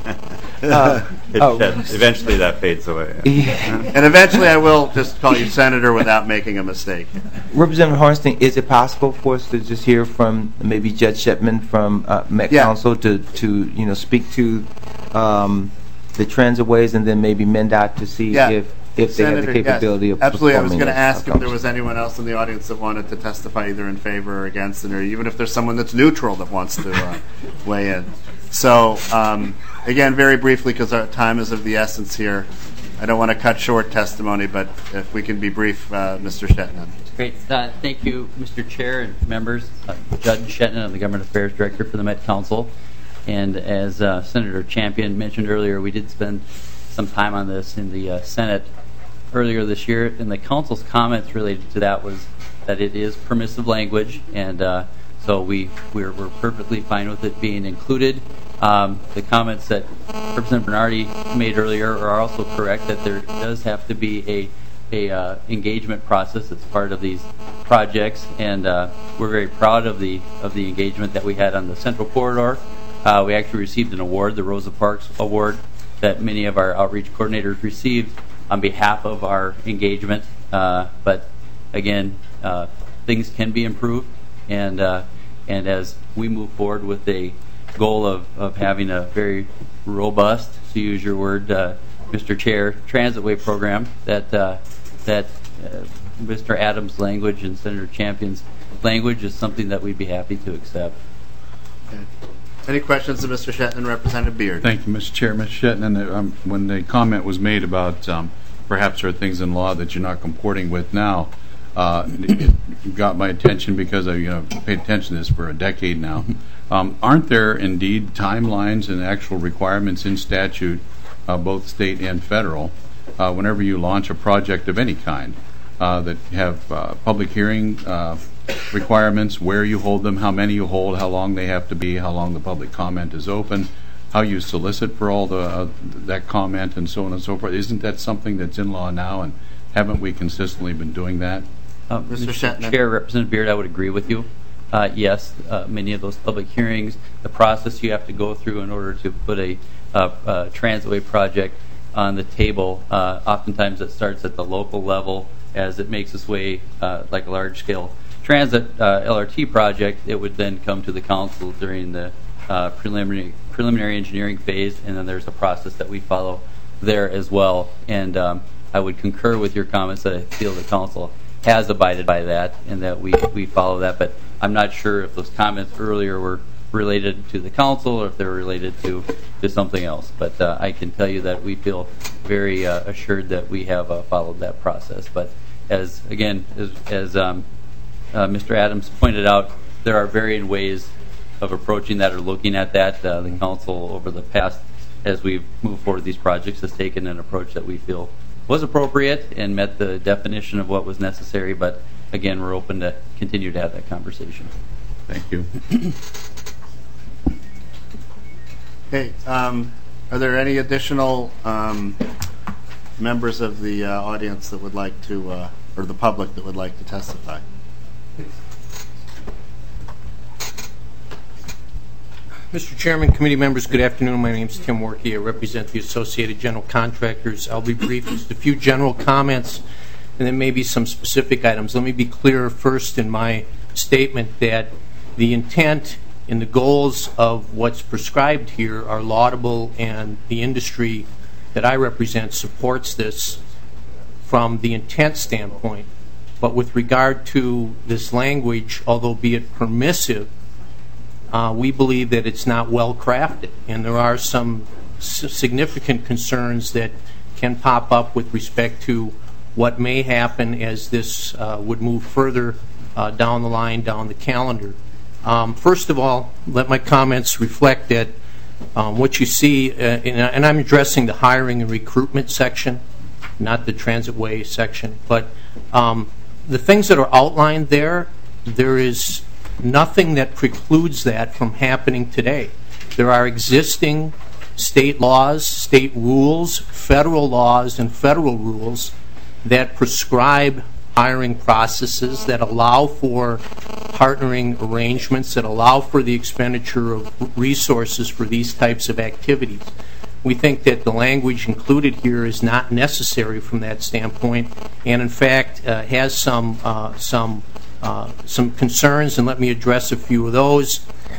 uh, it, oh. Eventually, that fades away. Yeah. And eventually, I will just call you Senator without making a mistake. Representative Hornstein, is it possible for us to just hear from maybe Judge Shepman from uh, Met yeah. Council to to you know speak to um, the transitways and then maybe MnDOT to see yeah. if. If they Senator, have the capability yes, of absolutely. I was going to this ask outcomes. if there was anyone else in the audience that wanted to testify either in favor or against it, or even if there's someone that's neutral that wants to uh, weigh in. So, um, again, very briefly, because our time is of the essence here, I don't want to cut short testimony, but if we can be brief, uh, Mister Shetnan. Great. Uh, thank you, Mister Chair and members. Uh, Judge Shetnan, I'm the Government Affairs Director for the Met Council. And as uh, Senator Champion mentioned earlier, we did spend some time on this in the uh, Senate earlier this year, and the council's comments related to that was that it is permissive language, and uh, so we we're, we're perfectly fine with it being included. Um, the comments that Representative Bernardi made earlier are also correct, that there does have to be a a uh, engagement process that's part of these projects, and uh, we're very proud of the of the engagement that we had on the Central Corridor. Uh, we actually received an award, the Rosa Parks Award, that many of our outreach coordinators received on behalf of our engagement, uh, but again, uh, things can be improved, and uh, and as we move forward with a goal of, of having a very robust, to use your word, uh, Mister Chair, transitway program, that uh, that uh, Mister Adams' language and Senator Champion's language is something that we'd be happy to accept. Okay. Any questions to Mister Shetnan, Representative Beard? Thank you, Mister Chair. Mister Shetnan, um, when the comment was made about um, perhaps there are things in law that you're not comporting with now, uh, it, it got my attention because I you know, paid attention to this for a decade now. Um, aren't there indeed timelines and actual requirements in statute, uh, both state and federal, uh, whenever you launch a project of any kind, uh, that have uh, public hearing uh, requirements, where you hold them, how many you hold, how long they have to be, how long the public comment is open, how you solicit for all the uh, that comment, and so on and so forth? Isn't that something that's in law now, and haven't we consistently been doing that? Uh, Mister Mister Chair, Representative Beard, I would agree with you. Uh, yes, uh, many of those public hearings, the process you have to go through in order to put a, uh, a transitway project on the table, uh, oftentimes it starts at the local level as it makes its way, uh, like a large-scale transit uh, L R T project, it would then come to the council during the uh, preliminary preliminary engineering phase, and then there's a process that we follow there as well. And um, I would concur with your comments that I feel the council has abided by that and that we, we follow that. But I'm not sure if those comments earlier were related to the council or if they're related to, to something else. But uh, I can tell you that we feel very uh, assured that we have uh, followed that process. But as, again, as, as um, uh, Mister Adams pointed out, there are varying ways of approaching that or looking at that. Uh, the council over the past, as we've moved forward with these projects, has taken an approach that we feel was appropriate and met the definition of what was necessary. But again, we're open to continue to have that conversation. Thank you. Okay, um, are there any additional um, members of the uh, audience that would like to, uh, or the public that would like to testify? Mister Chairman, committee members, good afternoon. My name is Tim Workey. I represent the Associated General Contractors. I'll be brief. Just a few general comments and then maybe some specific items. Let me be clear first in my statement that the intent and the goals of what's prescribed here are laudable, and the industry that I represent supports this from the intent standpoint. But with regard to this language, although be it permissive, Uh, we believe that it's not well crafted, and there are some s significant concerns that can pop up with respect to what may happen as this uh, would move further uh, down the line, down the calendar. Um, first of all, let my comments reflect that um, what you see, uh, in, and I'm addressing the hiring and recruitment section, not the transitway section, but um, the things that are outlined there, there is nothing that precludes that from happening today. There are existing state laws, state rules, federal laws, and federal rules that prescribe hiring processes, that allow for partnering arrangements, that allow for the expenditure of resources for these types of activities. We think that the language included here is not necessary from that standpoint, and in fact uh, has some uh, some Uh, some concerns, and let me address a few of those.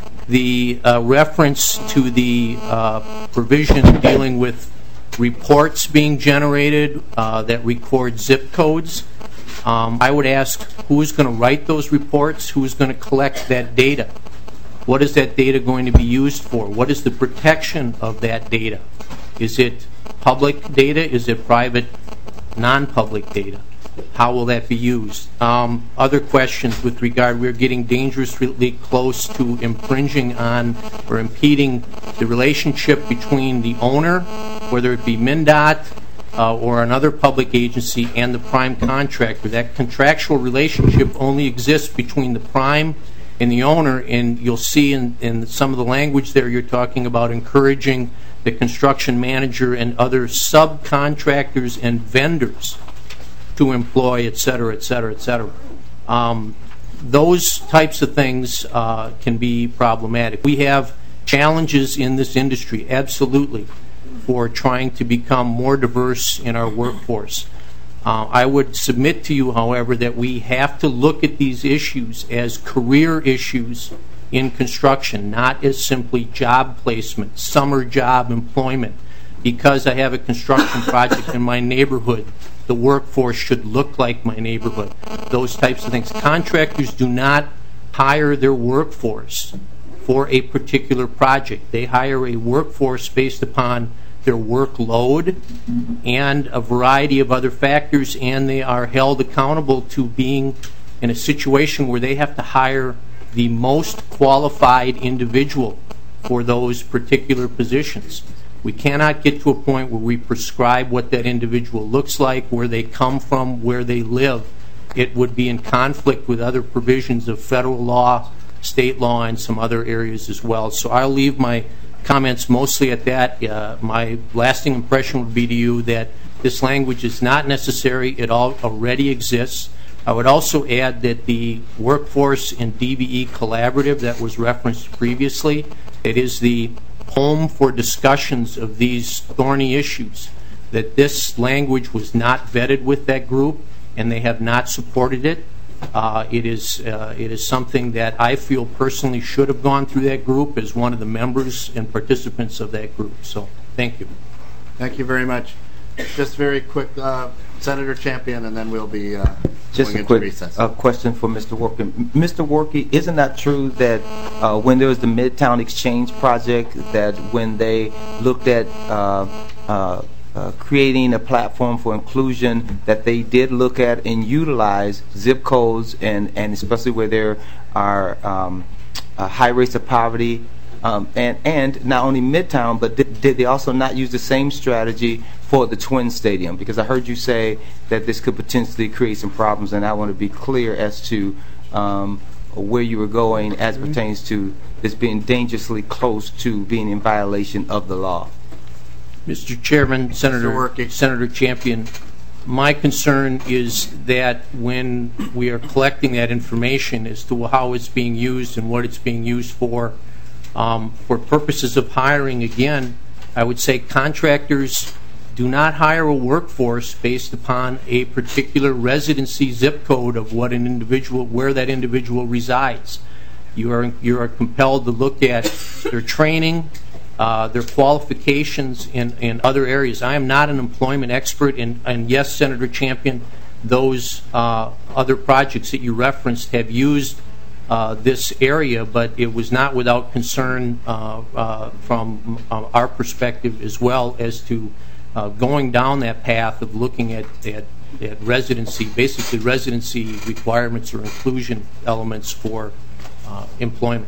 The uh, reference to the uh, provision dealing with reports being generated uh, that record zip codes. Um, I would ask, who is going to write those reports? Who is going to collect that data? What is that data going to be used for? What is the protection of that data? Is it public data? Is it private, non-public data? How will that be used? Um, other questions with regard, we're getting dangerously close to infringing on or impeding the relationship between the owner, whether it be MnDOT uh, or another public agency, and the prime contractor. That contractual relationship only exists between the prime and the owner, and you'll see in, in some of the language there you're talking about encouraging the construction manager and other subcontractors and vendors to employ, et cetera, et cetera, et cetera. Um, those types of things uh, can be problematic. We have challenges in this industry, absolutely, for trying to become more diverse in our workforce. Uh, I would submit to you, however, that we have to look at these issues as career issues in construction, not as simply job placement, summer job employment. Because I have a construction project in my neighborhood, the workforce should look like my neighborhood. Those types of things. Contractors do not hire their workforce for a particular project. They hire a workforce based upon their workload and a variety of other factors, and they are held accountable to being in a situation where they have to hire the most qualified individual for those particular positions. We cannot get to a point where we prescribe what that individual looks like, where they come from, where they live. It would be in conflict with other provisions of federal law, state law, and some other areas as well. So I'll leave my comments mostly at that. Uh, my lasting impression would be to you that this language is not necessary. It all already exists. I would also add that the Workforce and D B E Collaborative that was referenced previously, it is the home for discussions of these thorny issues, that this language was not vetted with that group, and they have not supported it. Uh, it is uh, it is something that I feel personally should have gone through that group as one of the members and participants of that group. So thank you. Thank you very much. Just very quick, uh, Senator Champion, and then we'll be uh, Just going a into quick recess. uh, question for Mister Workey. Mister Workey, isn't that true that uh, when there was the Midtown Exchange project, that when they looked at uh, uh, uh, creating a platform for inclusion, that they did look at and utilize zip codes, and, and especially where there are um, uh, high rates of poverty, um, and, and not only Midtown, but did, did they also not use the same strategy for the Twin Stadium? Because I heard you say that this could potentially create some problems, and I want to be clear as to um, where you were going as Mm-hmm. pertains to this being dangerously close to being in violation of the law. Mister Chairman, Senator Senator Champion, my concern is that when we are collecting that information as to how it's being used and what it's being used for, um, for purposes of hiring, again, I would say contractors do not hire a workforce based upon a particular residency zip code of what an individual, where that individual resides. You are you are compelled to look at their training, uh, their qualifications in, in other areas. I am not an employment expert, and, and yes, Senator Champion, those uh, other projects that you referenced have used uh, this area, but it was not without concern uh, uh, from uh, our perspective as well as to uh, going down that path of looking at, at, at residency, basically residency requirements or inclusion elements for uh, employment.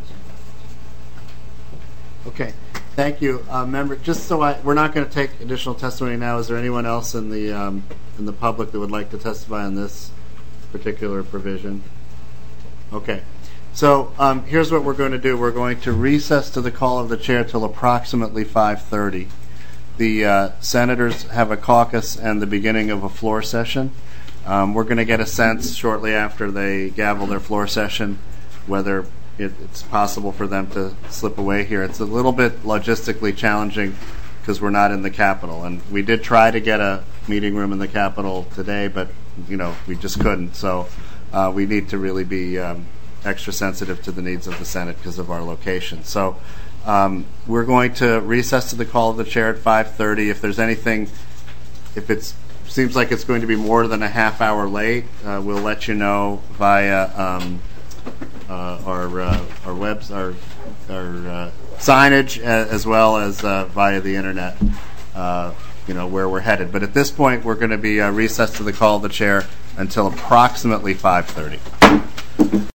Okay, thank you, uh, member. Just so I, we're not going to take additional testimony now. Is there anyone else in the um, in the public that would like to testify on this particular provision? Okay, so um, here's what we're going to do. We're going to recess to the call of the chair till approximately five thirty. The uh, senators have a caucus and the beginning of a floor session. Um, we're going to get a sense shortly after they gavel their floor session whether it, it's possible for them to slip away here. It's a little bit logistically challenging because we're not in the Capitol, and we did try to get a meeting room in the Capitol today, but you know we just couldn't. So uh, we need to really be um, extra sensitive to the needs of the Senate because of our location. So um, we're going to recess to the call of the chair at five thirty. If there's anything, if it seems like it's going to be more than a half hour late, uh, we'll let you know via um, uh, our uh, our webs, our our uh, signage, as, as well as uh, via the internet. Uh, you know where we're headed. But at this point, we're going to be uh, recessed to the call of the chair until approximately five thirty.